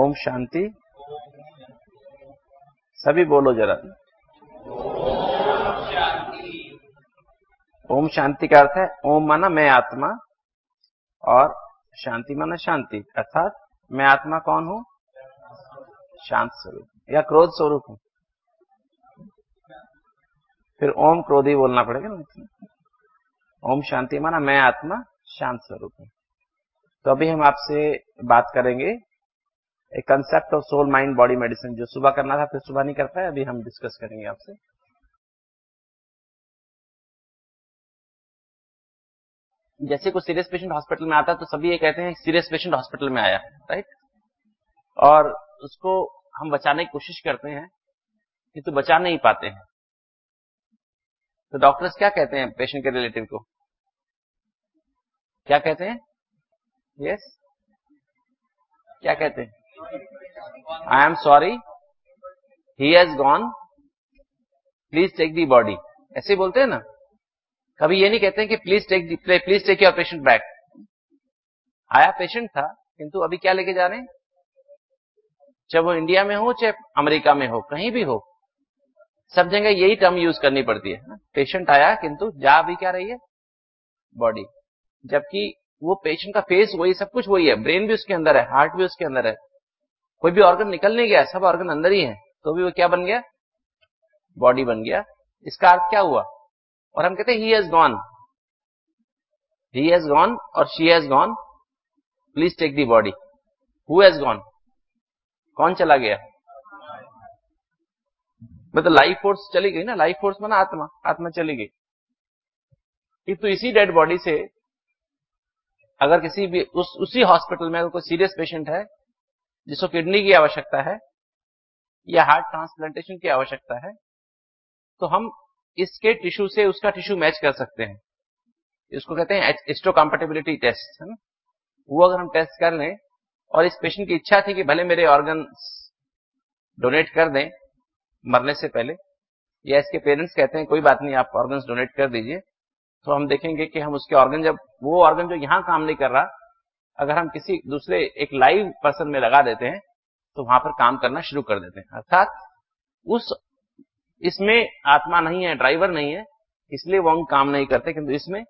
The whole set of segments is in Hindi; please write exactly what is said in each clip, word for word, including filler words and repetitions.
ओम शांति। सभी बोलो जरा। ओम शांति का अर्थ है, ओम माना मैं आत्मा और शांति माना शांति, अर्थात मैं आत्मा कौन हूं? शांत स्वरूप या क्रोध स्वरूप हूं। फिर ओम क्रोधी बोलना पड़ेगा ना। ओम शांति माना मैं आत्मा शांत स्वरूप हूं। तो अभी हम आपसे बात करेंगे एक concept of soul mind body medicine, जो सुबह करना था फिर सुबह नहीं कर पाए, अभी हम डिस्कस करेंगे आपसे। जैसे कोई सीरियस पेशेंट हॉस्पिटल में आता है तो सभी ये कहते हैं सीरियस पेशेंट हॉस्पिटल में आया, राइट? और उसको हम बचाने की कोशिश करते हैं किंतु तो बचा नहीं पाते हैं। तो डॉक्टर्स क्या कहते हैं पेशेंट के रिलेटिव को? क्या कहते हैं? Yes yes? क्या कहते हैं? I am sorry, he has gone, please take the body, ऐसे बोलते हैं ना। कभी ये नहीं कहते हैं कि please take please take your patient back. आया पेशेंट था किंतु अभी क्या लेके जा रहे हैं? चाहे वो इंडिया में हो चाहे अमेरिका में हो, कहीं भी हो, सब जगह यही टर्म यूज करनी पड़ती है। पेशेंट आया किंतु जा भी क्या रही है? बॉडी। जबकि वो पेशेंट का फेस वही, सब कुछ वही है, ब्रेन भी उसके अंदर है, हार्ट भी उसके अंदर है, कोई भी ऑर्गन निकल नहीं गया, सब ऑर्गन अंदर ही है, तो भी वो क्या बन गया? बॉडी बन गया। इसका अर्थ क्या हुआ? और हम कहते हैं he has gone, he has gone और she has gone, please take the body. Who has gone? कौन चला गया? मतलब लाइफ फोर्स चली गई ना। लाइफ फोर्स माना आत्मा, आत्मा चली गई। तो इसी डेड बॉडी से अगर किसी भी उस उसी हॉस्पिटल में अगर कोई सीरियस पेशेंट है जिसको किडनी की आवश्यकता है या हार्ट ट्रांसप्लांटेशन की आवश्यकता है, तो हम इसके टिश्यू से उसका टिश्यू मैच कर सकते हैं। इसको कहते हैं हिस्टोकम्पैटिबिलिटी टेस्ट, है ना। वो अगर हम टेस्ट कर लें और इस पेशेंट की इच्छा थी कि भले मेरे ऑर्गन डोनेट कर दें मरने से पहले, या इसके पेरेंट्स कहते हैं कोई बात नहीं आप ऑर्गन्स डोनेट कर दीजिए, तो हम देखेंगे कि हम उसके ऑर्गन, जब वो ऑर्गन जो यहां काम नहीं कर रहा, अगर हम किसी दूसरे एक लाइव पर्सन में लगा देते हैं तो वहां पर काम करना शुरू कर देते हैं। अर्थात उस इसमें आत्मा नहीं है, ड्राइवर नहीं है, इसलिए वो अंग काम नहीं करते, किंतु इसमें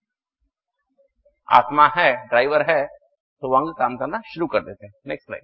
आत्मा है, ड्राइवर है, तो वो अंग काम करना शुरू कर देते हैं। Next slide.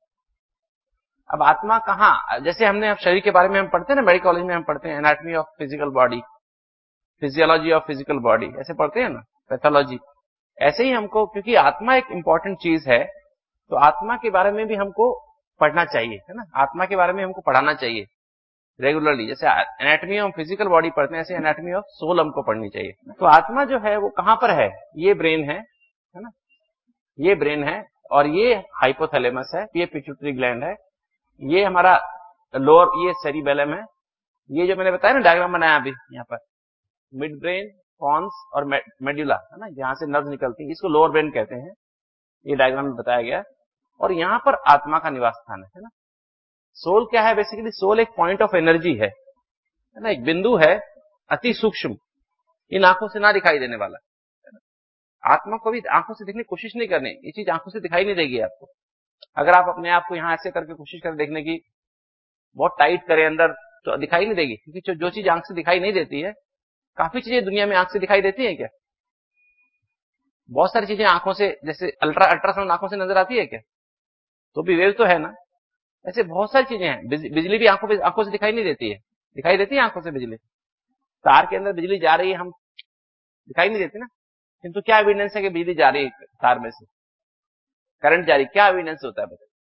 अब आत्मा कहां, जैसे हमने अब शरीर के बारे में हम पढ़ते हैं ना, मेडिकल कॉलेज में हम पढ़ते हैं anatomy of physical body, physiology of physical body, ऐसे पढ़ते हैं ना, पैथोलॉजी। ऐसे ही हमको, क्योंकि आत्मा एक इंपॉर्टेंट चीज है, तो आत्मा के बारे में भी हमको पढ़ना चाहिए, है ना। आत्मा के बारे में हमको पढ़ाना चाहिए रेगुलरली। जैसे एनाटॉमी ऑफ फिजिकल बॉडी पढ़ते हैं, ऐसे एनाटॉमी ऑफ सोल हमको पढ़नी चाहिए। तो आत्मा जो है वो कहां पर है? ये ब्रेन है, है ना, ये ब्रेन है, और ये हाइपोथैलेमस है, ये पिट्यूटरी ग्लैंड है, ये हमारा लोअर, ये सेरिबेलम है, ये जो मैंने बताया ना डायग्राम बनाया अभी यहाँ पर, मिड ब्रेन, पॉन्स और मेडुला, है ना, जहां से नर्व निकलती है, इसको लोअर ब्रेन कहते हैं, ये डायग्राम में बताया गया। और यहाँ पर आत्मा का निवास स्थान है ना। सोल क्या है? बेसिकली सोल एक पॉइंट ऑफ एनर्जी है, है ना, एक बिंदु है अति सूक्ष्म, इन आंखों से ना दिखाई देने वाला। आत्मा को भी आंखों से देखने की कोशिश नहीं करनी, ये चीज आंखों से दिखाई नहीं देगी आपको। अगर आप अपने आप को यहाँ ऐसे करके कोशिश करें देखने की, बहुत टाइट करें अंदर, तो दिखाई नहीं देगी, क्योंकि जो, जो चीज आंख से दिखाई नहीं देती है, काफी चीजें दुनिया में आंख से दिखाई देती है क्या? बहुत सारी चीजें आंखों से, जैसे अल्ट्रा अल्ट्रासाउंड आंखों से नजर आती है क्या? तो भी वेव तो है ना। ऐसे बहुत सारी चीजें हैं। बिजली भी आंखों पे आंखों से दिखाई नहीं देती है, दिखाई देती है आंखों से बिजली। तार के अंदर बिजली जा रही है, हम दिखाई नहीं देती ना, किंतु क्या एविडेंस है कि बिजली जा रही है तार में से, करंट जा रही, क्या एविडेंस होता है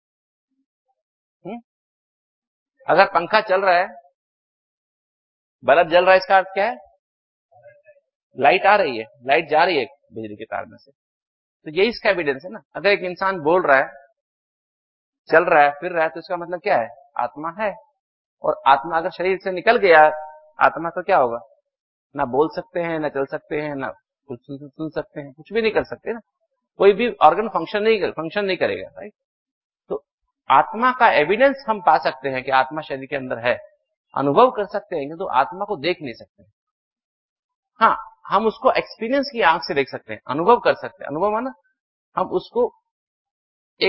बताइए? अगर पंखा चल रहा है, बल्ब जल रहा है, इसका अर्थ क्या है? लाइट आ रही है, लाइट जा रही है बिजली के तार में से, तो यही इसका एविडेंस है ना। अगर एक इंसान बोल रहा है, चल रहा है, फिर रहा है, तो इसका मतलब क्या है? आत्मा है। और आत्मा अगर शरीर से निकल गया आत्मा, तो क्या होगा? ना बोल सकते हैं, ना चल सकते हैं, ना कुछ सुन सकते हैं, कुछ भी नहीं कर सकते ना, कोई भी ऑर्गन फंक्शन नहीं फंक्शन नहीं करेगा, राइट। तो आत्मा का एविडेंस हम पा सकते हैं कि आत्मा शरीर के अंदर है, अनुभव कर सकते हैं, किंतु तो आत्मा को देख नहीं सकते। हाँ, हम उसको एक्सपीरियंस की आंख से देख सकते हैं, अनुभव कर सकते हैं। अनुभव माना हम उसको एक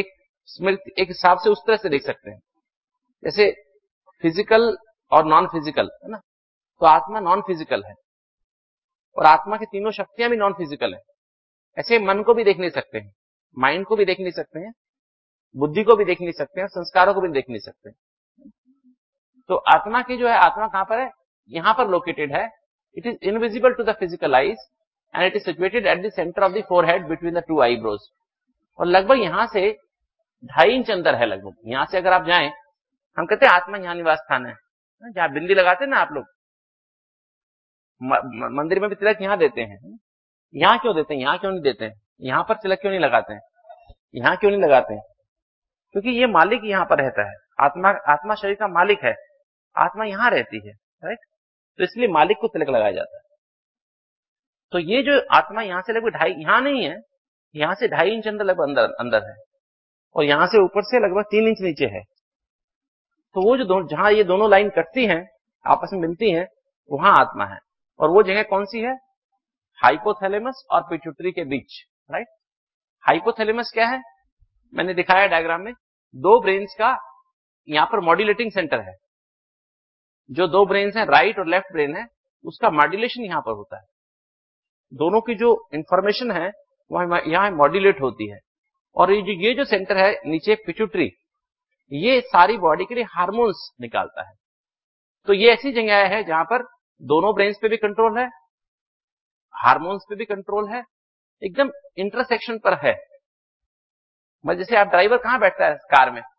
स्मृति एक हिसाब से उस तरह से देख सकते हैं, जैसे फिजिकल और नॉन फिजिकल है ना, तो आत्मा नॉन फिजिकल है और आत्मा की तीनों शक्तियां भी नॉन फिजिकल है। ऐसे मन को भी देख नहीं सकते हैं, माइंड को भी देख नहीं सकते हैं, बुद्धि को भी देख नहीं सकते हैं, संस्कारों को भी देख नहीं सकते हैं। तो आत्मा की जो है, आत्मा कहां पर है, यहां पर लोकेटेड है। It is invisible to the physical eyes and it is situated at the centre of the forehead between the two eyebrows. और लगभग यहां से ढाई इंच अंदर है, लगभग यहां से अगर आप जाएं, हम कहते हैं आत्मा यहां निवास स्थान है, जहां बिंदी लगाते हैं ना आप लोग, मंदिर में भी तिलक यहां देते हैं, यहां क्यों देते हैं, यहां क्यों नहीं देते हैं, यहां पर तिलक क्यों नहीं लगाते हैं, यहां क्यों नहीं लगाते हैं? क्योंकि ये मालिक यहां पर रहता है, आत्मा आत्मा शरीर का मालिक है, आत्मा यहां रहती है, राइट। तो इसलिए मालिक को तिलक लगाया जाता है। तो ये जो आत्मा यहां से लगभग ढाई, यहां नहीं है, यहां से ढाई इंच अंदर लगभग अंदर अंदर है, और यहां से ऊपर से लगभग तीन इंच नीचे है। तो वो जो जहां ये दोनों लाइन कटती हैं, आपस में मिलती हैं, वहां आत्मा है। और वो जगह कौन सी है, हाइपोथैलेमस और पिट्यूटरी के बीच, राइट। हाइपोथैलेमस क्या है, मैंने दिखाया डायग्राम में, दो ब्रेन्स का यहां पर मॉड्यूलेटिंग सेंटर है। जो दो ब्रेन्स हैं, राइट और लेफ्ट ब्रेन है, उसका मॉड्यूलेशन यहां पर होता है। दोनों की जो इंफॉर्मेशन है वह यहां मॉड्यूलेट होती है। और ये जो ये जो सेंटर है नीचे पिट्यूटरी, ये सारी बॉडी के लिए हार्मोन्स निकालता है। तो ये ऐसी जगह है जहां पर दोनों ब्रेन्स पे भी कंट्रोल है, हार्मोन्स पे भी कंट्रोल है, एकदम इंटरसेक्शन पर है। मतलब जैसे आप, ड्राइवर कहां बैठता है कार में,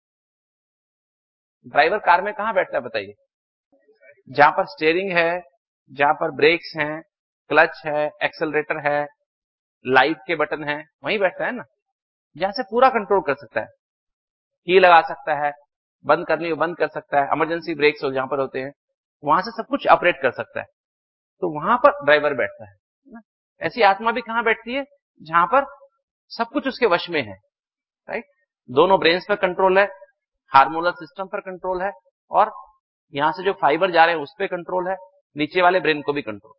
ड्राइवर कार में कहां बैठता है बताइए, जहां पर स्टीयरिंग है, जहां पर ब्रेक्स हैं, क्लच है, एक्सेलरेटर है, लाइट के बटन है, वहीं बैठता है ना, जहां से पूरा कंट्रोल कर सकता है, की लगा सकता है, बंद करनी हो बंद कर सकता है, इमरजेंसी ब्रेक्स हो जहां पर होते हैं, वहां से सब कुछ ऑपरेट कर सकता है। तो वहां पर ड्राइवर बैठता है ना। ऐसी आत्मा भी कहां बैठती है, जहां पर सब कुछ उसके वश में है, राइट। दोनों ब्रेन्स पर कंट्रोल है, हार्मोनल सिस्टम पर कंट्रोल है, और यहां से जो फाइबर जा रहे हैं उस पर कंट्रोल है, नीचे वाले ब्रेन को भी कंट्रोल,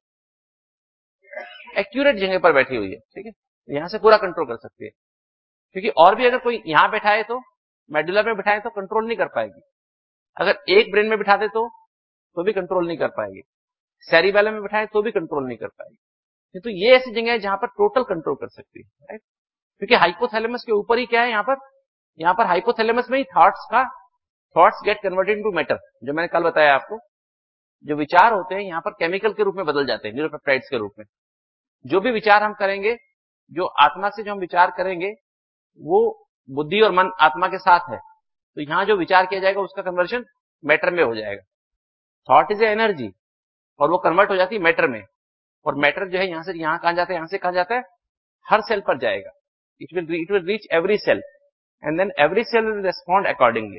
एक्यूरेट जगह पर बैठी हुई है, ठीक है। यहां से पूरा कंट्रोल कर सकती है। क्योंकि और भी अगर कोई यहां बैठाए तो, मेडुला में बिठाए तो कंट्रोल नहीं कर पाएगी, अगर एक ब्रेन में बिठा दे तो तो भी कंट्रोल नहीं कर पाएगी, सेरिबेलम में बिठाए तो भी कंट्रोल नहीं कर पाएगी। तो ये ऐसी जगह है जहां पर टोटल कंट्रोल कर सकती है, राइट। क्योंकि हाइपोथैलेमस के ऊपर ही क्या है, यहां पर यहां पर हाइपोथैलेमस में ही थॉट्स का thoughts get converted into matter, जो मैंने कल बताया आपको, जो विचार होते हैं यहां पर केमिकल के रूप में बदल जाते हैं, न्यूरोपेप्टाइड्स के रूप में। जो भी विचार हम करेंगे, जो आत्मा से जो हम विचार करेंगे, वो बुद्धि और मन आत्मा के साथ है, तो यहां जो विचार किया जाएगा उसका कन्वर्जन मैटर में हो जाएगा। थॉट इज ए एनर्जी, और वो कन्वर्ट हो जाती है मैटर में, और मैटर जो है यहां से यहां कहां जाता है, यहां से कहां जाता है, हर सेल पर जाएगा। It will it will reach every cell and then every cell will respond accordingly.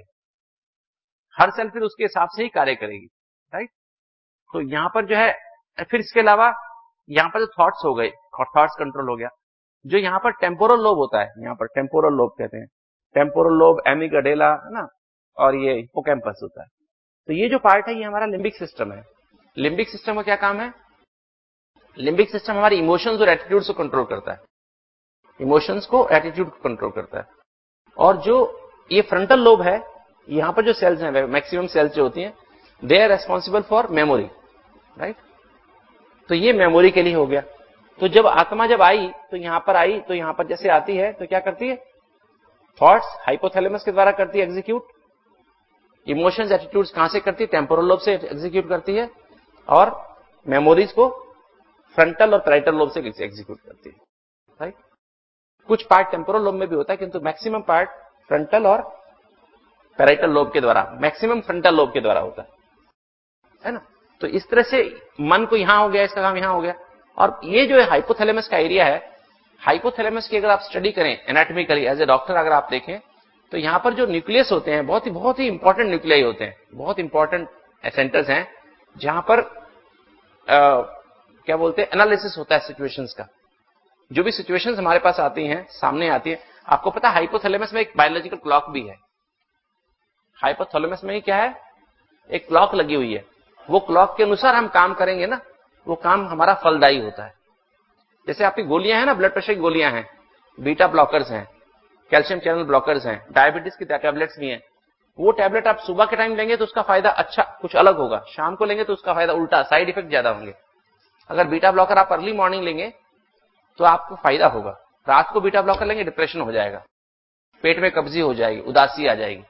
हर सेल फिर उसके हिसाब से ही कार्य करेगी, राइट। तो यहां पर जो है, फिर इसके अलावा यहां पर जो थॉट्स हो गए, थॉट्स कंट्रोल हो गया। जो यहां पर टेम्पोरल लोब होता है, यहां पर टेम्पोरल लोब कहते हैं, टेम्पोरल लोब, एमिगडाला है ना, और ये हिप्पोकैम्पस होता है। तो ये जो पार्ट है ये हमारा लिम्बिक सिस्टम है। लिम्बिक सिस्टम का क्या काम है, लिम्बिक सिस्टम हमारी इमोशंस और एटीट्यूड्स को कंट्रोल करता है, इमोशंस को, एटीट्यूड को कंट्रोल करता है। और जो ये फ्रंटल लोब है, यहां पर जो सेल्स हैं, मैक्सिमम सेल्स जो होती हैं, they are responsible for memory, right. तो ये मेमोरी के लिए हो गया। तो जब आत्मा जब आई तो यहां पर आई, तो यहां पर जैसे आती है तो क्या करती है, थॉट्स हाइपोथैलेमस के द्वारा करती है एग्जीक्यूट, इमोशंस एटीट्यूड्स कहां से करती है, टेम्पोरल लोब से एग्जीक्यूट करती है, और मेमोरीज को फ्रंटल और पैराइटल लोब से एग्जीक्यूट करती है, राइट। कुछ पार्ट टेम्पोरल लोब में भी होता है, किंतु मैक्सिमम पार्ट फ्रंटल और पैराइटल लोब के द्वारा, मैक्सिमम फ्रंटल लोब के द्वारा होता है, है ना। तो इस तरह से मन को यहां हो गया, इसका काम यहां हो गया। और ये जो है हाइपोथैलेमस का एरिया है, हाइपोथैलेमस की अगर आप स्टडी करें एनाटॉमिकली एज ए डॉक्टर, अगर आप देखें तो यहां पर जो न्यूक्लियस होते हैं, बहुत ही बहुत ही इंपॉर्टेंट न्यूक्लियाई होते हैं, बहुत इंपॉर्टेंट सेंटर्स हैं, जहां पर आ, क्या बोलते हैं, एनालिसिस होता है सिचुएशंस का। जो भी सिचुएशंस हमारे पास आती हैं, सामने आती है, आपको पता है हाइपोथैलेमस में एक बायोलॉजिकल क्लॉक भी है। हाइपोथैलेमस में ही क्या है, एक क्लॉक लगी हुई है, वो क्लॉक के अनुसार हम काम करेंगे ना, वो काम हमारा फलदायी होता है। जैसे आपकी गोलियां हैं ना, ब्लड प्रेशर की गोलियां हैं, बीटा ब्लॉकर्स हैं, कैल्शियम चैनल ब्लॉकर्स हैं, डायबिटीज की टैबलेट्स भी हैं। वो टैबलेट आप सुबह के टाइम लेंगे तो उसका फायदा अच्छा कुछ अलग होगा, शाम को लेंगे तो उसका फायदा उल्टा, साइड इफेक्ट ज्यादा होंगे। अगर बीटा ब्लॉकर आप अर्ली मॉर्निंग लेंगे तो आपको फायदा होगा, रात को बीटा ब्लॉकर लेंगे डिप्रेशन हो जाएगा, पेट में कब्जी हो जाएगी, उदासी आ जाएगी।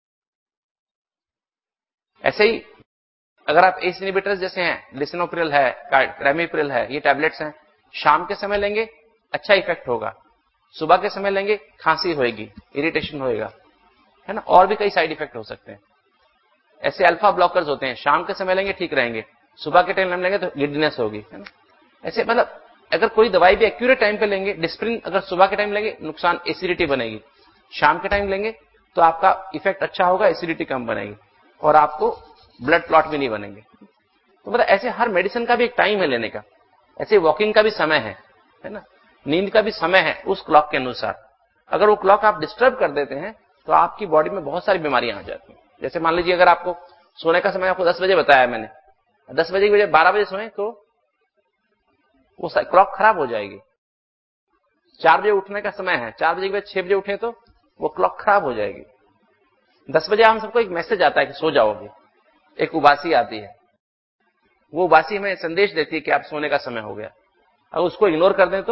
ऐसे ही अगर आप एस इनहिबिटर्स जैसे हैं, लिसिनोप्रिल है, रैमिप्रिल है, ये टैबलेट्स हैं, शाम के समय लेंगे अच्छा इफेक्ट होगा, सुबह के समय लेंगे खांसी होएगी, इरिटेशन होएगा, है ना, और भी कई साइड इफेक्ट हो सकते हैं। ऐसे अल्फा ब्लॉकर्स होते हैं, शाम के समय लेंगे ठीक रहेंगे, सुबह के टाइम लेंगे तो गिडनेस होगी, है ना। ऐसे मतलब अगर कोई दवाई भी एक्यूरेट टाइम पे लेंगे, डिस्प्रिन अगर सुबह के टाइम लेंगे नुकसान एसिडिटी बनेगी, शाम के टाइम लेंगे तो आपका इफेक्ट अच्छा होगा, एसिडिटी कम बनेगी और आपको ब्लड क्लॉट भी नहीं बनेंगे। तो मतलब ऐसे हर मेडिसिन का भी एक टाइम है लेने का, ऐसे वॉकिंग का भी समय है, है ना, नींद का भी समय है उस क्लॉक के अनुसार। अगर वो क्लॉक आप डिस्टर्ब कर देते हैं तो आपकी बॉडी में बहुत सारी बीमारियां आ जाती हैं। जैसे मान लीजिए अगर आपको सोने का समय आपको दस बजे बताया मैंने, दस बजे की बजाय बारह बजे सोए तो वो क्लॉक खराब हो जाएगी। चार बजे उठने का समय है, चार बजे के बाद छह बजे उठे तो वो क्लॉक खराब हो जाएगी। दस बजे हम सबको एक मैसेज आता है कि सो जाओगे, एक उबासी आती है, वो उबासी हमें संदेश देती है कि आप सोने का समय हो गया। अगर उसको इग्नोर कर दें तो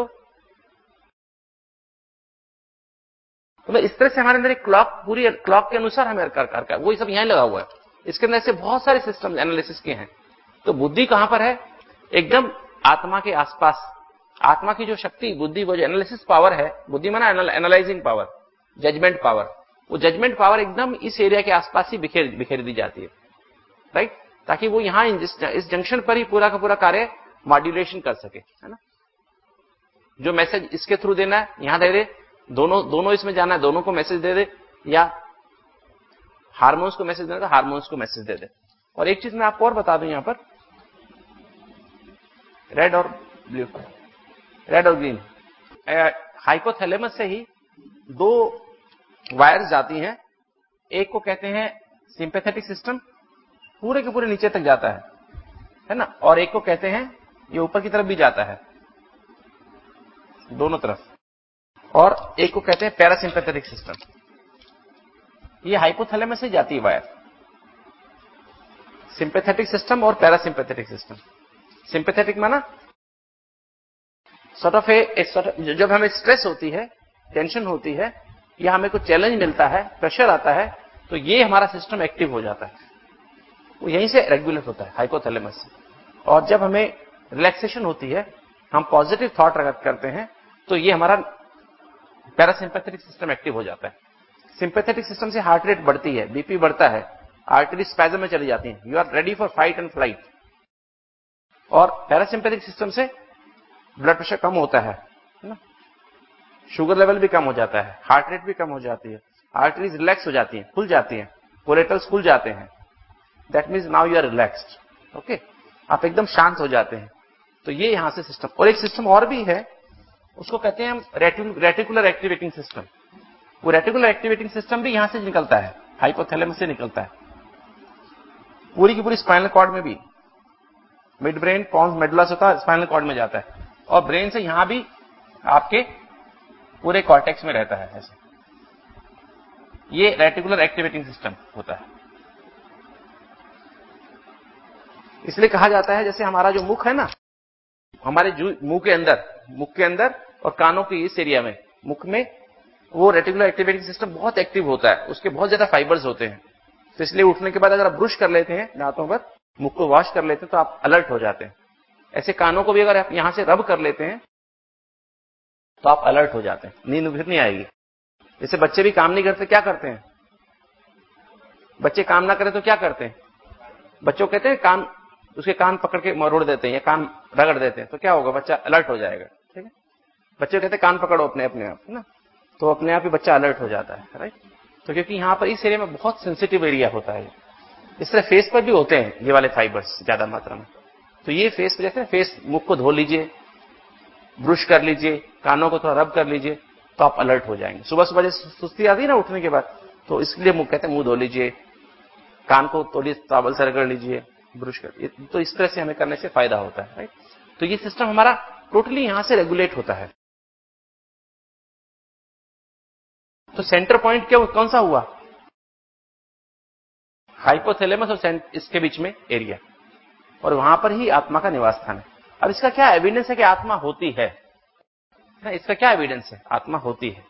तो इस तरह से हमारे अंदर एक क्लॉक, पूरी क्लॉक के अनुसार हमें कर कर वो सब यहां लगा हुआ है। इसके अंदर से बहुत सारे सिस्टम एनालिसिस के हैं। तो बुद्धि कहां पर है? एकदम आत्मा के आसपास। आत्मा की जो शक्ति, बुद्धि, वो जो एनालिसिस पावर है, बुद्धि माना एनालाइजिंग पावर, जजमेंट पावर, वो जजमेंट पावर एकदम इस एरिया के आसपास ही बिखेर बिखेर दी जाती है, राइट, ताकि वो यहां इस जंक्शन पर ही पूरा का पूरा कार्य मॉड्यूलेशन कर सके, है ना। जो मैसेज इसके थ्रू देना है यहां दे दे, दोनों दोनों इसमें जाना है, दोनों को मैसेज दे दे, या हार्मोन्स को मैसेज देना तो हार्मोन्स को मैसेज दे दे। और एक चीज मैं आपको और बता दूं, यहां पर रेड और ब्लू, रेड और ग्रीन, हाइपोथैलेमस से ही दो वायर्स जाती हैं। एक को कहते हैं सिंपैथेटिक सिस्टम, पूरे के पूरे नीचे तक जाता है, है ना, और एक को कहते हैं ये ऊपर की तरफ भी जाता है, दोनों तरफ, और एक को कहते हैं पैरासिम्पैथेटिक सिस्टम। ये हाइपोथैलेमस से जाती है वायर, सिंपैथेटिक सिस्टम और पैरासिम्पैथेटिक सिस्टम। सिंपैथेटिक माना सॉर्ट ऑफ ए, जब हमें स्ट्रेस होती है, टेंशन होती है, या हमें कुछ चैलेंज मिलता है, प्रेशर आता है, तो ये हमारा सिस्टम एक्टिव हो जाता है, वो यहीं से रेगुलेट होता है हाइपोथैलेमस से। और जब हमें रिलैक्सेशन होती है, हम पॉजिटिव थॉट करते हैं, तो ये हमारा पैरासिम्पैथेटिक सिस्टम एक्टिव हो जाता है। सिंपैथेटिक सिस्टम से हार्ट रेट बढ़ती है, बीपी बढ़ता है, आर्टरी स्पैज्म में चली जाती है, you are ready for fight and flight. और पैरासिम्पैथिक सिस्टम से ब्लड प्रेशर कम होता है ना, शुगर लेवल भी कम हो जाता है, हार्ट रेट भी कम हो जाती है, आर्टरीज रिलैक्स हो जाती हैं, खुल जाती हैं, कोलेटर्स खुल जाते हैं, that means now you are relaxed, okay, आप एकदम शांत हो जाते हैं। तो ये यहां से सिस्टम। और एक सिस्टम और भी है, उसको कहते हैं हम रेटिकुलर एक्टिवेटिंग सिस्टम। वो रेटिकुलर एक्टिवेटिंग सिस्टम भी यहां से निकलता है, हाइपोथैलेमस से निकलता है, पूरी की पूरी स्पाइनल कॉर्ड में भी, मिड ब्रेन, पॉन्स, मेडुला होता है, स्पाइनल कॉर्ड में जाता है, और ब्रेन से यहां भी आपके पूरे कॉर्टेक्स में रहता है। ऐसे ये रेटिकुलर एक्टिवेटिंग सिस्टम होता है। इसलिए कहा जाता है, जैसे हमारा जो मुख है ना, हमारे मुंह के अंदर, मुख के अंदर और कानों के इस एरिया में, मुख में वो रेटिकुलर एक्टिवेटिंग सिस्टम बहुत एक्टिव होता है, उसके बहुत ज्यादा फाइबर्स होते हैं। तो इसलिए उठने के बाद अगर आप ब्रश कर लेते हैं दांतों पर, मुख को वॉश कर लेते हैं, तो आप अलर्ट हो जाते हैं। ऐसे कानों को भी अगर आप यहां से रब कर लेते हैं तो आप अलर्ट हो जाते हैं, नींद फिर नहीं आएगी। जैसे बच्चे भी काम नहीं करते, क्या करते हैं, बच्चे काम ना करें तो क्या करते हैं, बच्चों कहते हैं कान, उसके कान पकड़ के मरोड़ देते हैं या कान रगड़ देते हैं, तो क्या होगा, बच्चा अलर्ट हो जाएगा, ठीक है। बच्चे कहते हैं कान पकड़ो अपने अपने आप, है ना, तो अपने आप ही बच्चा अलर्ट हो जाता है, राइट। तो क्योंकि यहां पर इस एरिया में बहुत सेंसिटिव एरिया होता है। इस तरह फेस पर भी होते हैं ये वाले फाइबर्स ज्यादा मात्रा में। तो ये फेस पर, जैसे फेस, मुख को धो लीजिए, ब्रश कर लीजिए, कानों को थोड़ा रब कर लीजिए, तो आप अलर्ट हो जाएंगे। सुबह सुबह जैसे सुस्ती आती है ना उठने के बाद, तो इसलिए मुंह कहते हैं मुंह धो लीजिए, कान को थोड़ी टॉवल से रगड़ लीजिए, ब्रश कर, तो इस तरह से हमें करने से फायदा होता है, राइट। तो ये सिस्टम हमारा टोटली यहां से रेगुलेट होता है। तो सेंटर पॉइंट क्या कौन सा हुआ? हाइपोथैलेमस और इसके बीच में एरिया, और वहां पर ही आत्मा का निवास स्थान है। अब इसका क्या एविडेंस है कि आत्मा होती है? इसका क्या एविडेंस है? आत्मा होती है।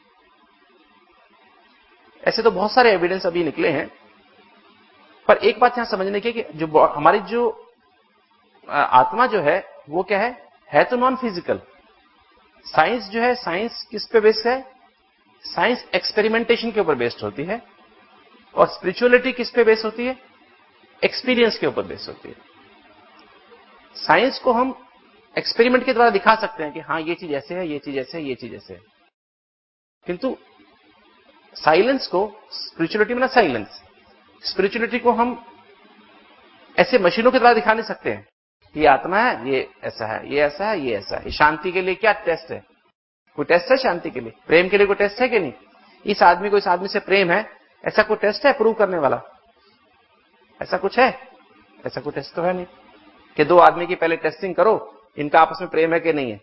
ऐसे तो बहुत सारे एविडेंस अभी निकले हैं, पर एक बात यहां समझने की कि जो हमारी जो आत्मा जो है वो क्या है? है तो नॉन फिजिकल। साइंस जो है, साइंस किस पे बेस्ड है? साइंस एक्सपेरिमेंटेशन के ऊपर बेस्ड होती है। और स्पिरिचुअलिटी किस पे बेस्ड होती है? एक्सपीरियंस के ऊपर बेस्ड होती है। साइंस को हम एक्सपेरिमेंट के द्वारा दिखा सकते हैं कि हाँ ये चीज ऐसे है, ये चीज ऐसे है, ये चीज ऐसे है, किंतु साइलेंस को, स्पिरिचुअलिटी में ना साइलेंस, स्पिरिचुअलिटी को हम ऐसे मशीनों के द्वारा दिखा नहीं सकते हैं। ये आत्मा है, ये ऐसा है, ये ऐसा है, ये ऐसा है। शांति के लिए क्या टेस्ट है? कोई टेस्ट है शांति के लिए? प्रेम के लिए कोई टेस्ट है कि नहीं? इस आदमी को इस आदमी से प्रेम है, ऐसा कोई टेस्ट है प्रूव करने वाला? ऐसा कुछ है? ऐसा कोई टेस्ट तो है नहीं कि दो आदमी की पहले टेस्टिंग करो, इनका आपस में प्रेम है कि नहीं है।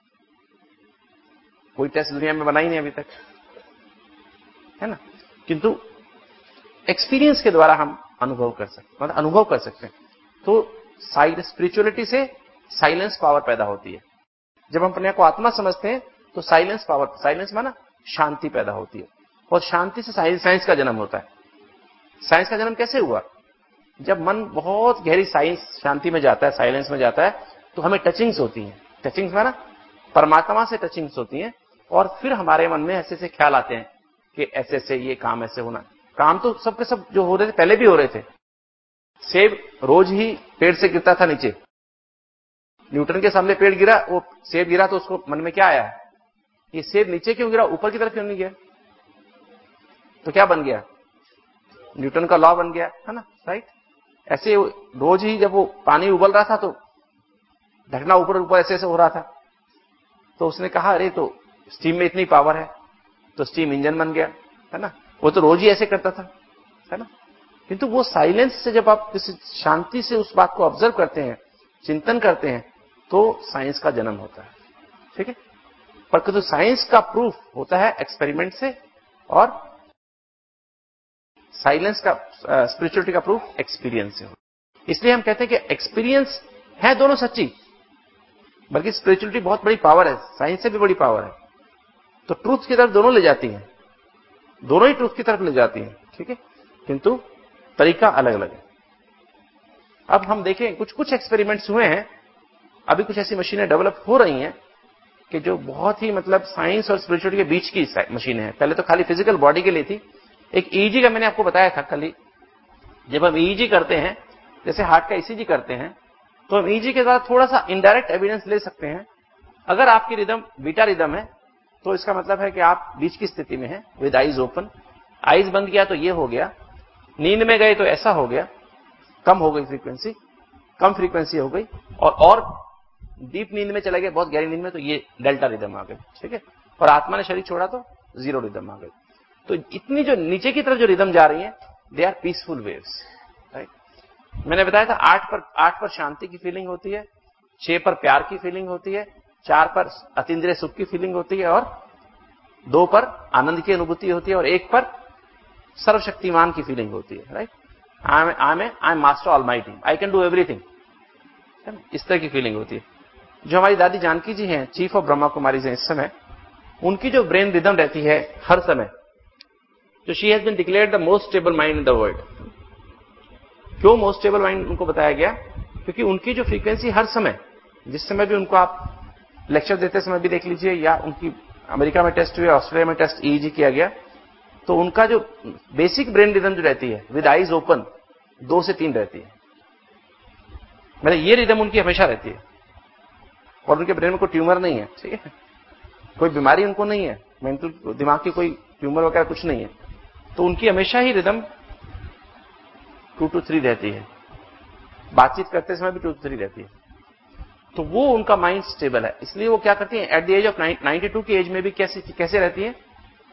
कोई टेस्ट दुनिया में बना ही नहीं अभी तक, है ना? किंतु एक्सपीरियंस के द्वारा हम अनुभव कर सकते, मतलब अनुभव कर सकते हैं। तो साइड स्पिरिचुअलिटी से साइलेंस पावर पैदा होती है। जब हम अपने को आत्मा समझते हैं तो साइलेंस पावर, साइलेंस माना शांति पैदा होती है, और शांति से साइंस का जन्म होता है। साइंस का जन्म कैसे हुआ? जब मन बहुत गहरी साइंस शांति में जाता है, साइलेंस में जाता है, तो हमें टचिंग्स होती हैं। टचिंग्स माना परमात्मा से टचिंग्स होती हैं, और फिर हमारे मन में ऐसे ऐसे ख्याल आते हैं कि ऐसे ऐसे ये काम ऐसे होना। काम तो सबके सब जो हो रहे थे पहले भी हो रहे थे। सेब रोज ही पेड़ से गिरता था नीचे। न्यूटन के सामने पेड़ गिरा, वो सेब गिरा तो उसको मन में क्या आया? ये सेब नीचे क्यों गिरा, ऊपर की तरफ क्यों नहीं गया? तो क्या बन गया? न्यूटन का लॉ बन गया, है ना? राइट। ऐसे रोज ही जब वो पानी उबल रहा था तो ढकना ऊपर ऊपर ऐसे ऐसे हो रहा था, तो उसने कहा अरे तो स्टीम में इतनी पावर है, तो स्टीम इंजन बन गया, है ना? वो तो रोज ही ऐसे करता था, है ना? किंतु वो साइलेंस से जब आप किसी शांति से उस बात को ऑब्जर्व करते हैं, चिंतन करते हैं, तो साइंस का जन्म होता है। ठीक है? पर किंतु साइंस का प्रूफ होता है एक्सपेरिमेंट से, और साइलेंस का, स्पिरिचुअलिटी का प्रूफ एक्सपीरियंस से होता है। इसलिए हम कहते हैं कि एक्सपीरियंस है दोनों सच्ची, बल्कि स्पिरिचुअलिटी बहुत बड़ी पावर है, साइंस से भी बड़ी पावर है। तो ट्रूथ की तरफ दोनों ले जाती हैं, दोनों ही ट्रूथ की तरफ ले जाती हैं। ठीक है? किंतु तरीका अलग अलग है। अब हम देखें, कुछ कुछ एक्सपेरिमेंट्स हुए हैं, अभी कुछ ऐसी मशीनें डेवलप हो रही हैं कि जो बहुत ही मतलब साइंस और स्पिरिचुअलिटी के बीच की मशीनें हैं। पहले तो खाली फिजिकल बॉडी के लिए थी। एक ईईजी का मैंने आपको बताया था कल ही। जब हम ईईजी करते हैं, जैसे हार्ट का ईसीजी करते हैं, तो हम ईईजी के द्वारा थोड़ा सा इनडायरेक्ट एविडेंस ले सकते हैं। अगर आपकी रिदम बीटा रिदम है तो इसका मतलब है कि आप बीच की स्थिति में हैं, विद आईज ओपन। आईज बंद किया तो ये हो गया, नींद में गए तो ऐसा हो गया, कम हो गई फ्रीक्वेंसी, कम फ्रीक्वेंसी हो गई, और और डीप नींद में चले गए, बहुत गहरी नींद में, तो ये डेल्टा रिदम आ गई। ठीक है? और आत्मा ने शरीर छोड़ा तो जीरो रिदम आ गई। तो इतनी जो नीचे की तरफ जो रिदम जा रही है, they are peaceful waves. Right? मैंने बताया था आठ पर आठ पर शांति की फीलिंग होती है, छह पर प्यार की फीलिंग होती है, चार पर अतीन्द्रिय सुख की फीलिंग होती है, और दो पर आनंद की अनुभूति होती है, और एक पर सर्वशक्तिमान की फीलिंग होती है। Right? I am I am I am master almighty, I can do everything, इस तरह की फीलिंग होती है। जो हमारी दादी जानकी जी हैं, चीफ ऑफ ब्रह्मा कुमारी हैं इस समय, उनकी जो ब्रेन रिदम रहती है हर समय, तो she has been declared the most stable mind in the world. क्यों मोस्ट स्टेबल माइंड उनको बताया गया? क्योंकि उनकी जो फ्रीक्वेंसी हर समय, जिस समय भी उनको आप लेक्चर देते समय भी देख लीजिए, या उनकी अमेरिका में टेस्ट हुए, ऑस्ट्रेलिया में टेस्ट ईईजी किया गया, तो उनका जो बेसिक ब्रेन रिदम जो रहती है विद आईज ओपन, दो से तीन रहती है। मतलब ये रिदम उनकी हमेशा रहती है, और उनके ब्रेन में कोई ट्यूमर नहीं है। ठीक है? कोई बीमारी उनको नहीं है, मेंटल दिमाग की कोई ट्यूमर वगैरह कुछ नहीं है, तो उनकी हमेशा ही रिदम टू टू थ्री रहती है। बातचीत करते समय भी टू टू थ्री रहती है। तो वो उनका माइंड स्टेबल है। इसलिए वो क्या करती है, at the age of ninety two की एज में भी कैसे कैसे रहती है,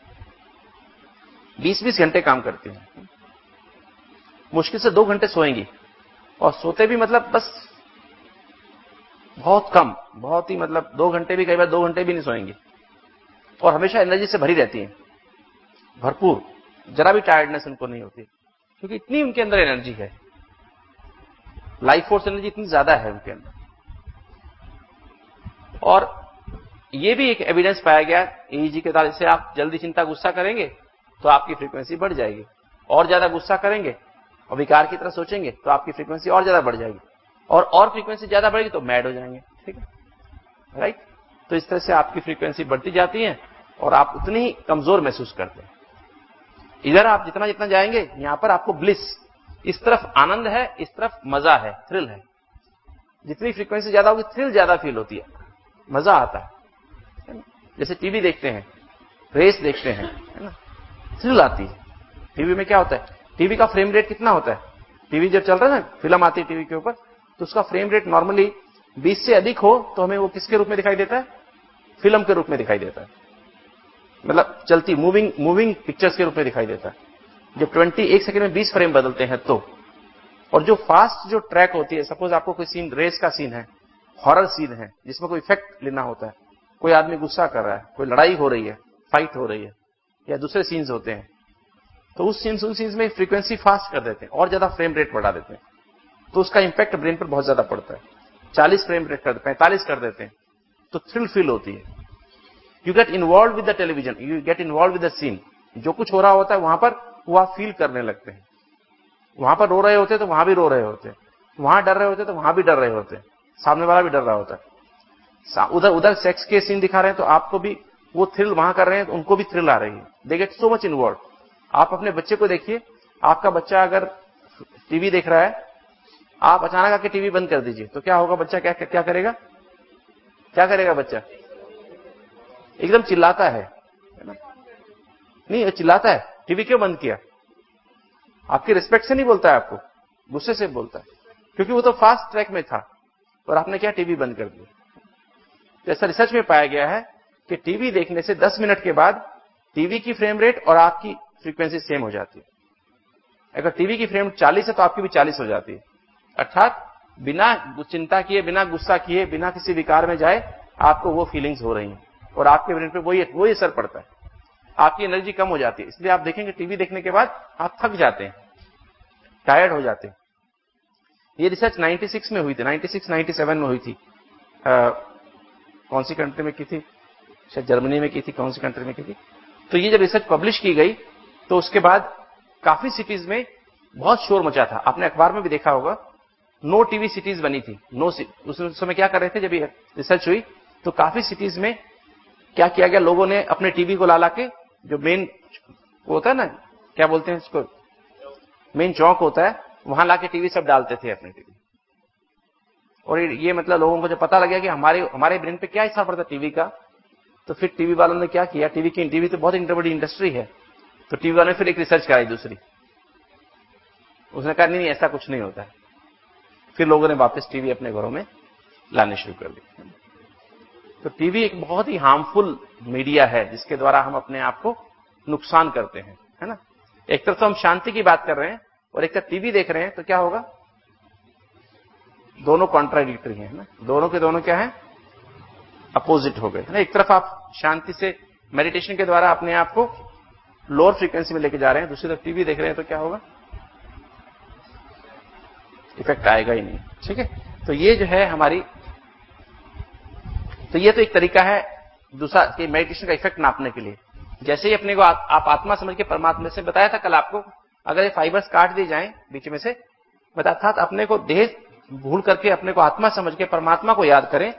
बीस बीस घंटे काम करती है। मुश्किल से दो घंटे सोएंगी, और सोते भी मतलब बस बहुत कम, बहुत ही मतलब दो घंटे भी, कई बार दो घंटे भी नहीं सोएंगी, और हमेशा एनर्जी से भरी रहती है। भरपूर, जरा भी टायर्डनेस उनको नहीं होती, क्योंकि इतनी उनके अंदर एनर्जी है, लाइफ फोर्स एनर्जी इतनी ज्यादा है उनके अंदर। और ये भी एक एविडेंस पाया गया ईईजी के द्वारा, से आप जल्दी चिंता गुस्सा करेंगे तो आपकी फ्रीक्वेंसी बढ़ जाएगी, और ज्यादा गुस्सा करेंगे और विकार की तरह सोचेंगे तो आपकी फ्रीक्वेंसी और ज्यादा बढ़ जाएगी, और और फ्रीक्वेंसी ज्यादा बढ़ेगी तो मैड हो जाएंगे। ठीक है, राइट। तो इस तरह से आपकी फ्रीक्वेंसी बढ़ती जाती है और आप उतनी ही कमजोर महसूस करते हैं। इधर आप जितना जितना जाएंगे, यहां पर आपको ब्लिस, इस तरफ आनंद है, इस तरफ मजा है, थ्रिल है। जितनी फ्रीक्वेंसी ज्यादा होगी थ्रिल ज्यादा फील होती है, मजा आता है। जैसे टीवी देखते हैं, रेस देखते हैं, है ना, थ्रिल आती है। टीवी में क्या होता है, टीवी का फ्रेम रेट कितना होता है, टीवी जब चल रहा है ना, फिल्म आती है टीवी के ऊपर, तो उसका फ्रेम रेट नॉर्मली बीस से अधिक हो तो हमें वो किसके रूप में दिखाई देता है, फिल्म के रूप में दिखाई देता है, मतलब चलती मूविंग मूविंग पिक्चर्स के रूप में दिखाई देता है। जब ट्वेंटी एक सेकंड में बीस फ्रेम बदलते हैं तो, और जो फास्ट जो ट्रैक होती है, सपोज आपको कोई सीन, रेस का सीन है, हॉरर सीन है, जिसमें कोई इफेक्ट लेना होता है, कोई आदमी गुस्सा कर रहा है, कोई लड़ाई हो रही है, फाइट हो रही है, या दूसरे सीन्स होते हैं, तो उस सीन्स उन सीन्स में फ्रीक्वेंसी फास्ट कर देते हैं और ज्यादा फ्रेम रेट बढ़ा देते हैं, तो उसका इंपैक्ट ब्रेन पर बहुत ज्यादा पड़ता है। चालीस फ्रेम रेट कर पैंतालीस कर देते हैं तो थ्रिल फील होती है। You get involve with the television, you get involve with the scene, जो कुछ हो रहा होता है वहां पर वो आप फील करने लगते हैं। वहां पर रो रहे होते हैं तो वहां भी रो रहे होते हैं, वहां डर रहे होते हैं तो वहां भी डर रहे होते हैं, सामने वाला भी डर रहा होता है। उधर उधर सेक्स के सीन दिखा रहे हैं तो आपको भी वो थ्रिल, वहां कर रहे हैं तो उनको भी थ्रिल आ रही है। They get so much involve. आप अपने बच्चे को देखिए, आपका बच्चा अगर टीवी देख रहा है, आप अचानक आके टीवी बंद कर दीजिए तो क्या होगा, बच्चा क्या क्या करेगा, क्या करेगा बच्चा, एकदम चिल्लाता है, है ना? नहीं, चिल्लाता है, टीवी क्यों बंद किया, आपकी रिस्पेक्ट से नहीं बोलता है, आपको गुस्से से बोलता है, क्योंकि वो तो फास्ट ट्रैक में था और आपने क्या, टीवी बंद कर दिया। तो ऐसा रिसर्च में पाया गया है कि टीवी देखने से दस मिनट के बाद टीवी की फ्रेम रेट और आपकी फ्रीक्वेंसी सेम हो जाती है। अगर टीवी की फ्रेम चालीस है तो आपकी भी चालीस हो जाती है, अर्थात बिना चिंता किए, बिना गुस्सा किए, बिना किसी विकार में जाए आपको वो फीलिंग्स हो रही हैं और आपके ब्रेन पे वही वही असर पड़ता है, आपकी एनर्जी कम हो जाती है। इसलिए आप देखेंगे टीवी देखने के बाद आप थक जाते हैं, टायर्ड हो जाते हैं। ये रिसर्च छियानवे में हुई थी, छियानवे सत्तानवे में हुई थी। आ, कौन सी कंट्री में की थी, शायद जर्मनी में की थी, कौन सी कंट्री में की थी। तो ये जब रिसर्च पब्लिश की गई तो उसके बाद काफी सिटीज में बहुत शोर मचा था। आपने अखबार में भी देखा होगा, नो टीवी सिटीज बनी थी। नो, उस समय क्या कर रहे थे, जब ये रिसर्च हुई तो काफी सिटीज में क्या किया गया, लोगों ने अपने टीवी को ला ला के, जो मेन होता है ना, क्या बोलते हैं इसको, मेन चौक होता है, वहां लाके टीवी सब डालते थे अपने टीवी। और ये मतलब लोगों को जब पता लगा कि हमारे हमारे ब्रेन पे क्या असर पड़ता है टीवी का, तो फिर टीवी वालों ने क्या किया, टीवी की टीवी तो बहुत बड़ी इंडस्ट्री है, तो टीवी वालों ने फिर एक रिसर्च कराई दूसरी। उसने कहा नहीं, नहीं ऐसा कुछ नहीं होता है। फिर लोगों ने वापस टीवी अपने घरों में लाने शुरू कर दी। तो टीवी एक बहुत ही हार्मफुल मीडिया है जिसके द्वारा हम अपने आप को नुकसान करते हैं, है ना। एक तरफ तो हम शांति की बात कर रहे हैं और एक तरफ टीवी देख रहे हैं, तो क्या होगा, दोनों कॉन्ट्राडिक्टरी हैं, ना, दोनों के दोनों क्या है, अपोजिट हो गए, है ना। एक तरफ आप शांति से मेडिटेशन के द्वारा अपने आप को लोअर फ्रीक्वेंसी में लेके जा रहे हैं, दूसरी तरफ टीवी देख रहे हैं, तो क्या होगा, इफेक्ट आएगा ही नहीं। ठीक है, तो ये जो है हमारी, तो ये तो एक तरीका है दूसरा कि मेडिटेशन का इफेक्ट नापने के लिए। जैसे ही अपने को आ, आप आत्मा समझ के परमात्मा से, बताया था कल आपको, अगर ये फाइबर्स काट दिए जाएं बीच में से, बताया था अपने को देह भूल करके अपने को आत्मा समझ के परमात्मा को याद करें।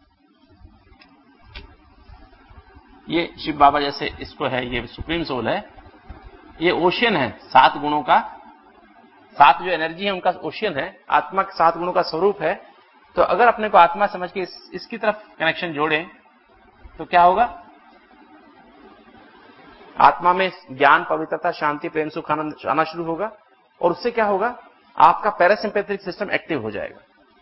ये शिव बाबा जैसे इसको है, ये सुप्रीम सोल है, ये ओशियन है सात गुणों का, सात जो एनर्जी है उनका ओशियन है, आत्मा के सात गुणों का स्वरूप है। तो अगर अपने को आत्मा समझ के इस, इसकी तरफ कनेक्शन जोड़ें तो क्या होगा, आत्मा में ज्ञान, पवित्रता, शांति, प्रेम, सुख, आनंद आना शुरू होगा और उससे क्या होगा, आपका पैरासिम्पैथेटिक सिस्टम एक्टिव हो जाएगा।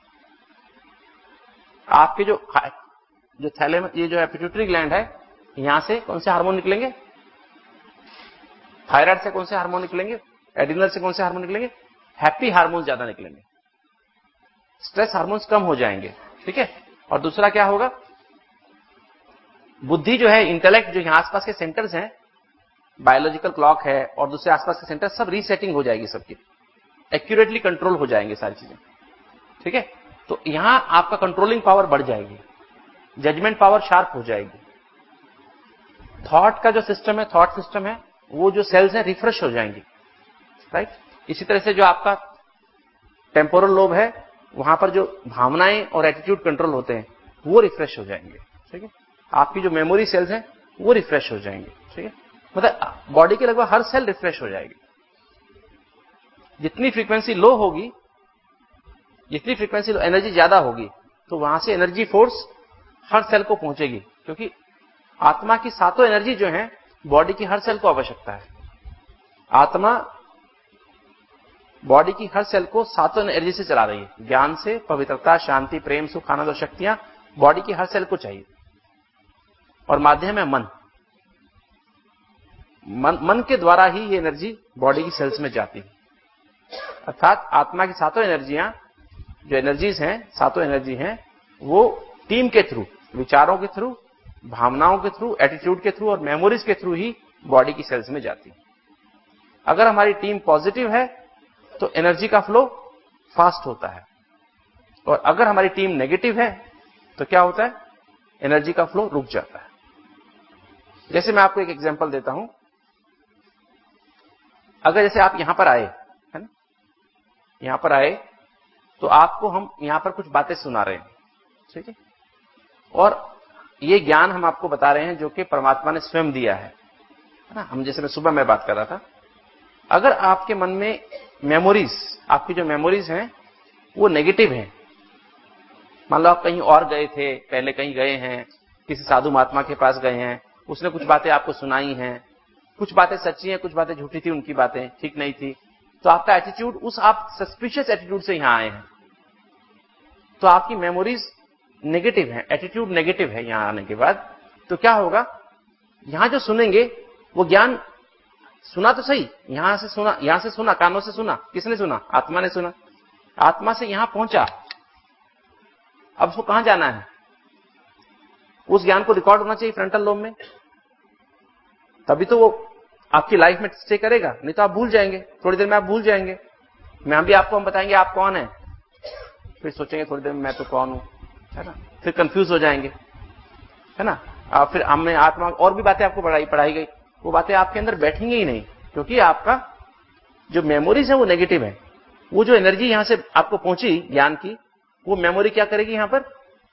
आपके जो जो थैलेमस, ये जो है पिट्यूटरी ग्लैंड है, यहां से कौन से हार्मोन निकलेंगे, थायराइड से कौन से हार्मोन निकलेंगे, एड्रिनल से कौन से हार्मोन निकलेंगे, हैप्पी हार्मोन ज्यादा निकलेंगे, स्ट्रेस हार्मोन्स कम हो जाएंगे। ठीक है, और दूसरा क्या होगा, बुद्धि जो है, इंटेलेक्ट, जो यहां आसपास के सेंटर्स हैं, बायोलॉजिकल क्लॉक है और दूसरे आसपास के सेंटर सब रीसेटिंग हो जाएगी, सबकी एक्यूरेटली कंट्रोल हो जाएंगे सारी चीजें, ठीक है। तो यहां आपका कंट्रोलिंग पावर बढ़ जाएगी, जजमेंट पावर शार्प हो जाएगी, थॉट का जो सिस्टम है, थॉट सिस्टम है, वो जो सेल्स हैं रिफ्रेश हो जाएंगी, राइट। इसी तरह से जो आपका टेम्पोरल लोब है, वहां पर जो भावनाएं और एटीट्यूड कंट्रोल होते हैं वो रिफ्रेश हो जाएंगे, ठीक है। आपकी जो मेमोरी सेल्स हैं वो रिफ्रेश हो जाएंगे, ठीक है। मतलब बॉडी के लगभग हर सेल रिफ्रेश हो जाएगी। जितनी फ्रीक्वेंसी लो होगी, जितनी फ्रीक्वेंसी लो एनर्जी ज्यादा होगी, तो वहां से एनर्जी फोर्स हर सेल को पहुंचेगी, क्योंकि आत्मा की सातों एनर्जी जो है बॉडी की हर सेल को आवश्यकता है। आत्मा बॉडी की हर सेल को सातों एनर्जी से चला रही है, ज्ञान से, पवित्रता, शांति, प्रेम, सुख, आनंद और शक्तियां बॉडी की हर सेल को चाहिए। और माध्यम है मन। मन मन के द्वारा ही ये एनर्जी बॉडी की सेल्स में जाती है। अर्थात आत्मा की सातों एनर्जियां, जो एनर्जीज हैं, सातों एनर्जी हैं, वो टीम के थ्रू, विचारों के थ्रू, भावनाओं के थ्रू, एटीट्यूड के थ्रू और मेमोरीज के थ्रू ही बॉडी की सेल्स में जाती है। अगर हमारी टीम पॉजिटिव है तो एनर्जी का फ्लो फास्ट होता है, और अगर हमारी टीम नेगेटिव है तो क्या होता है, एनर्जी का फ्लो रुक जाता है। जैसे मैं आपको एक एग्जांपल देता हूं। अगर जैसे आप यहां पर आए, है ना, यहां पर आए तो आपको हम यहां पर कुछ बातें सुना रहे हैं, ठीक है, और ये ज्ञान हम आपको बता रहे हैं जो कि परमात्मा ने स्वयं दिया है, है ना। हम जैसे मैं सुबह में बात कर रहा था, अगर आपके मन में मेमोरीज, आपकी जो मेमोरीज हैं वो नेगेटिव हैं, मान लो आप कहीं और गए थे, पहले कहीं गए हैं, किसी साधु महात्मा के पास गए हैं, उसने कुछ बातें आपको सुनाई हैं, कुछ बातें सच्ची हैं, कुछ बातें झूठी थी, उनकी बातें ठीक नहीं थी, तो आपका एटीट्यूड, उस आप सस्पिशियस एटीट्यूड से यहां आए हैं, तो आपकी मेमोरीज नेगेटिव है, एटीट्यूड नेगेटिव है। यहां आने के बाद तो क्या होगा, यहां जो सुनेंगे वो ज्ञान सुना तो सही, यहां से सुना, यहां से सुना, कानों से सुना, किसने सुना, आत्मा ने सुना, आत्मा से यहां पहुंचा, अब उसको कहां जाना है, उस ज्ञान को रिकॉर्ड होना चाहिए फ्रंटल लोब में, तभी तो वो आपकी लाइफ में स्टे करेगा, नहीं तो आप भूल जाएंगे, थोड़ी देर में आप भूल जाएंगे। मैं भी आपको हम बताएंगे आप कौन है, फिर सोचेंगे थोड़ी देर में मैं तो कौन हूं, है ना, फिर कंफ्यूज हो जाएंगे, है ना। आप फिर हमने आत्मा और भी बातें आपको पढ़ाई पढ़ाई गई, वो बातें आपके अंदर बैठेंगी ही नहीं, क्योंकि आपका जो मेमोरीज है वो नेगेटिव है। वो जो एनर्जी यहां से आपको पहुंची ज्ञान की, वो मेमोरी क्या करेगी, यहां पर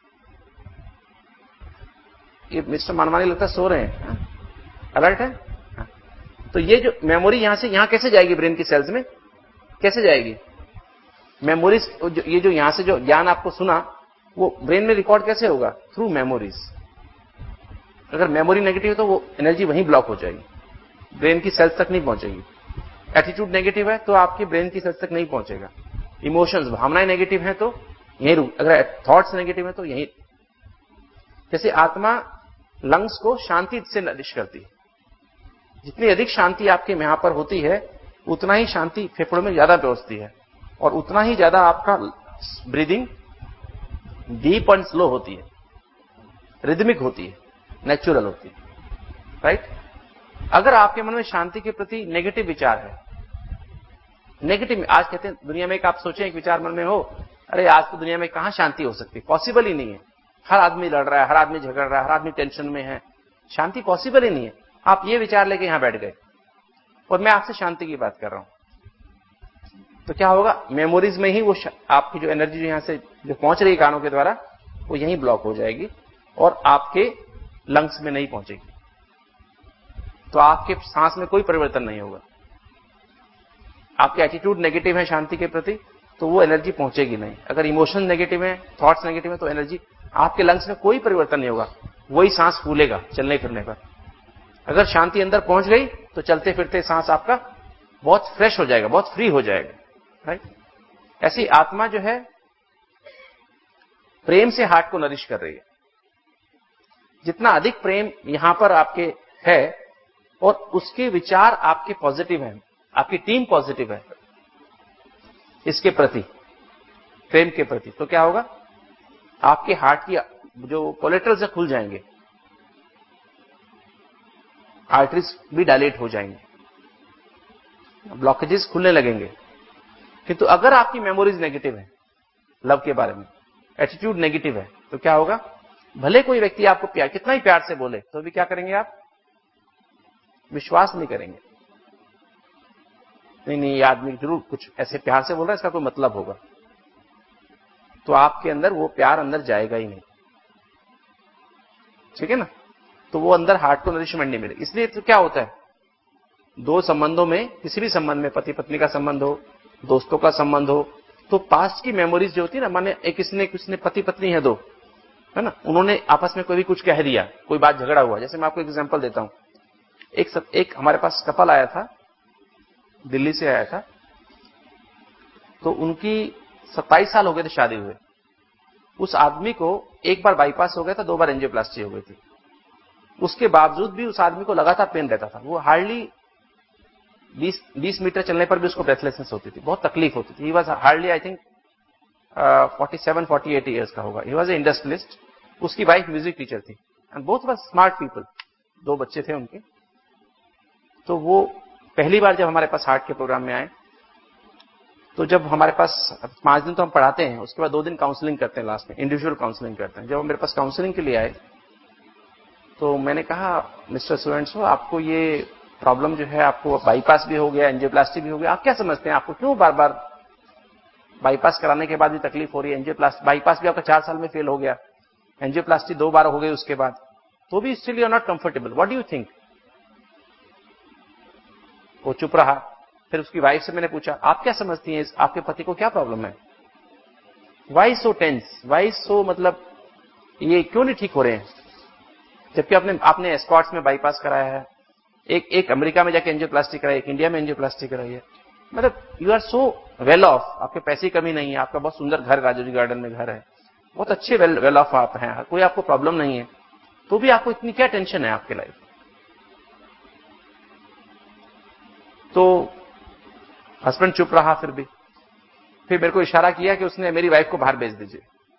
ये मिस्टर मानवानी लगता है सो रहे हैं, अलर्ट है, तो ये जो मेमोरी यहां से यहां कैसे जाएगी, ब्रेन की सेल्स में कैसे जाएगी मेमोरीज, ये जो यहां से जो ज्ञान आपको सुना वो ब्रेन में रिकॉर्ड कैसे होगा, थ्रू मेमोरीज। अगर मेमोरी नेगेटिव है तो वो एनर्जी वहीं ब्लॉक हो जाएगी, ब्रेन की सेल्स तक नहीं पहुंचेगी। एटीट्यूड नेगेटिव है तो आपकी ब्रेन की सेल्स तक नहीं पहुंचेगा। इमोशंस, भावनाएं नेगेटिव है तो यहीं रुक, अगर थॉट्स नेगेटिव है तो यहीं। जैसे आत्मा लंग्स को शांति से नरिश करती है, जितनी अधिक शांति आपके यहां पर होती है उतना ही शांति फेफड़ों में ज्यादा पहुंचती है, और उतना ही ज्यादा आपका ब्रीदिंग डीप एंड स्लो होती है, रिदमिक होती है, नेचुरल होती है, राइट। अगर आपके मन में शांति के प्रति नेगेटिव विचार है, नेगेटिव, आज कहते हैं दुनिया में एक आप सोचें एक विचार मन में हो, अरे आज तो दुनिया में कहां शांति हो सकती, पॉसिबल ही नहीं है, हर आदमी लड़ रहा है, हर आदमी झगड़ रहा है, हर आदमी टेंशन में है, शांति पॉसिबल ही नहीं है। आप ये विचार लेके यहां बैठ गए और मैं आपसे शांति की बात कर रहा हूं, तो क्या होगा, मेमोरीज में ही वो आपकी जो एनर्जी जो यहां से जो पहुंच रही है कानों के द्वारा वो यहीं ब्लॉक हो जाएगी और आपके लंग्स में नहीं पहुंचेगी, तो आपके सांस में कोई परिवर्तन नहीं होगा। आपके एटीट्यूड नेगेटिव है शांति के प्रति तो वो एनर्जी पहुंचेगी नहीं। अगर इमोशन नेगेटिव है, थॉट्स नेगेटिव है, तो एनर्जी आपके लंग्स में कोई परिवर्तन नहीं होगा, वही सांस फूलेगा चलने फिरने पर। अगर शांति अंदर पहुंच गई तो चलते फिरते सांस आपका बहुत फ्रेश हो जाएगा, बहुत फ्री हो जाएगा, राइट। ऐसी आत्मा जो है प्रेम से हार्ट को नरिश कर रही है। जितना अधिक प्रेम यहां पर आपके है और उसके विचार आपके पॉजिटिव हैं, आपकी टीम पॉजिटिव है इसके प्रति, प्रेम के प्रति, तो क्या होगा, आपके हार्ट की जो कोलेटरल्स है खुल जाएंगे, आर्टरीज भी डायलेट हो जाएंगे, ब्लॉकेजेस खुलने लगेंगे। किंतु अगर आपकी मेमोरीज नेगेटिव है, लव के बारे में एटीट्यूड नेगेटिव है, तो क्या होगा? भले कोई व्यक्ति आपको प्यार कितना ही प्यार से बोले तो भी क्या करेंगे आप? विश्वास नहीं करेंगे। नहीं नहीं, ये आदमी जरूर कुछ ऐसे प्यार से बोल रहा है, इसका कोई मतलब होगा। तो आपके अंदर वो प्यार अंदर जाएगा ही नहीं, ठीक है ना? तो वो अंदर हार्ट को नरिशमेंट नहीं मिलेगी। इसलिए तो क्या होता है, दो संबंधों में, किसी भी संबंध में, पति पत्नी का संबंध हो, दोस्तों का संबंध हो, तो पास्ट की मेमोरीज जो होती है ना, माने एक किसने किसने पति पत्नी है दो, है ना, उन्होंने आपस में कोई भी कुछ कह दिया, कोई बात झगड़ा हुआ। जैसे मैं आपको एग्जांपल देता हूं, एक सब, एक हमारे पास कपल आया था, दिल्ली से आया था, तो उनकी सत्ताईस साल हो गए थे शादी हुए। उस आदमी को एक बार बाईपास हो गया था, दो बार एंजियोप्लास्टी हो गई थी। उसके बावजूद भी उस आदमी को लगातार पेन रहता था। वो हार्डली बीस मीटर चलने पर भी उसको ब्रेथलेसनेस होती थी, बहुत तकलीफ होती थी। He was hardly I think forty seven forty eight years का होगा। He was a industrialist. उसकी वाइफ म्यूजिक टीचर थी and both were smart people. दो बच्चे थे उनके। तो वो पहली बार जब हमारे पास हार्ट के प्रोग्राम में आए, तो जब हमारे पास पांच दिन तो हम पढ़ाते हैं, उसके बाद दो दिन काउंसलिंग करते हैं, लास्ट में इंडिविजुअल काउंसलिंग करते हैं। जब वो मेरे पास काउंसलिंग के लिए आए, तो मैंने कहा, मिस्टर सुरेंद्र, आपको ये प्रॉब्लम जो है, आपको बाईपास भी हो गया, एंजियोप्लास्टी भी हो गया, आप क्या समझते हैं, आपको क्यों बार बार बाईपास कराने के बाद भी तकलीफ हो रही है? एंजियोप्लास्टी, बाईपास भी आपका चार साल में फेल हो गया, एंजियोप्लास्टी दो बार हो गई उसके बाद, तो भी still you are not comfortable, what do you think? वो चुप रहा। फिर उसकी वाइफ से मैंने पूछा, आप क्या समझती हैं, आपके पति को क्या प्रॉब्लम है? Why so tense, why so, मतलब ये क्यों नहीं ठीक हो रहे हैं? जबकि आपने आपने एस्कॉर्ट्स में बाईपास कराया है, एक एक अमेरिका में जाके एंजियोप्लास्टी कराई, एक इंडिया में एंजियोप्लास्टी कराई है। मतलब you are so well off, आपके पैसे की कमी नहीं है, आपका बहुत सुंदर घर राजौरी गार्डन में घर है, बहुत अच्छे वेल वेल ऑफ आप हैं, कोई आपको प्रॉब्लम नहीं है, तो भी आपको इतनी क्या टेंशन है आपके लाइफ? तो हस्बैंड चुप रहा। फिर भी फिर मेरे को इशारा किया कि उसने मेरी वाइफ को बाहर भेज दीजिए।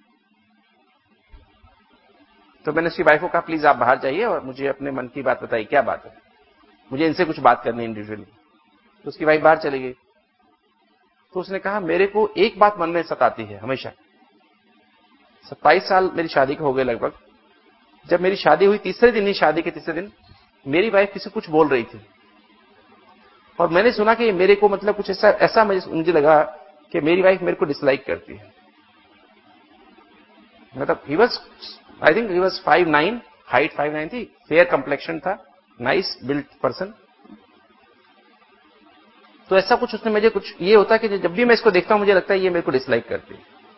तो मैंने उसकी वाइफ को कहा, प्लीज आप बाहर जाइए और मुझे अपने मन की बात बताइए, क्या बात है, मुझे इनसे कुछ बात करनी है इंडिविजुअली। तो उसकी वाइफ बाहर चली गई। तो उसने कहा, मेरे को एक बात मन में सताती है हमेशा, सत्ताईस साल मेरी शादी को हो गए लगभग। जब मेरी शादी हुई, तीसरे दिन ही, शादी के तीसरे दिन, मेरी वाइफ किसी कुछ बोल रही थी और मैंने सुना कि मेरे को, मतलब कुछ ऐसा ऐसा मुझे लगा कि मेरी वाइफ मेरे को डिसलाइक करती है। मतलब he was, I think he was five nine, height five nine थी, फेयर कंप्लेक्शन था, नाइस बिल्ट पर्सन। तो ऐसा कुछ उसने मुझे, कुछ ये होता है कि जब भी मैं इसको देखता हूं मुझे लगता है ये मेरे को डिसलाइक करती है,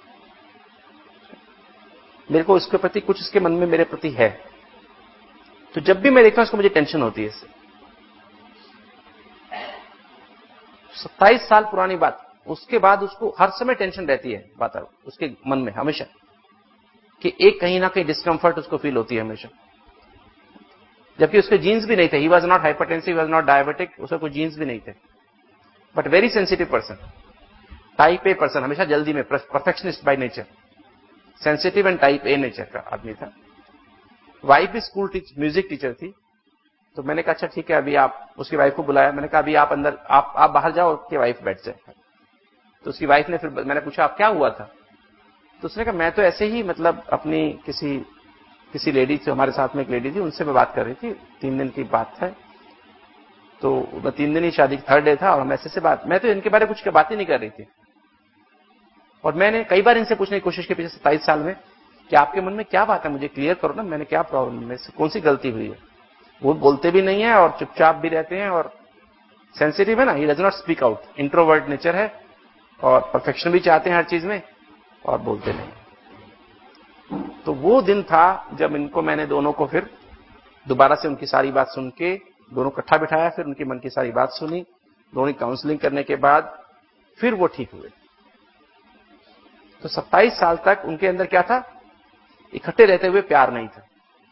मेरे को इसके प्रति कुछ, इसके मन में मेरे प्रति है। तो जब भी मैं देखता हूं इसको, मुझे टेंशन होती है इससे। सत्ताईस साल पुरानी बात, उसके बाद उसको हर समय टेंशन रहती है, बात उसके मन में हमेशा, कि एक कहीं ना कहीं डिस्कंफर्ट उसको फील होती है हमेशा। जबकि उसके जीन्स भी नहीं थे, he was not hypertensive, he was not diabetic, उसके कोई जीन्स भी नहीं थे, but very sensitive person, type A person, हमेशा जल्दी में, perfectionist by nature, sensitive and type A nature का आदमी था। वाइफ भी स्कूल टीच, म्यूजिक टीचर थी। तो मैंने कहा, अच्छा ठीक है, अभी आप, उसकी वाइफ को बुलाया, मैंने कहा, अभी आप अंदर, आप आप बाहर जाओ, उसकी वाइफ बैठ जाए। तो उसकी वाइफ ने, फिर मैंने पूछा, आप क्या हुआ था? तो उसने कहा, मैं तो ऐसे ही, मतलब अपनी किसी किसी लेडी से, हमारे साथ में एक लेडी थी, उनसे मैं बात कर रही थी, तीन दिन की बात है, तो तीन दिन ही शादी, थर्ड डे था, और हम ऐसे से बात, मैं तो इनके बारे में कुछ बात ही नहीं कर रही थी। और मैंने कई बार इनसे पूछने की कोशिश की पिछले सत्ताईस साल में, कि आपके मन में क्या बात है, मुझे क्लियर करो ना, मैंने क्या प्रॉब्लम है, कौन सी गलती हुई है? वो बोलते भी नहीं है और चुपचाप भी रहते हैं, और सेंसिटिव है ना, he does not speak out, introvert nature है, और परफेक्शन भी चाहते हैं हर चीज में, और बोलते नहीं। तो वो दिन था जब इनको, मैंने दोनों को फिर दोबारा से उनकी सारी बात सुन के, दोनों इकट्ठा बिठाया, फिर उनके मन की सारी बात सुनी, दोनों काउंसलिंग करने के बाद फिर वो ठीक हुए। तो सत्ताईस साल तक उनके अंदर क्या था, इकट्ठे रहते हुए प्यार नहीं था,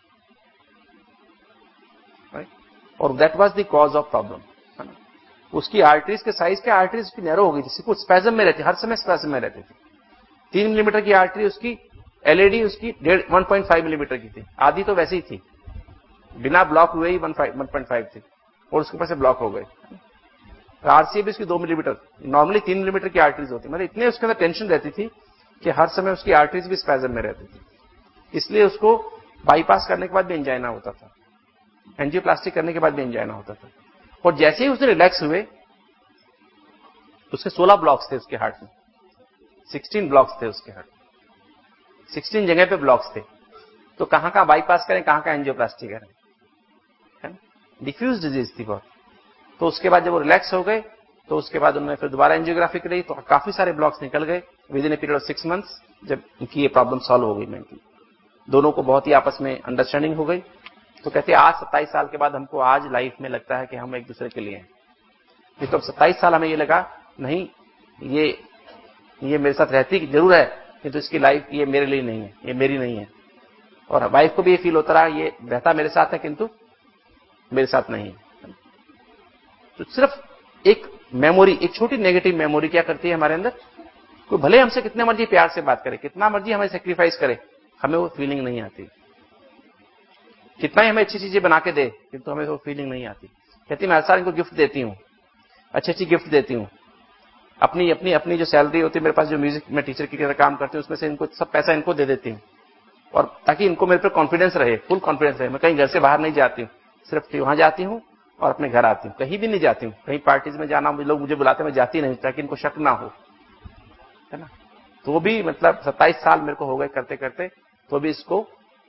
और that was the cause of problem. उसकी आर्टरीज के साइज के, आर्टरीज की नैरो हो गई थी, कुछ स्पैजम में रहती, हर समय स्पैजम में रहती थी। तीन मिलीमीटर की आर्टरी उसकी, एलईडी उसकी डेढ़ वन पॉइंट फाइव मिलीमीटर की थी, आधी तो वैसे ही थी। बिना ब्लॉक हुए ही वन पॉइंट फाइव थी और उसके ऊपर से ब्लॉक हो गए। आरसीए भी उसकी दो मिलीमीटर, नॉर्मली तीन मिलीमीटर की आर्टरीज होती, मतलब इतने उसके अंदर टेंशन रहती थी कि हर समय उसकी आर्टरीज भी स्पैज़म में रहती थी, इसलिए उसको बाईपास करने के बाद भी एंजाइना होता था, एंजियोप्लास्टी करने के बाद भी एंजाइना होता था। और जैसे ही उसने रिलैक्स हुए, उसके सोलह ब्लॉक्स थे उसके हार्ट में, सोलह ब्लॉक्स थे उसके हार्ट में, सोलह जगह पे ब्लॉक्स थे। तो कहां कहां बाईपास करें, कहां कहां एंजियोप्लास्टी करें, है डिफ्यूज डिजीज थी बहुत। तो उसके बाद जब वो रिलैक्स हो गए तो उसके बाद उन्होंने फिर दोबारा एंजियोग्राफी करी तो काफी सारे ब्लॉक्स निकल गए within a period of six months. जब उनकी ये प्रॉब्लम सॉल्व हो गई मेंटली, दोनों को बहुत ही आपस में अंडरस्टैंडिंग हो गई। तो कहते हैं आज सत्ताईस साल के बाद हमको आज लाइफ में लगता है कि हम एक दूसरे के लिए हैं। नहीं तो सत्ताईस साल हमें ये लगा नहीं, ये ये मेरे साथ रहती जरूर है किंतु तो इसकी लाइफ ये मेरे लिए नहीं है, ये मेरी नहीं है। और वाइफ को भी ये फील होता रहा ये रहता मेरे साथ है किंतु मेरे साथ नहीं है। तो सिर्फ एक मेमोरी, एक छोटी नेगेटिव मेमोरी क्या करती है हमारे अंदर, कोई भले हमसे कितने मर्जी प्यार से बात करे, कितना मर्जी हमें सेक्रीफाइस करे, हमें वो फीलिंग नहीं आती। कितना ही हमें अच्छी चीजें बना के दे किंतु हमें वो फीलिंग नहीं आती। कहती मैं हर साल इनको गिफ्ट देती हूँ, अच्छी अच्छी गिफ्ट देती हूँ, अपनी अपनी अपनी जो सैलरी होती है मेरे पास, जो म्यूजिक में टीचर की तरह काम करती हूँ उसमें से इनको सब पैसा इनको दे देती हूँ, और ताकि इनको मेरे पे कॉन्फिडेंस रहे, फुल कॉन्फिडेंस रहे। मैं कहीं घर से बाहर नहीं जाती हूँ, सिर्फ वहां जाती हूँ और अपने घर आती हूँ, कहीं भी नहीं जाती हूँ। कहीं पार्टीज में जाना लोग मुझे बुलाते, मैं जाती नहीं ताकि इनको शक ना हो, है ना। तो भी मतलब सत्ताईस साल मेरे को हो गए करते करते, तो भी इसको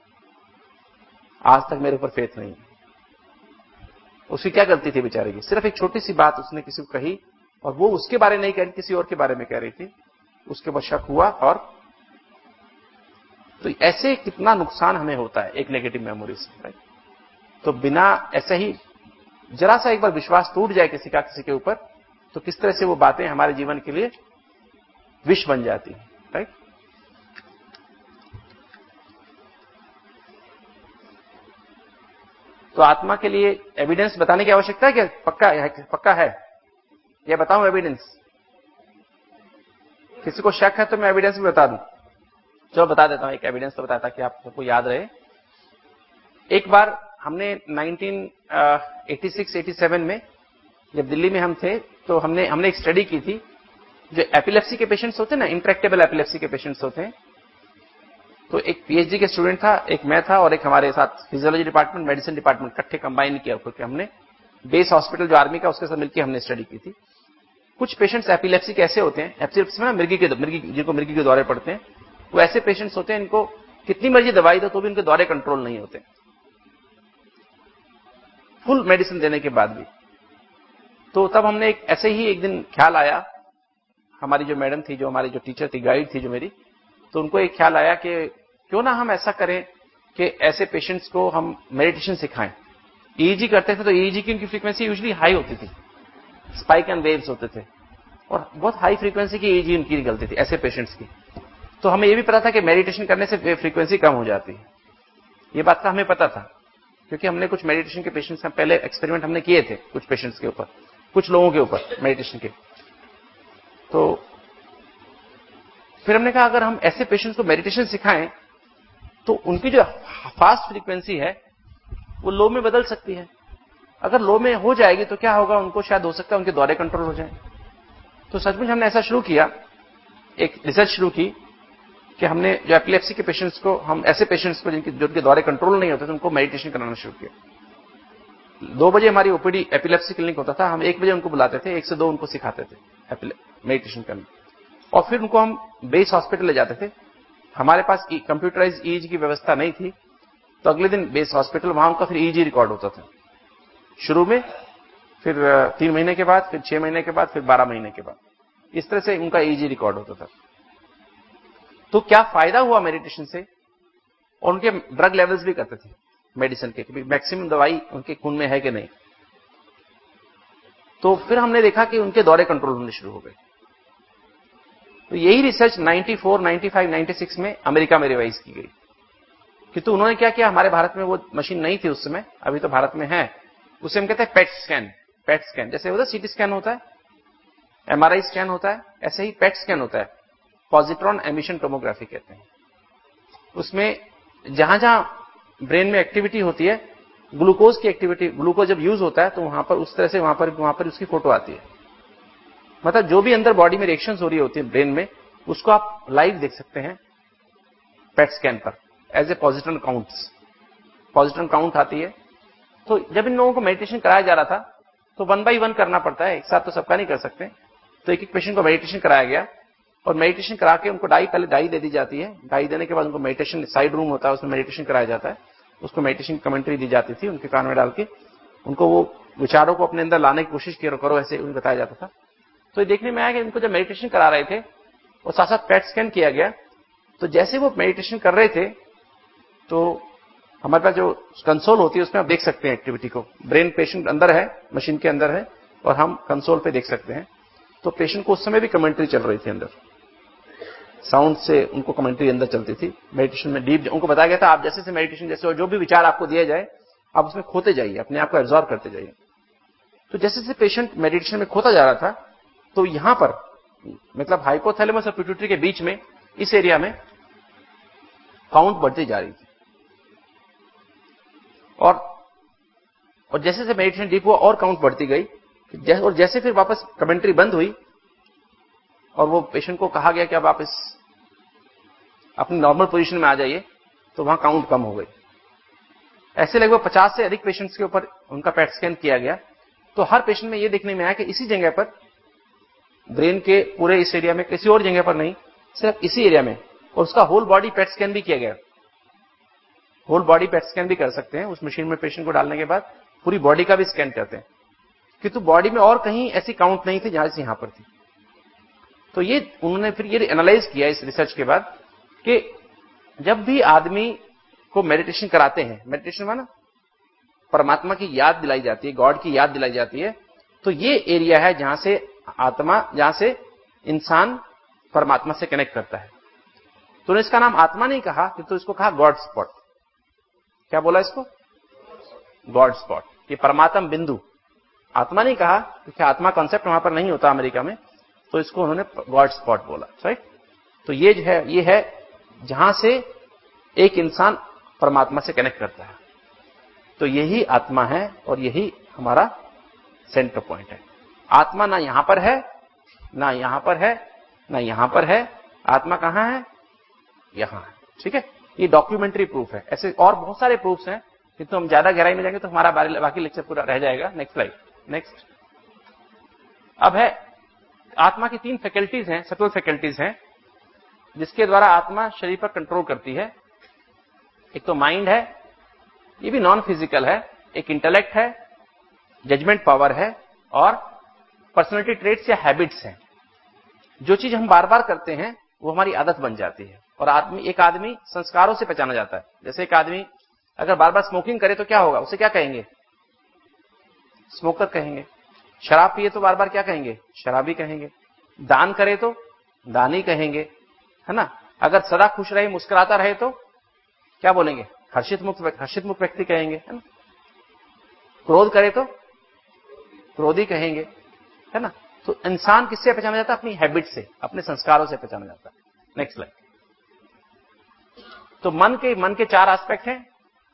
आज तक मेरे ऊपर फेथ नहीं है। उसकी क्या गलती थी बेचारे की, सिर्फ एक छोटी सी बात उसने किसी को कही और वो उसके बारे में नहीं कह रही, किसी और के बारे में कह रही थी, उसके बाद शक हुआ। और तो ऐसे कितना नुकसान हमें होता है एक नेगेटिव मेमोरी से। तो बिना ऐसे ही जरा सा एक बार विश्वास टूट जाए किसी का किसी के ऊपर, तो किस तरह से वो बातें हमारे जीवन के लिए विष बन जाती है, राइट। तो आत्मा के लिए एविडेंस बताने की आवश्यकता है क्या? पक्का है, पक्का है, ये बताऊं एविडेंस? किसी को शक है तो मैं एविडेंस भी बता दूं। चलो बता देता हूं, एक एविडेंस तो बताता कि आप सबको याद रहे। एक बार हमने nineteen eighty six eighty seven में जब दिल्ली में हम थे तो हमने हमने एक स्टडी की थी। जो एपिलेप्सी के पेशेंट्स होते हैं ना, इंट्रैक्टेबल एपिलेप्सी के पेशेंट्स होते हैं, तो एक पीएचडी के स्टूडेंट था, एक मैं था और एक हमारे साथ फिजियोलॉजी डिपार्टमेंट, मेडिसिन डिपार्टमेंट इकट्ठे कंबाइन किया क्योंकि हमने बेस हॉस्पिटल जो आर्मी का उसके साथ मिलकर हमने स्टडी की थी। कुछ पेशेंट्स एपिलेप्सी कैसे होते हैं, एपिलेप्सी में ना मिर्गी के मिर्गी जिनको मिर्गी के दौरे पड़ते हैं, वो ऐसे पेशेंट्स होते हैं इनको कितनी मर्जी दवाई दो तो भी उनके दौरे कंट्रोल नहीं होते, फुल मेडिसिन देने के बाद भी। तो तब हमने एक ऐसे ही एक दिन ख्याल आया, हमारी जो मैडम थी, जो हमारी जो टीचर थी, गाइड थी जो मेरी, तो उनको एक ख्याल आया कि क्यों ना हम ऐसा करें कि ऐसे पेशेंट्स को हम मेडिटेशन सिखाएं। ईईजी करते थे तो ईईजी की उनकी फ्रीक्वेंसी यूजुअली हाई होती थी, स्पाइक एंड वेव्स होते थे और बहुत हाई फ्रीक्वेंसी की ईईजी उनकी निकलती थी ऐसे पेशेंट्स की। तो हमें यह भी पता था कि मेडिटेशन करने से फ्रीक्वेंसी कम हो जाती है, ये बात का हमें पता था क्योंकि हमने कुछ मेडिटेशन के पेशेंट्स का पहले एक्सपेरिमेंट हमने किए थे कुछ पेशेंट्स के ऊपर, कुछ लोगों के ऊपर मेडिटेशन के। तो फिर हमने कहा अगर हम ऐसे पेशेंट्स को मेडिटेशन सिखाएं तो उनकी जो फास्ट फ्रीक्वेंसी है वो लो में बदल सकती है। अगर लो में हो जाएगी तो क्या होगा, उनको शायद हो सकता है उनके दौरे कंट्रोल हो जाए। तो सचमुच हमने ऐसा शुरू किया, एक रिसर्च शुरू की कि हमने जो एपिलेप्सी के पेशेंट्स को, हम ऐसे पेशेंट्स को जिनके जो उनके दौरे कंट्रोल नहीं होते थे उनको मेडिटेशन कराना शुरू किया। दो बजे हमारी ओपीडी एपिलेप्सी क्लिनिक होता था, हम एक बजे उनको बुलाते थे, एक से दो उनको सिखाते थे मेडिटेशन करना और फिर उनको हम बेस हॉस्पिटल ले जाते थे। हमारे पास कंप्यूटराइज ईईजी की व्यवस्था नहीं थी तो अगले दिन बेस हॉस्पिटल वहां उनका फिर ईईजी रिकॉर्ड होता था शुरू में, फिर तीन महीने के बाद, फिर छह महीने के बाद, फिर बारह महीने के बाद, इस तरह से उनका ईईजी रिकॉर्ड होता था। तो क्या फायदा हुआ मेडिटेशन से, और उनके ड्रग लेवल्स भी करते थे मेडिसिन के, मैक्सिमम दवाई उनके खून में है कि नहीं। तो फिर हमने देखा कि उनके दौरे कंट्रोल होने शुरू हो गए। तो यही रिसर्च चौरानवे, पचानवे, छियानवे में अमेरिका में रिवाइज की गई। किंतु उन्होंने क्या किया, हमारे भारत में वो मशीन नहीं थी उस समय, अभी तो भारत में है, उसे हम कहते हैं पेट स्कैन। पेट स्कैन जैसे होता है सीटी स्कैन होता है, एमआरआई स्कैन होता है, ऐसे ही पेट स्कैन होता है, पॉजिट्रॉन एमिशन टोमोग्राफी कहते हैं। उसमें जहां जहां ब्रेन में एक्टिविटी होती है ग्लूकोज की एक्टिविटी, ग्लूकोज जब यूज होता है तो वहां पर उस तरह से वहां पर वहां पर उसकी फोटो आती है। मतलब जो भी अंदर बॉडी में रिएक्शंस हो रही होती है ब्रेन में, उसको आप लाइव देख सकते हैं पेट स्कैन पर as a positron counts, positron count आती है। तो जब इन लोगों को मेडिटेशन कराया जा रहा था तो वन बाई वन करना पड़ता है, एक साथ तो सबका नहीं कर सकते। तो एक एक पेशेंट को मेडिटेशन कराया गया और मेडिटेशन करा के उनको डाई, पहले डाई दे दी जाती है, डाई देने के बाद उनको मेडिटेशन साइड रूम होता है, उसमें मेडिटेशन कराया जाता है, उसको मेडिटेशन कमेंट्री दी जाती थी उनके कान में डाल के, उनको वो विचारों को अपने अंदर लाने की कोशिश करो, ऐसे उन्हें बताया जाता था। तो ये देखने में आया कि उनको जब मेडिटेशन करा रहे थे और साथ साथ पेट स्कैन किया गया, तो जैसे वो मेडिटेशन कर रहे थे तो हमारे पास जो कंसोल होती है उसमें आप देख सकते हैं एक्टिविटी को, ब्रेन पेशेंट अंदर है, मशीन के अंदर है और हम कंसोल पे देख सकते हैं। तो पेशेंट को उस समय भी कमेंट्री चल रही थी अंदर, साउंड से उनको कमेंट्री अंदर चलती थी। मेडिटेशन में डीप उनको बताया गया था आप जैसे से मेडिटेशन जैसे और जो भी विचार आपको दिया जाए आप उसमें खोते जाइए, अपने आप को एब्जॉर्ब करते जाइए। तो जैसे जैसे पेशेंट मेडिटेशन में खोता जा रहा था तो यहां पर मतलब हाइपोथैलेमस और पिट्यूटरी के बीच में इस एरिया में काउंट बढ़ती जा रही थी और और जैसे जैसे मेडिटेशन डीप हुआ और काउंट बढ़ती गई जैसे, और जैसे फिर वापस कमेंट्री बंद हुई और वो पेशेंट को कहा गया कि अब आप इस अपनी नॉर्मल पोजीशन में आ जाइए, तो वहां काउंट कम हो गई। ऐसे लगभग पचास से अधिक पेशेंट्स के ऊपर उनका पेट स्कैन किया गया। तो हर पेशेंट में यह देखने में आया कि इसी जगह पर ब्रेन के पूरे इस एरिया में, किसी और जगह पर नहीं, सिर्फ इसी एरिया में, और उसका होल बॉडी पेट स्कैन भी किया गया। होल बॉडी पेट स्कैन भी कर सकते हैं, उस मशीन में पेशेंट को डालने के बाद पूरी बॉडी का भी स्कैन करते हैं, किंतु बॉडी में और कहीं ऐसी काउंट नहीं थी जहां से यहां पर थी। तो ये उन्होंने फिर ये एनालाइज किया इस रिसर्च के बाद कि जब भी आदमी को मेडिटेशन कराते हैं, मेडिटेशन माना परमात्मा की याद दिलाई जाती है, गॉड की याद दिलाई जाती है, तो ये एरिया है जहां से आत्मा, जहां से इंसान परमात्मा से कनेक्ट करता है। तो इसका नाम आत्मा नहीं कहा, तो इसको कहा गॉड स्पॉट। क्या बोला इसको? गॉड स्पॉट, ये परमात्मा बिंदु। आत्मा नहीं कहा क्योंकि आत्मा कॉन्सेप्ट वहां पर नहीं होता अमेरिका में, तो इसको उन्होंने गॉड स्पॉट बोला, राइट। तो ये जो है ये है जहां से एक इंसान परमात्मा से कनेक्ट करता है। तो यही आत्मा है और यही हमारा सेंटर पॉइंट है। आत्मा ना यहां पर है, ना यहां पर है, ना यहां पर है। आत्मा कहां है? यहां है, ठीक है। ये डॉक्यूमेंट्री प्रूफ है। ऐसे और बहुत सारे प्रूफ्स हैं, किंतु हम ज्यादा गहराई में जाएंगे तो हमारा बाकी लेक्चर पूरा रह जाएगा। Next slide, next. अब है आत्मा की तीन फैकल्टीज हैं, सटल फैकल्टीज हैं, जिसके द्वारा आत्मा शरीर पर कंट्रोल करती है। एक तो माइंड है, ये भी नॉन फिजिकल है। एक इंटेलेक्ट है, जजमेंट पावर है, और पर्सनैलिटी ट्रेट्स या हैबिट्स हैं। जो चीज हम बार बार करते हैं वो हमारी आदत बन जाती है। और आदमी एक आदमी संस्कारों से पहचाना जाता है। जैसे एक आदमी अगर बार बार स्मोकिंग करे तो क्या होगा? उसे क्या कहेंगे? स्मोकर कहेंगे। शराब पिए तो बार बार क्या कहेंगे? शराबी कहेंगे। दान करे तो दानी कहेंगे, है ना। अगर सदा खुश रहे, मुस्कुराता रहे तो क्या बोलेंगे? हर्षित मुक्त हर्षित मुक्त व्यक्ति कहेंगे, है ना। क्रोध करे तो क्रोधी कहेंगे, है ना। तो इंसान किससे पहचाना जाता है? अपनी हैबिट से, अपने संस्कारों से पहचाना जाता है। Next slide. तो मन के मन के चार एस्पेक्ट हैं,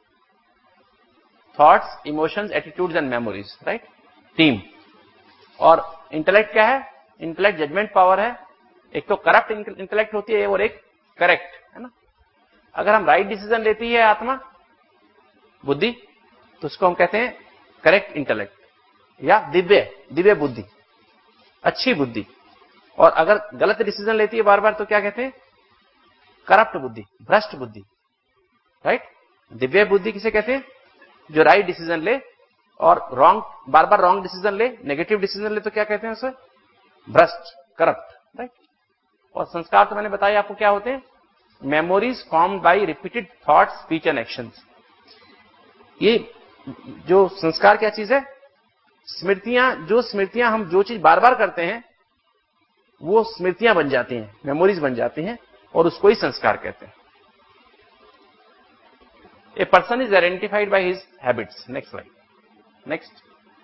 thoughts, emotions, attitudes and memories, right, team. और इंटेलेक्ट क्या है? इंटेलेक्ट जजमेंट पावर है। एक तो करप्ट इंटेलेक्ट होती है और एक करेक्ट, है ना। अगर हम राइट डिसीजन लेती है आत्मा, बुद्धि, तो उसको हम कहते हैं करेक्ट इंटेलेक्ट या दिव्य दिव्य बुद्धि, अच्छी बुद्धि। और अगर गलत डिसीजन लेती है बार बार तो क्या कहते हैं? करप्ट बुद्धि, भ्रष्ट बुद्धि, राइट। दिव्य बुद्धि किसे कहते हैं? जो राइट डिसीजन ले, और रॉन्ग, बार बार रॉन्ग डिसीजन ले, नेगेटिव डिसीजन ले तो क्या कहते हैं उसे? भ्रष्ट, करप्ट, राइट। और संस्कार तो मैंने बताया आपको क्या होते हैं? Memories formed by repeated thoughts, speech and actions. ये जो संस्कार क्या चीज है? स्मृतियां। जो स्मृतियां हम जो चीज बार बार करते हैं वो स्मृतियां बन जाती हैं, मेमोरीज बन जाती हैं, और उसको ही संस्कार कहते हैं। A person is identified by his habits. Next slide, next.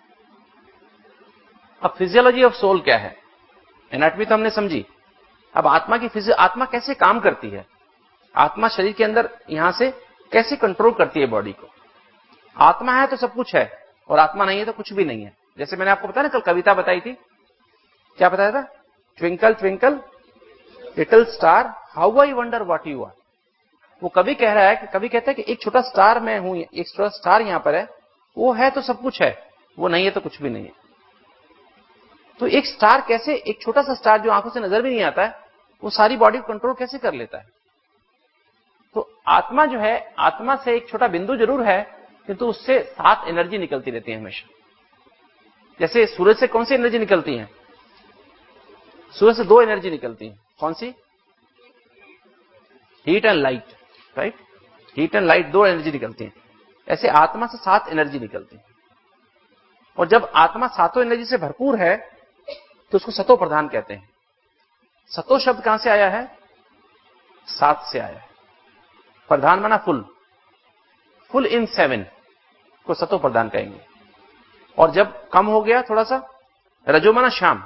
अब फिजियोलॉजी ऑफ सोल क्या है? एनाटॉमी तो हमने समझी। अब आत्मा की फिजियो आत्मा कैसे काम करती है? आत्मा शरीर के अंदर यहां से कैसे कंट्रोल करती है बॉडी को? आत्मा है तो सब कुछ है, और आत्मा नहीं है तो कुछ भी नहीं है। जैसे मैंने आपको बताया ना, कल कविता बताई थी, क्या बताया था? Twinkle twinkle little star how I wonder what you are. वो कवि कह रहा है कि कवि कहता है कि एक छोटा स्टार मैं हूं, एक छोटा स्टार यहां पर है, वो है तो सब कुछ है, वो नहीं है तो कुछ भी नहीं है। तो एक स्टार कैसे, एक छोटा सा स्टार जो आंखों से नजर भी नहीं आता है, वो सारी बॉडी को कंट्रोल कैसे कर लेता है? तो आत्मा जो है, आत्मा से एक छोटा बिंदु जरूर है, किंतु उससे सात एनर्जी निकलती रहती है हमेशा। जैसे सूरज से कौन सी एनर्जी निकलती है? सूरज से दो एनर्जी निकलती है, कौन सी? Heat and light, right? Heat and light, दो एनर्जी निकलती है। ऐसे आत्मा से सात एनर्जी निकलती है, और जब आत्मा सातों एनर्जी से भरपूर है तो उसको सतो प्रधान कहते हैं। सतो शब्द कहां से आया है? सात से आया है। प्रधान माना फुल, फुल इन सेवन को सतो प्रधान कहेंगे। और जब कम हो गया थोड़ा सा, रजो माना शाम,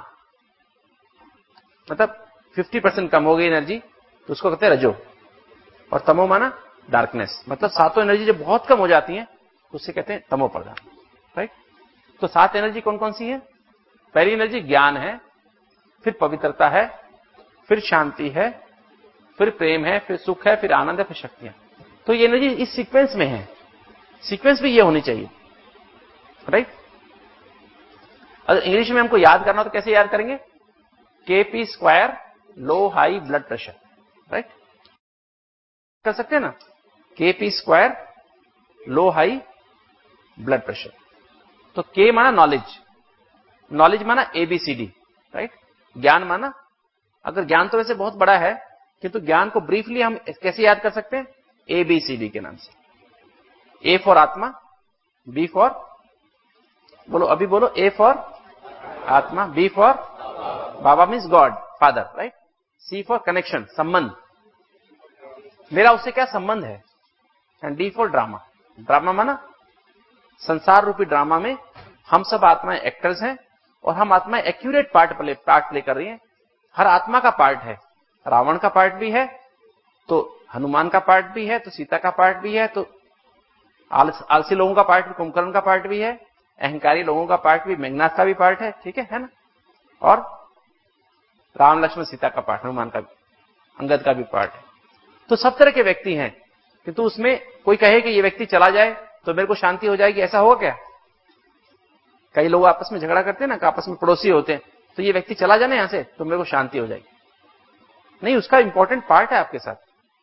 मतलब पचास परसेंट कम हो गई एनर्जी, तो उसको कहते हैं रजो। और तमो माना डार्कनेस, मतलब सातों एनर्जी जब बहुत कम हो जाती हैं तो उससे कहते हैं तमो प्रधान, राइट? तो सात एनर्जी कौन कौन सी है? पहली एनर्जी ज्ञान है, फिर पवित्रता है, फिर शांति है, फिर प्रेम है, फिर सुख है, फिर आनंद है, फिर शक्तियां। तो ये एनर्जी इस सीक्वेंस में है, सीक्वेंस भी ये होनी चाहिए, राइट? अगर इंग्लिश में हमको याद करना हो तो कैसे याद करेंगे? KP square low high blood pressure, right? कर सकते हैं ना, KP square low high blood pressure. तो के माना नॉलेज, नॉलेज माना एबीसीडी, राइट? ज्ञान माना, अगर ज्ञान तो वैसे बहुत बड़ा है, किंतु तो ज्ञान को ब्रीफली हम कैसे याद कर सकते हैं? एबीसीडी के नाम से। ए फॉर आत्मा, बी फॉर, बोलो अभी बोलो, ए फॉर आत्मा, बी फॉर बाबा means god father, right? C for connection, संबंध, मेरा उससे क्या संबंध है? And D for drama, drama माना संसार रूपी ड्रामा में हम सब आत्माएं एक्टर्स हैं, और हम आत्माएं accurate part play part play कर रही हैं। हर आत्मा का पार्ट है, रावण का पार्ट भी है, तो हनुमान का पार्ट भी है, तो सीता का पार्ट भी है, तो आलस, आलसी लोगों का पार्ट भी, कुंभकर्ण का पार्ट भी है, अहंकारी लोगों का पार्ट भी, मेघनाथ का भी पार्ट है, ठीक है, है ना? और राम लक्ष्मण सीता का पार्ट, हनुमान का भी, अंगद का भी पार्ट है। तो सब तरह के व्यक्ति हैं, किंतु उसमें कोई कहे कि ये व्यक्ति चला जाए तो मेरे को शांति हो जाएगी, ऐसा होगा क्या? कई लोग आपस में झगड़ा करते हैं ना, आपस में पड़ोसी होते हैं, तो ये व्यक्ति चला जाए यहां से तो मेरे को शांति हो जाएगी। नहीं, उसका इंपॉर्टेंट पार्ट है आपके साथ,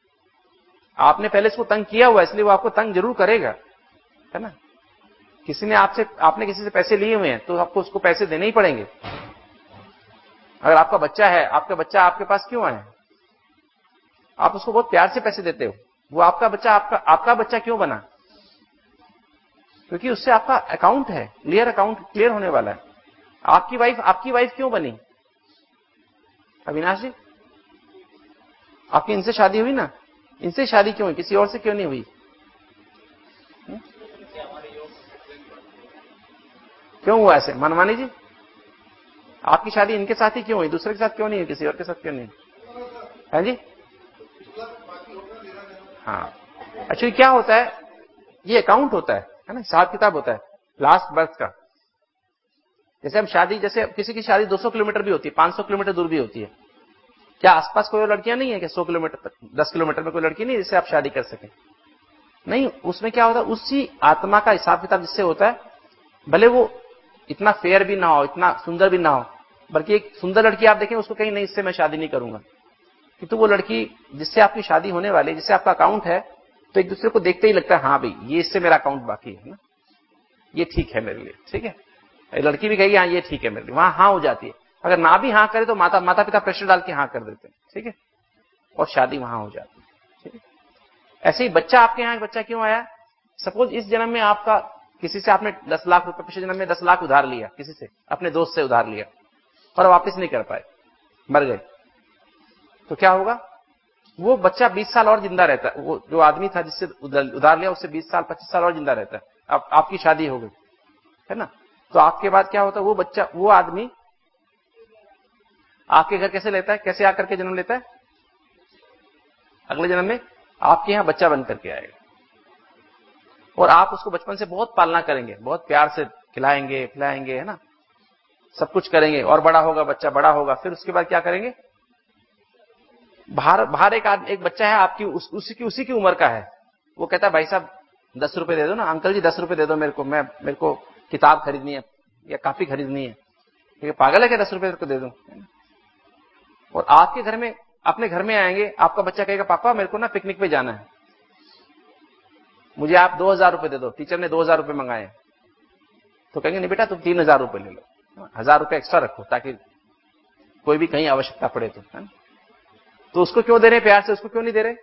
आपने पहले इसको तंग किया हुआ, इसलिए वो आपको तंग जरूर करेगा, है ना? किसी ने आपसे, आपने किसी से पैसे लिए हुए हैं तो आपको उसको पैसे देने ही पड़ेंगे। अगर आपका बच्चा है, आपका बच्चा आपके पास क्यों आए? आप उसको बहुत प्यार से पैसे देते हो, वो आपका बच्चा आपका आपका बच्चा क्यों बना? क्योंकि उससे आपका अकाउंट है, क्लियर अकाउंट क्लियर होने वाला है। आपकी वाइफ आपकी वाइफ क्यों बनी? अविनाश जी, आपकी इनसे शादी हुई ना, इनसे शादी क्यों हुई, किसी और से क्यों नहीं हुई? हुँ? क्यों हुआ ऐसे? मनमानी जी, आपकी शादी इनके साथ ही क्यों हुई, दूसरे के साथ क्यों नहीं हुई, किसी और के साथ क्यों नहीं? है जी? हाँ, एक्चुअली क्या होता है, ये अकाउंट होता है है ना, हिसाब किताब होता है लास्ट बर्थ का। जैसे हम शादी, जैसे किसी की शादी दो सौ किलोमीटर भी होती है, पांच सौ किलोमीटर दूर भी होती है, क्या आसपास कोई लड़कियां नहीं है कि सौ किलोमीटर तक, दस किलोमीटर में कोई लड़की नहीं जिससे आप शादी कर सकें? नहीं, उसमें क्या होता है, उसी आत्मा का हिसाब किताब जिससे होता है, भले वो इतना फेयर भी ना हो, इतना सुंदर भी ना हो, बल्कि एक सुंदर लड़की आप देखें, उसको कहीं नहीं, इससे मैं शादी नहीं करूंगा, किंतु वो लड़की जिससे आपकी शादी होने वाली, जिससे आपका अकाउंट है, तो एक दूसरे को देखते ही लगता है हाँ भाई ये इससे मेरा अकाउंट बाकी है ना, ये ठीक है मेरे लिए, ठीक है। लड़की भी कहेगी हाँ ये ठीक है मेरे लिए, वहां हाँ हो जाती है। अगर ना भी हाँ करे तो माता माता पिता प्रेशर डाल के हाँ कर देते हैं, ठीक है, और शादी वहां हो जाती है, ठीक है। ऐसे ही बच्चा, आपके यहाँ बच्चा क्यों आया? सपोज इस जन्म में आपका किसी से आपने दस लाख रुपए, पिछले जन्म में दस लाख उधार लिया, किसी से, अपने दोस्त से उधार लिया और वापस नहीं कर पाए, मर गए, तो क्या होगा? वो बच्चा बीस साल और जिंदा रहता है, वो जो आदमी था जिससे उधार लिया उससे बीस साल पच्चीस साल और जिंदा रहता है। अब आपकी शादी हो गई है ना, तो आपके बाद क्या होता है, वो बच्चा, वो आदमी आपके घर कैसे लेता है, कैसे आकर के जन्म लेता है? अगले जन्म में आपके यहां बच्चा बन करके आएगा। और आप उसको बचपन से बहुत पालना करेंगे, बहुत प्यार से खिलाएंगे पिलाएंगे, है ना, सब कुछ करेंगे, और बड़ा होगा बच्चा, बड़ा होगा, फिर उसके बाद क्या करेंगे, बाहर बाहर एक आदमी, एक बच्चा है आपकी उस, उसी की उसी की उम्र का है, वो कहता है भाई साहब दस रुपए दे दो ना, अंकल जी दस रुपए दे दो मेरे को, मैं मेरे को किताब खरीदनी है या कॉपी खरीदनी है, ये पागल है क्या दस रुपए मेरे को दे दूं। और आपके घर में, अपने घर में आएंगे, आपका बच्चा कहेगा पापा मेरे को ना पिकनिक पे जाना है, मुझे आप दो हजार रुपए दे दो, टीचर ने दो हजार रुपए मंगाए, तो कहेंगे नहीं बेटा तुम तीन हजार रुपए ले लो, हजार रुपए एक्स्ट्रा रखो ताकि कोई भी कहीं आवश्यकता पड़े तो, है ना। तो उसको क्यों दे रहे प्यार से, उसको क्यों नहीं दे रहे,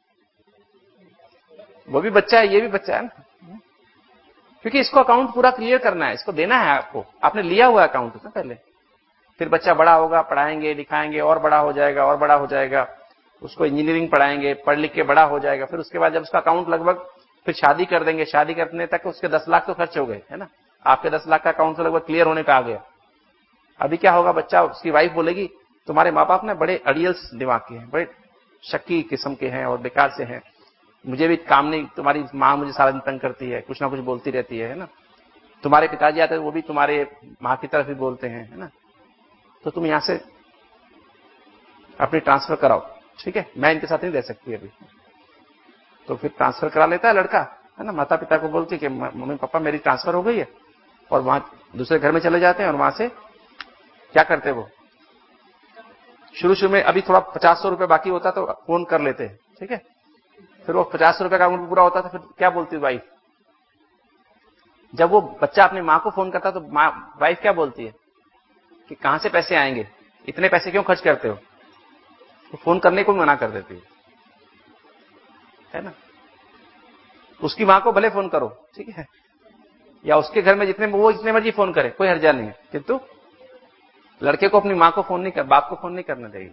वो भी बच्चा है ये भी बच्चा है ना, क्योंकि इसको अकाउंट पूरा क्लियर करना है, इसको देना है आपको, आपने लिया हुआ अकाउंट ना पहले। फिर बच्चा बड़ा होगा, पढ़ाएंगे लिखाएंगे, और बड़ा हो जाएगा और बड़ा हो जाएगा, उसको इंजीनियरिंग पढ़ाएंगे, पढ़ लिख के बड़ा हो जाएगा, फिर उसके बाद जब उसका अकाउंट लगभग, फिर शादी कर देंगे, शादी करने तक उसके दस लाख तो खर्च हो गए, है ना, आपके दस लाख का अकाउंट तो लगभग क्लियर होने पे आ गया। अभी क्या होगा, बच्चा, उसकी वाइफ बोलेगी तुम्हारे माँ बाप ना बड़े अड़ियल्स दिमाग के हैं, बड़े शक्की किस्म के हैं और बेकार से हैं, मुझे भी काम नहीं, तुम्हारी माँ मुझे सारा दिन तंग करती है, कुछ ना कुछ बोलती रहती है, है ना, तुम्हारे पिताजी आते हैं वो भी तुम्हारे माँ की तरफ ही बोलते हैं, है ना, तो तुम यहां से अपनी ट्रांसफर कराओ, ठीक है, मैं इनके साथ नहीं रह सकती अभी। तो फिर ट्रांसफर करा लेता है लड़का, है ना, माता पिता को बोलती कि मम्मी पापा मेरी ट्रांसफर हो गई है, और वहां दूसरे घर में चले जाते हैं, और वहां से क्या करते हैं वो, शुरू शुरू में अभी थोड़ा पचास सौ रुपए बाकी होता तो फोन कर लेते हैं, ठीक है, फिर वो पचास रुपए का अकाउंट पूरा होता था, फिर क्या बोलती वाइफ, जब वो बच्चा अपनी माँ को फोन करता तो माँ वाइफ क्या बोलती है कि कहां से पैसे आएंगे, इतने पैसे क्यों खर्च करते हो, तो फोन करने को मना कर देती है, है ना। उसकी माँ को भले फोन करो, ठीक है, या उसके घर में जितने वो जितने मर्जी फोन करे, कोई हर्जा नहीं है, किंतु लड़के को अपनी माँ को फोन नहीं कर, बाप को फोन नहीं करना चाहिए।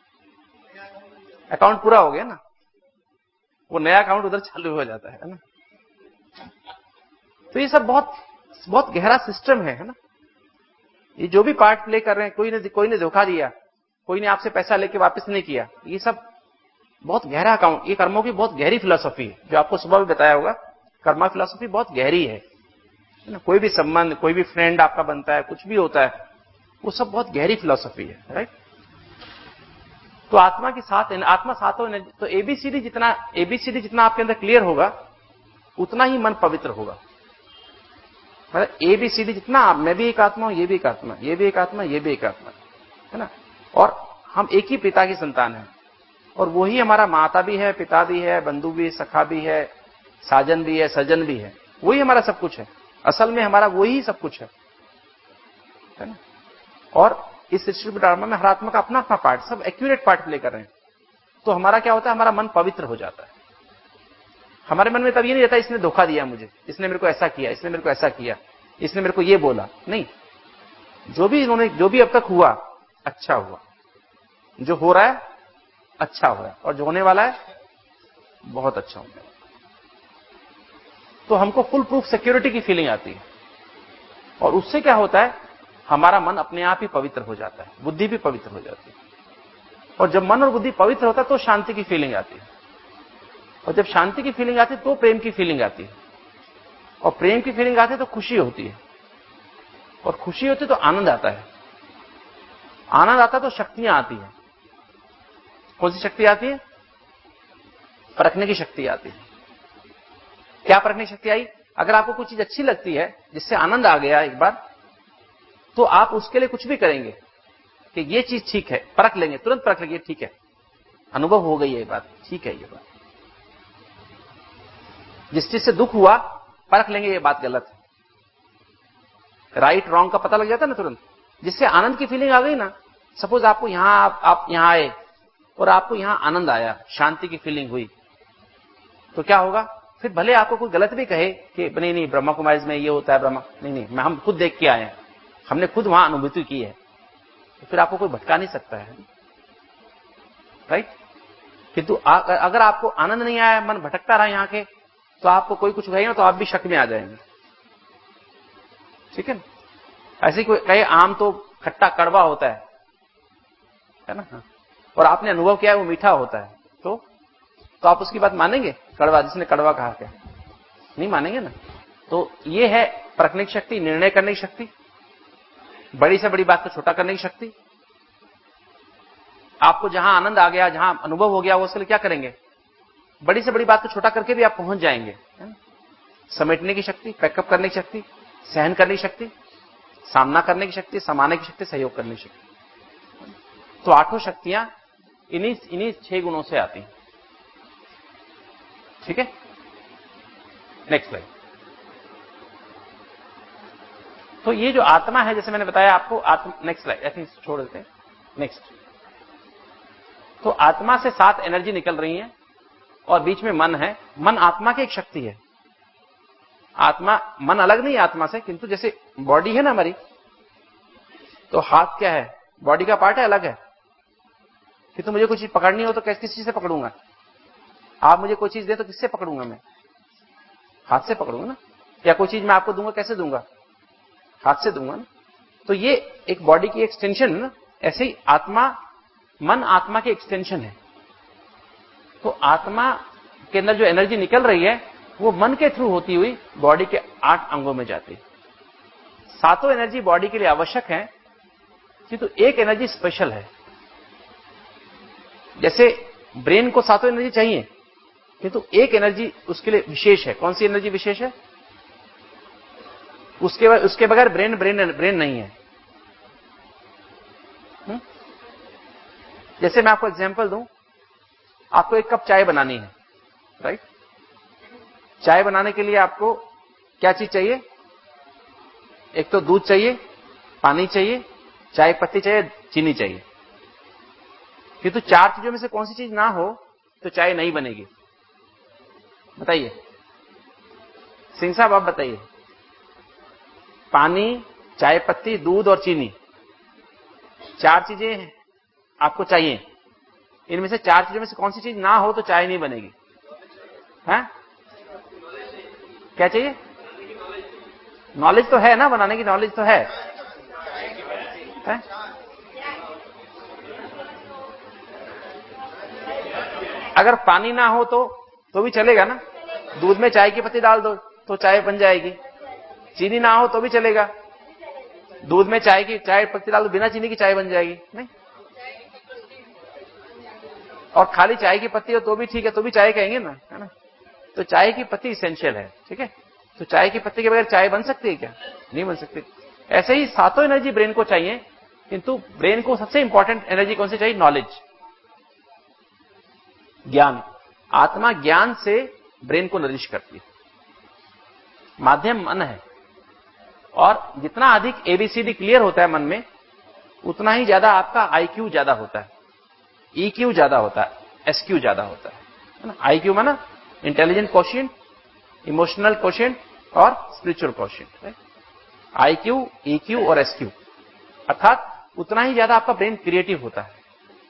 अकाउंट पूरा हो गया ना, वो नया अकाउंट उधर चालू हो जाता है ना। तो ये सब बहुत बहुत गहरा सिस्टम है, है ना। ये जो भी पार्ट प्ले कर रहे हैं, कोई ने कोई ने धोखा दिया, कोई ने आपसे पैसा लेके वापस नहीं किया, ये सब बहुत गहरा अकाउंट, ये कर्मों की बहुत गहरी फिलॉसफी है, जो आपको सुबह भी बताया होगा, कर्मा फिलॉसफी बहुत गहरी है ना। कोई भी संबंध, कोई भी फ्रेंड आपका बनता है, कुछ भी होता है, वो सब बहुत गहरी फिलॉसफी है, राइट। तो आत्मा के साथ, आत्मा साथ हो, तो एबीसीडी जितना एबीसीडी जितना आपके अंदर क्लियर होगा, उतना ही मन पवित्र होगा। मतलब एबीसीडी जितना, मैं भी एक आत्मा हूं, ये भी एक आत्मा, ये भी एक आत्मा, ये भी एक आत्मा, है ना, और हम एक ही पिता की संतान है, और वही हमारा माता भी है, पिता भी है, बंधु भी, सखा भी है, साजन भी है, सजन भी है, वही हमारा सब कुछ है, असल में हमारा वही सब कुछ है, है ना। और इस सृष्टि ड्रामा में हर आत्मा का अपना अपना पार्ट, सब एक्यूरेट पार्ट प्ले कर रहे हैं। तो हमारा क्या होता है, हमारा मन पवित्र हो जाता है। हमारे मन में तब ये नहीं रहता इसने धोखा दिया मुझे, इसने मेरे को ऐसा किया, इसने मेरे को ऐसा किया, इसने मेरे को ये बोला, नहीं, जो भी इन्होंने, जो भी अब तक हुआ अच्छा हुआ, जो हो रहा है अच्छा हो रहा है, और जो होने वाला है बहुत अच्छा होगा। तो हमको फुल प्रूफ सिक्योरिटी की फीलिंग आती है, और उससे क्या होता है, हमारा मन अपने आप ही पवित्र हो जाता है, बुद्धि भी पवित्र हो जाती है। और जब मन और बुद्धि पवित्र होता है तो शांति की फीलिंग आती है, और जब शांति की फीलिंग आती है तो प्रेम की फीलिंग आती है, और प्रेम की फीलिंग आती है तो खुशी होती है, और खुशी होती है तो आनंद आता है, आनंद आता है तो शक्तियां आती है। कौन सी शक्ति आती है, परखने की शक्ति आती है। क्या परखने की शक्ति आई, अगर आपको कुछ चीज अच्छी लगती है, जिससे आनंद आ गया एक बार, तो आप उसके लिए कुछ भी करेंगे कि ये चीज ठीक है, परख लेंगे, तुरंत परख लेंगे, ठीक है, अनुभव हो गई है ये बात, ठीक है ये बात। जिस चीज से दुख हुआ, परख लेंगे ये बात गलत है, राइट रॉन्ग का पता लग जाता है ना तुरंत। जिससे आनंद की फीलिंग आ गई ना, सपोज आपको यहां आप, आप यहां आए और आपको यहां आनंद आया, शांति की फीलिंग हुई, तो क्या होगा, फिर भले आपको कोई गलत भी कहे कि नहीं नहीं ब्रह्मा कुमारीज में ये होता है, ब्रह्मा नहीं नहीं मैं हम खुद देख के आए हैं, हमने खुद वहां अनुभूति की है, तो फिर आपको कोई भटका नहीं सकता है, राइट। किंतु अगर आपको आनंद नहीं आया, मन भटकता रहा यहां के, तो आपको कोई कुछ कहेगा तो आप भी शक में आ जाएंगे, ठीक है ना। ऐसे कोई कहे आम तो खट्टा कड़वा होता है, है ना, और आपने अनुभव किया है वो मीठा होता है, तो तो आप उसकी बात मानेंगे, कड़वा, जिसने कड़वा कहा क्या, नहीं मानेंगे ना। तो ये है परखने की शक्ति, निर्णय करने की शक्ति, बड़ी से बड़ी बात को छोटा करने की शक्ति। आपको जहां आनंद आ गया, जहां अनुभव हो गया, वो उसके लिए क्या करेंगे, बड़ी से बड़ी बात को छोटा करके भी आप पहुंच जाएंगे। समेटने की शक्ति, पैकअप करने की शक्ति, सहन करने की शक्ति, सामना करने की शक्ति, समाने की शक्ति, सहयोग करने की शक्ति। तो आठों शक्तियां इन्हीं इन्हीं छह गुणों से आती हैं। ठीक है, नेक्स्ट स्लाइड। तो ये जो आत्मा है, जैसे मैंने बताया आपको, आत्मा, नेक्स्ट स्लाइड, ऐसे छोड़ देते हैं, नेक्स्ट। तो आत्मा से सात एनर्जी निकल रही है और बीच में मन है। मन आत्मा की एक शक्ति है। आत्मा, मन अलग नहीं है आत्मा से, किंतु जैसे बॉडी है ना हमारी, तो हाथ क्या है, बॉडी का पार्ट है, अलग है। कि तो मुझे कोई चीज पकड़नी हो तो किस किस चीज से पकड़ूंगा? आप मुझे कोई चीज दे तो किससे पकड़ूंगा मैं? हाथ से पकड़ूंगा ना। या कोई चीज मैं आपको दूंगा, कैसे दूंगा? हाथ से दूंगा ना। तो ये एक बॉडी की एक्सटेंशन है ना। ऐसे ही आत्मा, मन आत्मा की एक्सटेंशन है। तो आत्मा के अंदर जो एनर्जी निकल रही है वो मन के थ्रू होती हुई बॉडी के आठ अंगों में जाती है। सातों एनर्जी बॉडी के लिए आवश्यक है, किंतु तो एक एनर्जी स्पेशल है। जैसे ब्रेन को सातों एनर्जी चाहिए, किंतु तो एक एनर्जी उसके लिए विशेष है। कौन सी एनर्जी विशेष है? उसके उसके बगैर ब्रेन ब्रेन ब्रेन नहीं है। हुँ? जैसे मैं आपको एग्जांपल दूं, आपको एक कप चाय बनानी है, राइट? चाय बनाने के लिए आपको क्या चीज चाहिए? एक तो दूध चाहिए, पानी चाहिए, चाय पत्ती चाहिए, चीनी चाहिए। किंतु तो चार चीजों में से कौन सी चीज ना हो तो चाय नहीं बनेगी? बताइए सिंह साहब, आप बताइए। पानी, चाय पत्ती, दूध और चीनी, चार चीजें आपको चाहिए। इनमें से चार चीजों में से कौन सी चीज ना हो तो चाय नहीं बनेगी? है? क्या चाहिए? नॉलेज तो है ना, बनाने की नॉलेज तो है, है? अगर पानी ना हो तो तो भी चलेगा ना। दूध में चाय की पत्ती डाल दो तो चाय बन जाएगी। चीनी ना हो तो भी चलेगा। दूध में चाय की चाय पत्ती डाल दो, बिना चीनी की चाय बन जाएगी नहीं। और खाली चाय की पत्ती हो तो भी ठीक है, तो भी चाय कहेंगे ना, है ना। तो चाय की पत्ती इसेंशियल है। ठीक है, तो चाय की पत्ती के बगैर चाय बन सकती है क्या? नहीं बन सकती। ऐसे ही सातों एनर्जी ब्रेन को चाहिए, किंतु ब्रेन को सबसे इंपॉर्टेंट एनर्जी कौन सी चाहिए? नॉलेज, ज्ञान। आत्मा ज्ञान से ब्रेन को नरिश करती है। माध्यम मन है, और जितना अधिक एबीसीडी क्लियर होता है मन में, उतना ही ज्यादा आपका आईक्यू ज्यादा होता है, ईक्यू ज्यादा होता है, एसक्यू ज्यादा होता है। आईक्यू माना इंटेलिजेंट कोशिएंट, इमोशनल कोशिएंट और स्पिरिचुअल कोशिएंट। आईक्यू, ईक्यू और एसक्यू, अर्थात उतना ही ज्यादा आपका ब्रेन क्रिएटिव होता है।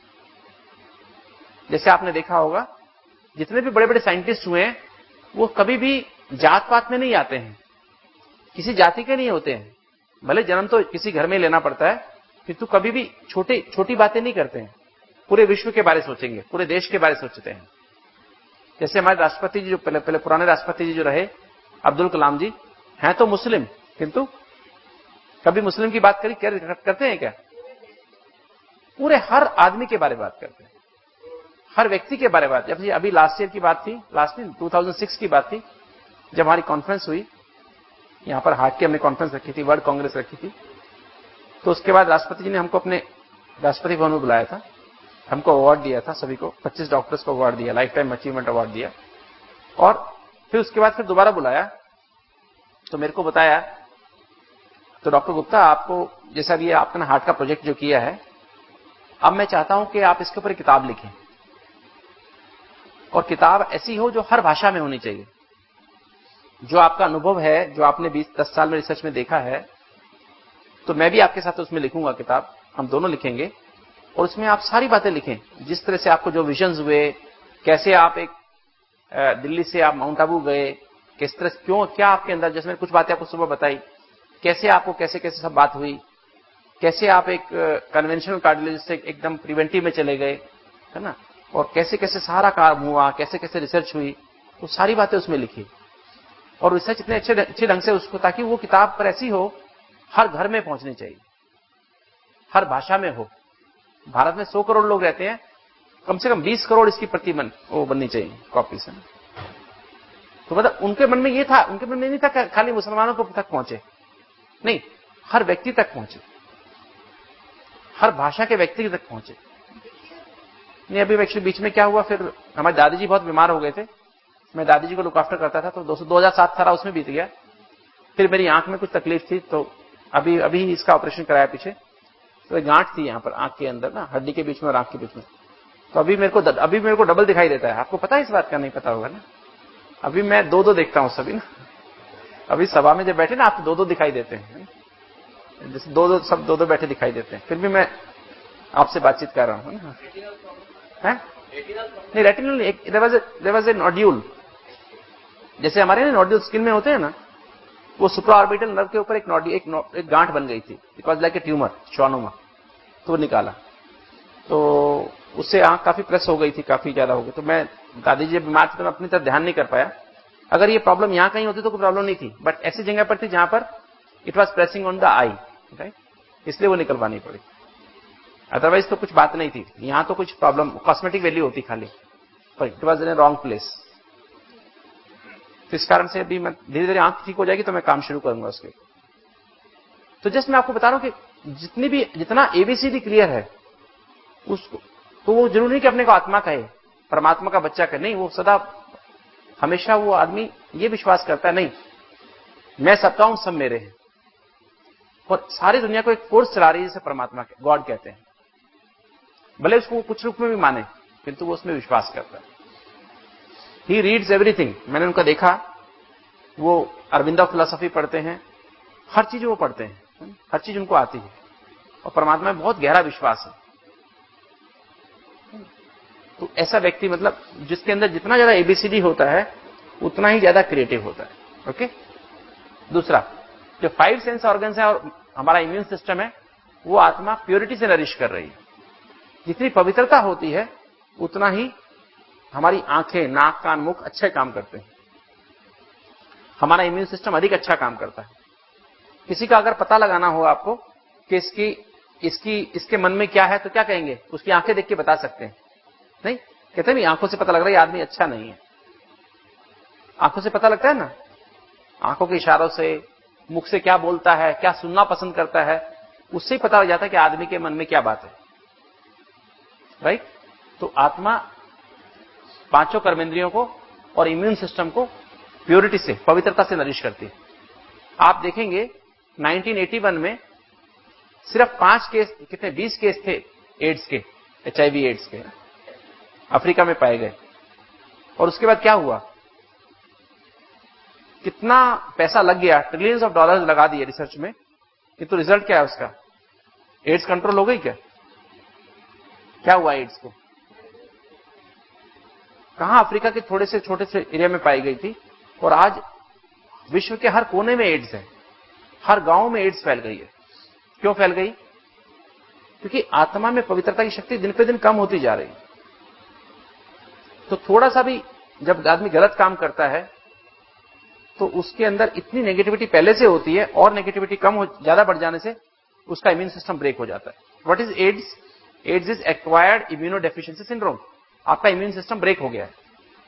जैसे आपने देखा होगा, जितने भी बड़े बड़े साइंटिस्ट हुए हैं, वो कभी भी जात पात में नहीं आते हैं, किसी जाति के नहीं होते हैं। भले जन्म तो किसी घर में लेना पड़ता है, किंतु कभी भी छोटे छोटी बातें नहीं करते हैं। पूरे विश्व के बारे सोचेंगे, पूरे देश के बारे सोचते हैं। जैसे हमारे राष्ट्रपति जी, जो पहले पहले पुराने राष्ट्रपति जी जो रहे, अब्दुल कलाम जी, हैं तो मुस्लिम, किंतु कभी मुस्लिम की बात करी करते हैं क्या? पूरे हर आदमी के बारे में बात करते हैं, हर व्यक्ति के बारे में बात। जब अभी लास्ट ईयर की बात थी, लास्ट ईयर दो हज़ार छह की बात थी, जब हमारी कॉन्फ्रेंस हुई, यहां पर हार्ट की हमने कॉन्फ्रेंस रखी थी, वर्ल्ड कांग्रेस रखी थी। तो उसके बाद राष्ट्रपति जी ने हमको अपने राष्ट्रपति भवन में बुलाया था, हमको अवार्ड दिया था, सभी को पच्चीस डॉक्टर्स को अवार्ड दिया, लाइफ टाइम अचीवमेंट अवार्ड दिया। और फिर उसके बाद फिर दोबारा बुलाया, तो मेरे को बताया, तो डॉक्टर गुप्ता, आपको जैसा भी आपने हार्ट का प्रोजेक्ट जो किया है, अब मैं चाहता हूं कि आप इसके ऊपर किताब लिखें, और किताब ऐसी हो जो हर भाषा में होनी चाहिए। जो आपका अनुभव है, जो आपने बीस दस साल में रिसर्च में देखा है, तो मैं भी आपके साथ उसमें लिखूंगा किताब, हम दोनों लिखेंगे। और उसमें आप सारी बातें लिखें, जिस तरह से आपको जो विजन्स हुए, कैसे आप एक दिल्ली से आप माउंट आबू गए, किस तरह, क्यों, क्या आपके अंदर, जैसे मैंने कुछ बातें आपको सुबह बताई, कैसे आपको कैसे कैसे सब बात हुई, कैसे आप एक कन्वेंशनल कार्डियोलॉजिस्ट से एकदम प्रिवेंटिव में चले गए, है ना, और कैसे कैसे सारा काम हुआ, कैसे कैसे रिसर्च हुई, तो सारी बातें उसमें लिखी। और रिसर्च इतने अच्छे अच्छे ढंग से उसको, ताकि वो किताब पर ऐसी हो हर घर में पहुंचनी चाहिए, हर भाषा में हो। भारत में सौ करोड़ लोग रहते हैं, कम से कम बीस करोड़ इसकी प्रति मन वो बननी चाहिए कॉपी से। तो मतलब उनके मन में ये था, उनके मन में नहीं था खाली मुसलमानों को तक पहुंचे, नहीं, हर व्यक्ति तक पहुंचे, हर भाषा के व्यक्ति तक पहुंचे। नहीं, अभी एक्चुअली बीच में क्या हुआ, फिर हमारे दादी जी बहुत बीमार हो गए थे, मैं दादी जी को लुक आफ्टर करता था, तो दो हजार सात सारा उसमें बीत गया। फिर मेरी आंख में कुछ तकलीफ थी, तो अभी अभी इसका ऑपरेशन कराया पीछे, तो एक गांठ थी यहाँ पर आंख के अंदर ना, हड्डी के बीच में और आंख के बीच में। तो अभी मेरे को अभी मेरे को डबल दिखाई देता है। आपको पता है इस बात का? नहीं पता होगा ना। अभी मैं दो दो देखता हूँ सभी ना। अभी सभा में जब बैठे ना आप, दो दो दिखाई देते हैं, जैसे दो दो सब दो दो बैठे दिखाई देते हैं। फिर भी मैं आपसे बातचीत कर रहा हूँ ना। है नहीं, रेटिनल नहीं, देयर वाज ए नोड्यूल, जैसे हमारे ना नोड्यूल स्किन में होते हैं ना, वो सुप्रा ऑर्बिटल नर्व के ऊपर एक नोड्यूल एक, नो, एक गांठ बन गई थी। It was like a tumour, schwannoma. तो वो निकाला, तो उससे आंख काफी प्रेस हो गई थी, काफी ज्यादा हो गई। तो मैं दादी जी बीमार थी तो मैं अपनी तरफ ध्यान नहीं कर पाया। अगर ये प्रॉब्लम यहां कहीं होती तो कोई प्रॉब्लम नहीं थी, बट ऐसी जगह पर थी जहां पर it was pressing on the eye, right, इसलिए वो निकलवानी पड़ी। अदरवाइज तो कुछ बात नहीं थी, यहां तो कुछ प्रॉब्लम कॉस्मेटिक वैल्यू होती खाली, पर it was in a wrong place. तो इस कारण से अभी मैं धीरे धीरे आंख ठीक हो जाएगी तो मैं काम शुरू करूंगा उसके। तो जस्ट मैं आपको बता रहा हूं कि जितनी भी जितना एबीसीडी क्लियर है उसको, तो वो जरूरी नहीं कि अपने को आत्मा कहे, परमात्मा का बच्चा कहे, नहीं, वो सदा हमेशा वो आदमी ये विश्वास करता है, नहीं, मैं सबका हूं, सब मेरे हैं, और सारी दुनिया को एक फोर्स चला रही है जिसे परमात्मा गॉड कहते हैं। भले उसको कुछ रूप में भी माने, किंतु वो उसमें विश्वास करता है। He reads everything. मैंने उनका देखा, वो अरविंदा फिलॉसफी पढ़ते हैं, हर चीज वो पढ़ते हैं, हर चीज उनको आती है, और परमात्मा में बहुत गहरा विश्वास है। तो ऐसा व्यक्ति मतलब जिसके अंदर जितना ज्यादा एबीसीडी होता है उतना ही ज्यादा क्रिएटिव होता है। ओके। दूसरा, जो फाइव सेंस ऑर्गन्स है और हमारा इम्यून सिस्टम है, वो आत्मा प्योरिटी से नरिश कर रही है। जितनी पवित्रता होती है उतना ही हमारी आंखें, नाक, कान, मुख अच्छे काम करते हैं, हमारा इम्यून सिस्टम अधिक अच्छा काम करता है। किसी का अगर पता लगाना हो आपको कि इसकी इसकी इसके मन में क्या है, तो क्या कहेंगे? उसकी आंखें देख के बता सकते हैं, नहीं? कहते हैं आंखों से पता लग रहा है ये आदमी अच्छा नहीं है। आंखों से पता लगता है ना, आंखों के इशारों से, मुख से क्या बोलता है, क्या सुनना पसंद करता है, उससे ही पता लग जाता है कि आदमी के मन में क्या बात है, राइट। तो आत्मा पांचों कर्मेंद्रियों को और इम्यून सिस्टम को प्योरिटी से, पवित्रता से नरिश करती है। आप देखेंगे नाइनटीन एटी वन में सिर्फ पांच केस, कितने बीस केस थे एड्स के, एचआईवी एड्स के, अफ्रीका में पाए गए। और उसके बाद क्या हुआ, कितना पैसा लग गया, ट्रिलियंस ऑफ डॉलर्स लगा दिए रिसर्च में, किंतु तो रिजल्ट क्या है उसका? एड्स कंट्रोल हो गई क्या? क्या हुआ एड्स को? कहां? अफ्रीका के थोड़े से छोटे से एरिया में पाई गई थी, और आज विश्व के हर कोने में एड्स है, हर गांव में एड्स फैल गई है। क्यों फैल गई? क्योंकि आत्मा में पवित्रता की शक्ति दिन पे दिन कम होती जा रही है। तो थोड़ा सा भी जब आदमी गलत काम करता है तो उसके अंदर इतनी नेगेटिविटी पहले से होती है, और नेगेटिविटी कम हो, ज्यादा बढ़ जाने से उसका इम्यून सिस्टम ब्रेक हो जाता है। What is AIDS? AIDS is acquired immunodeficiency syndrome. आपका इम्यून सिस्टम ब्रेक हो गया है।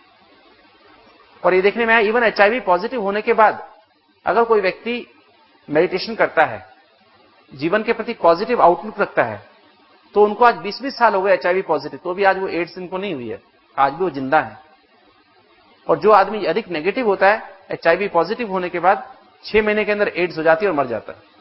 और ये देखने में आया, इवन एचआईवी पॉजिटिव होने के बाद अगर कोई व्यक्ति मेडिटेशन करता है, जीवन के प्रति पॉजिटिव आउटलुक रखता है, तो उनको आज बीस बीस साल हो गए एचआईवी पॉजिटिव, तो भी आज वो एड्स इनको नहीं हुई है, आज भी वो जिंदा है। और जो आदमी अधिक नेगेटिव होता है एचआईवी पॉजिटिव होने के बाद, छह महीने के अंदर एड्स हो जाती है और मर जाता है।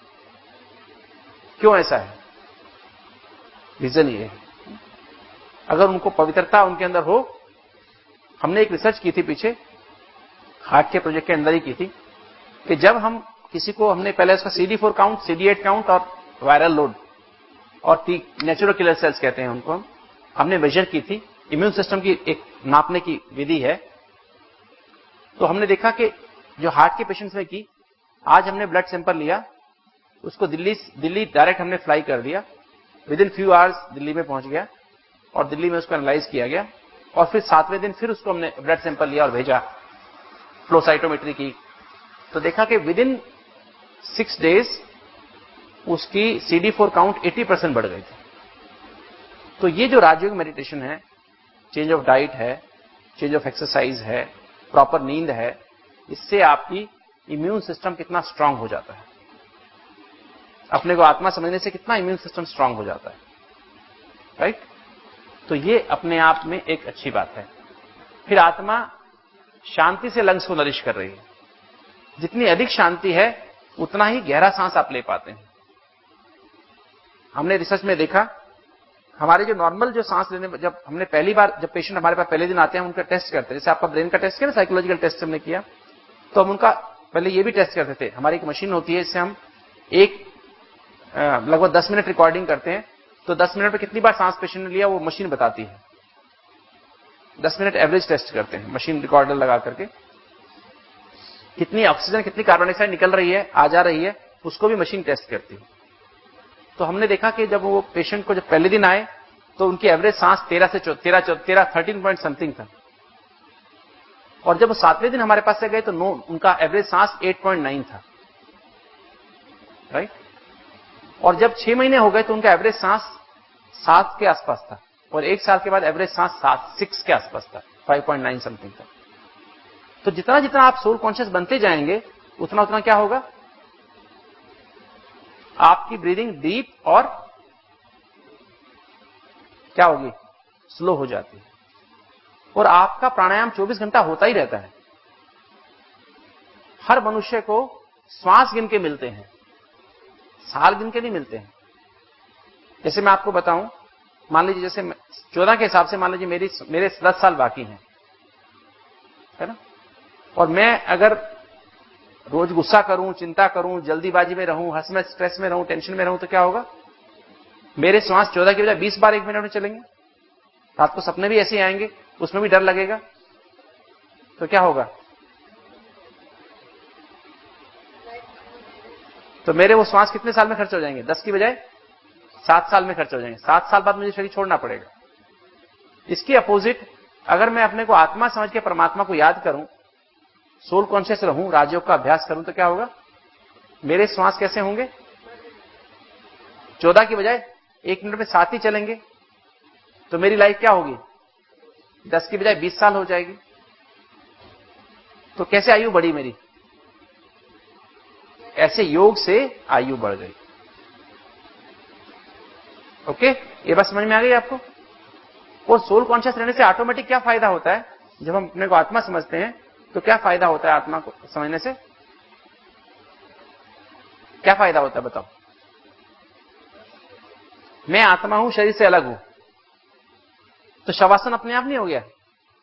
क्यों ऐसा है? रीजन ये है, अगर उनको पवित्रता उनके अंदर हो। हमने एक रिसर्च की थी पीछे, हार्ट के प्रोजेक्ट के अंदर ही की थी, कि जब हम किसी को, हमने पहले उसका C D four count, C D eight count और वायरल लोड और नेचुरल किलर सेल्स कहते हैं उनको, हम हमने मेजर की थी। इम्यून सिस्टम की एक नापने की विधि है। तो हमने देखा कि जो हार्ट के पेशेंट्स में की, आज हमने ब्लड सैंपल लिया, उसको दिल्ली दिल्ली डायरेक्ट हमने फ्लाई कर दिया, within few hours Delhi में पहुंच गया, और दिल्ली में उसको एनालाइज किया गया, और फिर सातवें दिन फिर उसको हमने ब्लड सैंपल लिया और भेजा। फ्लो साइटोमेट्री की, तो देखा कि विद इन सिक्स डेज उसकी सी डी फोर काउंट अस्सी परसेंट बढ़ गई थी। तो ये जो राजयोग मेडिटेशन है, चेंज ऑफ डाइट है, चेंज ऑफ एक्सरसाइज है, प्रॉपर नींद है, इससे आपकी इम्यून सिस्टम कितना स्ट्रांग हो जाता है। अपने को आत्मा समझने से कितना इम्यून सिस्टम स्ट्रांग हो जाता है, राइट। तो ये अपने आप में एक अच्छी बात है। फिर आत्मा शांति से लंग्स को नरिश कर रही है। जितनी अधिक शांति है उतना ही गहरा सांस आप ले पाते हैं। हमने रिसर्च में देखा, हमारे जो नॉर्मल जो सांस लेने, जब हमने पहली बार, जब पेशेंट हमारे पास पहले दिन आते हैं, हम उनका टेस्ट करते हैं। जैसे आपका ब्रेन का टेस्ट किया ना, साइकोलॉजिकल टेस्ट हमने किया, तो हम उनका पहले ये भी टेस्ट करते थे। हमारी एक मशीन होती है, इससे हम एक लगभग दस मिनट रिकॉर्डिंग करते हैं, तो दस मिनट में कितनी बार सांस पेशेंट ने लिया वो मशीन बताती है। दस मिनट एवरेज टेस्ट करते हैं, मशीन रिकॉर्डर लगा करके कितनी ऑक्सीजन, कितनी कार्बन डाइऑक्साइड निकल रही है, आ जा रही है, उसको भी मशीन टेस्ट करती है। तो हमने देखा कि जब वो पेशेंट को जब पहले दिन आए तो उनकी एवरेज सांस तेरह से तेरह तेरह थर्टीन पॉइंट समथिंग था, और जब वो सातवें दिन हमारे पास से गए तो नो, उनका एवरेज सांस आठ पॉइंट नौ था, राइट। और जब छह महीने हो गए तो उनका एवरेज सांस सात के आसपास था, और एक साल के बाद एवरेज सांस सात सिक्स के आसपास था, फाइव पॉइंट नाइन समथिंग था। तो जितना जितना आप सोल कॉन्शियस बनते जाएंगे उतना उतना क्या होगा, आपकी ब्रीदिंग डीप और क्या होगी, स्लो हो जाती है। और आपका प्राणायाम चौबीस घंटा होता ही रहता है। हर मनुष्य को श्वास गिन के मिलते हैं, साल गिन के नहीं मिलते हैं। जैसे मैं आपको बताऊं, मान लीजिए जैसे चौदह के हिसाब से मान लीजिए मेरी मेरे दस साल बाकी हैं, है ना, और मैं अगर रोज गुस्सा करूं, चिंता करूं, जल्दीबाजी में रहूं, हंस में स्ट्रेस में रहूं, टेंशन में रहूं, तो क्या होगा, मेरे श्वास चौदह की बजाय बीस बार एक मिनट में चलेंगे। रात को सपने भी ऐसे ही आएंगे, उसमें भी डर लगेगा, तो क्या होगा, तो मेरे वो श्वास कितने साल में खर्च हो जाएंगे, दस की बजाय सात साल में खर्च हो जाएंगे। सात साल बाद मुझे शरीर छोड़ना पड़ेगा। इसके अपोजिट अगर मैं अपने को आत्मा समझ के परमात्मा को याद करूं, सोल कॉन्शियस रहूं, राजयोग का अभ्यास करूं, तो क्या होगा, मेरे श्वास कैसे होंगे, चौदह की बजाय एक मिनट में सात ही चलेंगे, तो मेरी लाइफ क्या होगी, दस की बजाय बीस साल हो जाएगी। तो कैसे आयु बढ़ी मेरी, ऐसे योग से आयु बढ़ गई। ओके, ये बात समझ में आ गई आपको। और सोल कॉन्शियस रहने से ऑटोमेटिक क्या फायदा होता है, जब हम अपने को आत्मा समझते हैं तो क्या फायदा होता है आत्मा को समझने से, क्या फायदा होता है बताओ। मैं आत्मा हूं, शरीर से अलग हूं, तो शवासन अपने आप नहीं हो गया।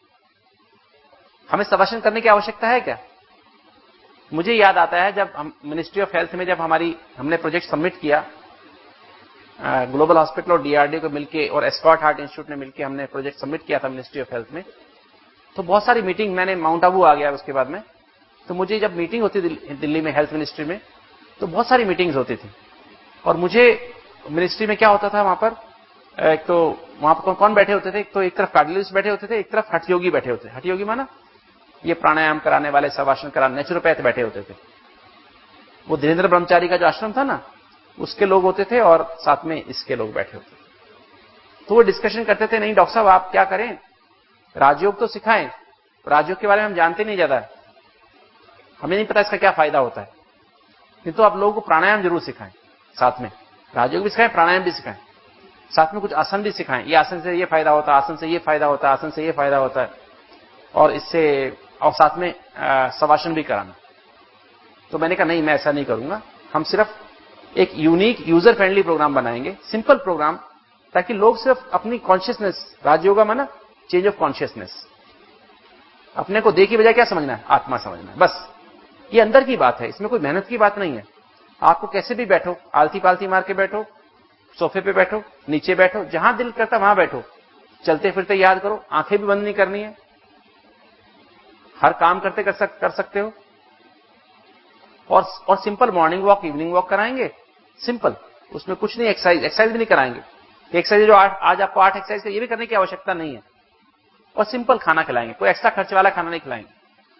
हमें शवासन करने की आवश्यकता है क्या। मुझे याद आता है जब हम मिनिस्ट्री ऑफ हेल्थ में जब हमारी हमने प्रोजेक्ट सबमिट किया, ग्लोबल हॉस्पिटल और डीआरडीओ को मिलकर और एस्कॉर्ट हार्ट इंस्टीट्यूट ने मिलकर हमने प्रोजेक्ट सबमिट किया था मिनिस्ट्री ऑफ हेल्थ में। तो बहुत सारी मीटिंग, मैंने माउंट आबू आ गया उसके बाद में, तो मुझे जब मीटिंग होती दिल्ली में हेल्थ मिनिस्ट्री में, तो बहुत सारी मीटिंग्स होती थी। और मुझे मिनिस्ट्री में क्या होता था, वहां पर एक तो वहां पर कौन बैठे होते थे, एक तो एक तरफ कार्डियोलॉजिस्ट बैठे होते थे, एक तरफ हठयोगी बैठे होते थे। हठयोगी माना ये प्राणायाम कराने वाले, शवासन कराने, नेचुरोपैथ बैठे होते थे। वो धीरेन्द्र ब्रह्मचारी का जो आश्रम था ना, उसके लोग होते थे, और साथ में इसके लोग बैठे होते थे। तो वो डिस्कशन करते थे, नहीं डॉक्टर साहब आप क्या करें, राजयोग तो सिखाएं, राजयोग के बारे में हम जानते नहीं ज्यादा, हमें नहीं पता इसका क्या फायदा होता है, किंतु आप लोगों को प्राणायाम जरूर सिखाएं, साथ में राजयोग भी सिखाएं, प्राणायाम भी सिखाएं, साथ में कुछ आसन भी सिखाएं, ये आसन से ये फायदा होता है, आसन से ये फायदा होता है, आसन से ये फायदा होता है, और इससे, और साथ में शवासन भी कराना। तो मैंने कहा नहीं, मैं ऐसा नहीं करूंगा, हम सिर्फ एक यूनिक यूजर फ्रेंडली प्रोग्राम बनाएंगे, सिंपल प्रोग्राम, ताकि लोग सिर्फ अपनी कॉन्शियसनेस, राजयोगा माना चेंज ऑफ कॉन्शियसनेस, अपने को देह की बजाय क्या समझना है, आत्मा समझना है, बस ये अंदर की बात है, इसमें कोई मेहनत की बात नहीं है। आपको कैसे भी बैठो, आलती पालती मार के बैठो, सोफे पे बैठो, नीचे बैठो, जहां दिल करता वहां बैठो, चलते फिरते याद करो, आंखें भी बंद नहीं करनी है, हर काम करते कर, सक, कर सकते हो। और और simple morning walk, evening walk कराएंगे, सिंपल, उसमें कुछ नहीं, एक्सरसाइज एक्सरसाइज भी नहीं कराएंगे। एक्सरसाइज जो आज, आज आपको आठ एक्सरसाइज का ये भी करने की आवश्यकता नहीं है। और सिंपल खाना खिलाएंगे, कोई एक्स्ट्रा खर्च वाला खाना नहीं खिलाएंगे,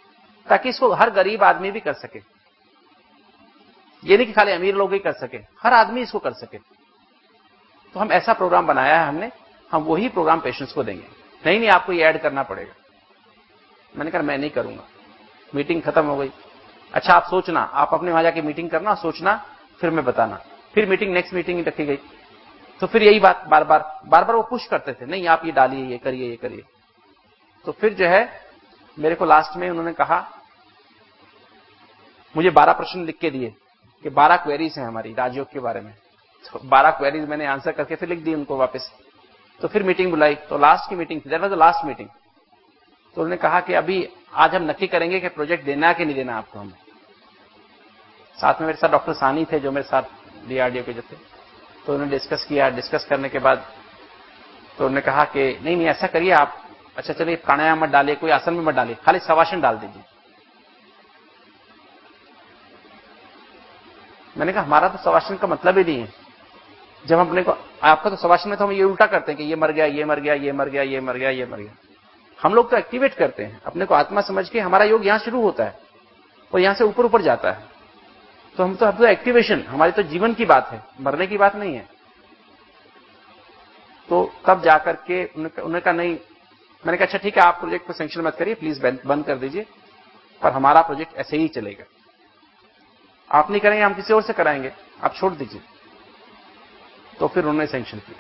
ताकि इसको हर गरीब आदमी भी कर सके। ये नहीं कि खाली अमीर लोग ही कर सके, हर आदमी इसको कर सके। तो हम ऐसा प्रोग्राम बनाया है हमने, हम वही प्रोग्राम पेशेंट्स को देंगे। नहीं नहीं आपको ये ऐड करना पड़ेगा। मैंने कहा मैं नहीं करूंगा। मीटिंग खत्म हो गई। अच्छा आप सोचना, आप अपने वहां जाके मीटिंग करना, सोचना, फिर मैं बताना। फिर मीटिंग नेक्स्ट मीटिंग रखी गई। तो फिर यही बात बार बार बार बार वो पुश करते थे, नहीं आप ये डालिए, ये करिए, ये करिए। तो फिर जो है मेरे को लास्ट में उन्होंने कहा, मुझे बारह प्रश्न लिख के दिए कि बारह क्वेरीज हैं हमारी राजयोग के बारे में। तो बारह क्वेरीज मैंने आंसर करके फिर लिख दी उनको वापस। तो फिर मीटिंग बुलाई, तो लास्ट की मीटिंग थी, that was the last meeting. तो उन्होंने कहा कि अभी आज हम नक्की करेंगे कि प्रोजेक्ट देना है कि नहीं देना आपको। हमें साथ में मेरे साथ डॉक्टर सानी थे जो मेरे साथ डीआरडीओ के जो थे। तो उन्होंने डिस्कस किया। डिस्कस करने के बाद तो उन्होंने कहा कि नहीं नहीं ऐसा करिए आप, अच्छा चलिए प्राणायाम मत डालिए, कोई आसन में मत डालिए, खाली शवासन डाल दीजिए। मैंने कहा हमारा तो शवासन का मतलब ही नहीं है। जब हम अपने को, आपका तो शवासन में तो हम ये उल्टा करते हैं कि ये मर गया, ये मर गया, ये मर गया, ये मर गया, ये मर गया। हम लोग तो एक्टिवेट करते हैं अपने को आत्मा समझ के। हमारा योग यहां शुरू होता है और यहां से ऊपर ऊपर जाता है। तो हम तो अब तो एक्टिवेशन, हमारी तो जीवन की बात है, मरने की बात नहीं है। तो तब जाकर के उन्होंने कहा नहीं। मैंने कहा अच्छा ठीक है आप प्रोजेक्ट को सैंक्शन मत करिए, प्लीज बंद कर दीजिए, पर हमारा प्रोजेक्ट ऐसे ही चलेगा। आप नहीं करेंगे हम किसी और से कराएंगे, आप छोड़ दीजिए। तो फिर उन्होंने सैंक्शन किया।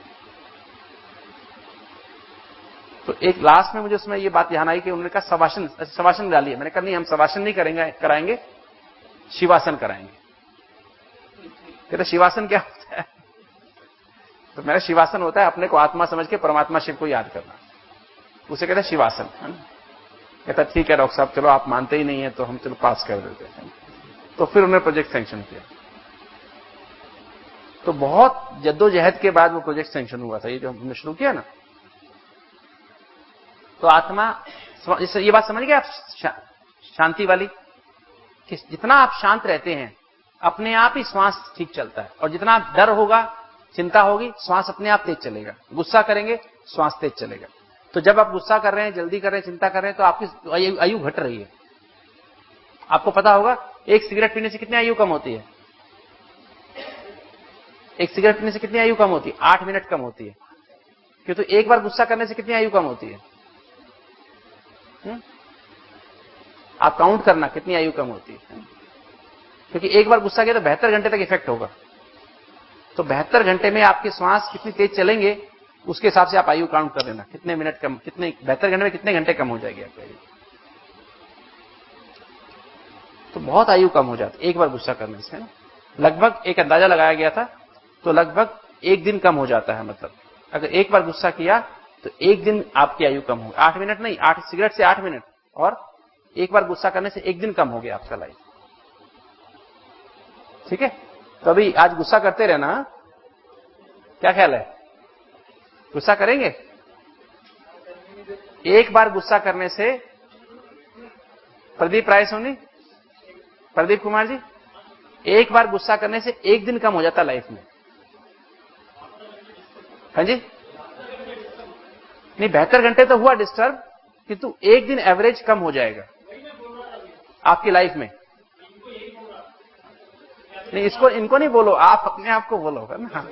तो एक लास्ट में मुझे उसमें ये बात ध्यान आई कि उन्होंने कहा शवासन शवासन डालिए। मैंने कहा नहीं हम शवासन नहीं करेंगे, कराएंगे शिवासन कराएंगे। कहते शिवासन क्या होता है? तो मेरा शिवासन होता है अपने को आत्मा समझ के परमात्मा शिव को याद करना, उसे कहते हैं शिवासन। कहता ठीक है डॉक्टर साहब, चलो आप मानते ही नहीं है तो हम चलो पास कर देते हैं। तो फिर उन्होंने प्रोजेक्ट सैंक्शन किया। तो बहुत जद्दोजहद के बाद वो प्रोजेक्ट सैंक्शन हुआ था, ये जो हमने शुरू किया ना। तो आत्मा, ये बात समझ गए आप शा, शांति वाली, कि जितना आप शांत रहते हैं अपने आप ही श्वास ठीक चलता है, और जितना डर होगा, चिंता होगी, श्वास अपने आप तेज चलेगा। गुस्सा करेंगे श्वास तेज चलेगा। तो जब आप गुस्सा कर रहे हैं, जल्दी कर रहे हैं, चिंता कर रहे हैं, तो आपकी आयु घट रही है। आपको पता होगा एक सिगरेट पीने से कितनी आयु कम होती है? एक सिगरेट पीने से कितनी आयु कम होती है? आठ मिनट कम होती है। क्यों? तो एक बार गुस्सा करने से कितनी आयु कम होती है? हुँ? आप काउंट करना कितनी आयु कम होती है। क्योंकि एक बार गुस्सा किया तो बहत्तर घंटे तक इफेक्ट होगा। तो बहत्तर घंटे में आपके श्वास कितनी तेज चलेंगे, उसके हिसाब से आप आयु काउंट कर लेना, कितने मिनट कम, कितने बहत्तर घंटे में कितने घंटे कम हो जाएगी आपकी आयु। तो बहुत आयु कम हो जाती है एक बार गुस्सा करने से, ना। लगभग एक अंदाजा लगाया गया था, तो लगभग एक दिन कम हो जाता है। मतलब अगर एक बार गुस्सा किया तो एक दिन आपकी आयु कम हो, आठ मिनट नहीं, आठ सिगरेट से आठ मिनट, और एक बार गुस्सा करने से एक दिन कम हो गया आपका लाइफ। ठीक है, तो अभी आज गुस्सा करते रहना। क्या ख्याल है, गुस्सा करेंगे? एक बार गुस्सा करने से, प्रदीप राय सोनी, प्रदीप कुमार जी, एक बार गुस्सा करने से एक दिन कम हो जाता लाइफ में। हाँ जी, नहीं बहत्तर घंटे तो हुआ डिस्टर्ब, किंतु एक दिन एवरेज कम हो जाएगा आपकी लाइफ में। नहीं इसको, इनको नहीं बोलो, आप अपने आप को बोलो, है ना।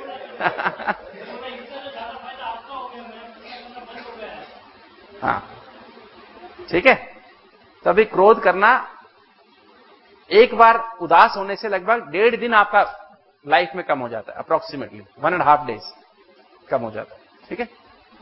हाँ ठीक है। तो अभी क्रोध करना, एक बार उदास होने से लगभग डेढ़ दिन आपका लाइफ में कम हो जाता है, approximately one and half days कम हो जाता है। ठीक है,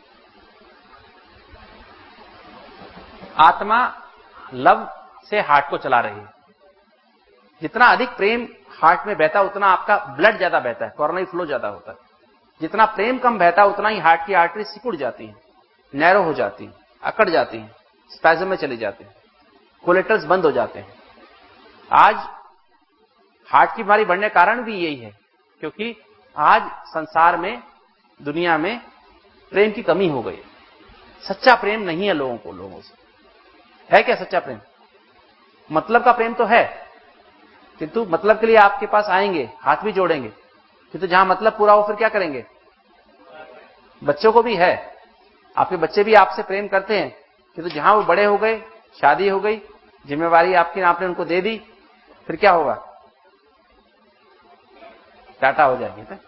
आत्मा लव से हार्ट को चला रही है। जितना अधिक प्रेम हार्ट में बहता उतना आपका ब्लड ज्यादा बहता है, कोरोनरी फ्लो ज्यादा होता है। जितना प्रेम कम बहता उतना ही हार्ट की आर्टरी सिकुड़ जाती है, नैरो हो जाती है, अकड़ जाती है, स्पैज़म में चली जाती है, कोलेटर्स बंद हो जाते हैं। आज हार्ट की बीमारी बढ़ने का कारण भी यही है, क्योंकि आज संसार में, दुनिया में प्रेम की कमी हो गई। सच्चा प्रेम नहीं है लोगों को, लोगों से है क्या सच्चा प्रेम? मतलब का प्रेम तो है, किंतु मतलब के लिए आपके पास आएंगे, हाथ भी जोड़ेंगे, किंतु जहां मतलब पूरा हो फिर क्या करेंगे? बच्चों को भी है, आपके बच्चे भी आपसे प्रेम करते हैं, किंतु जहां वो बड़े हो गए, शादी हो गई, जिम्मेवारी आपकी आपने उनको दे दी, फिर क्या होगा? टाटा हो जाएगी ना?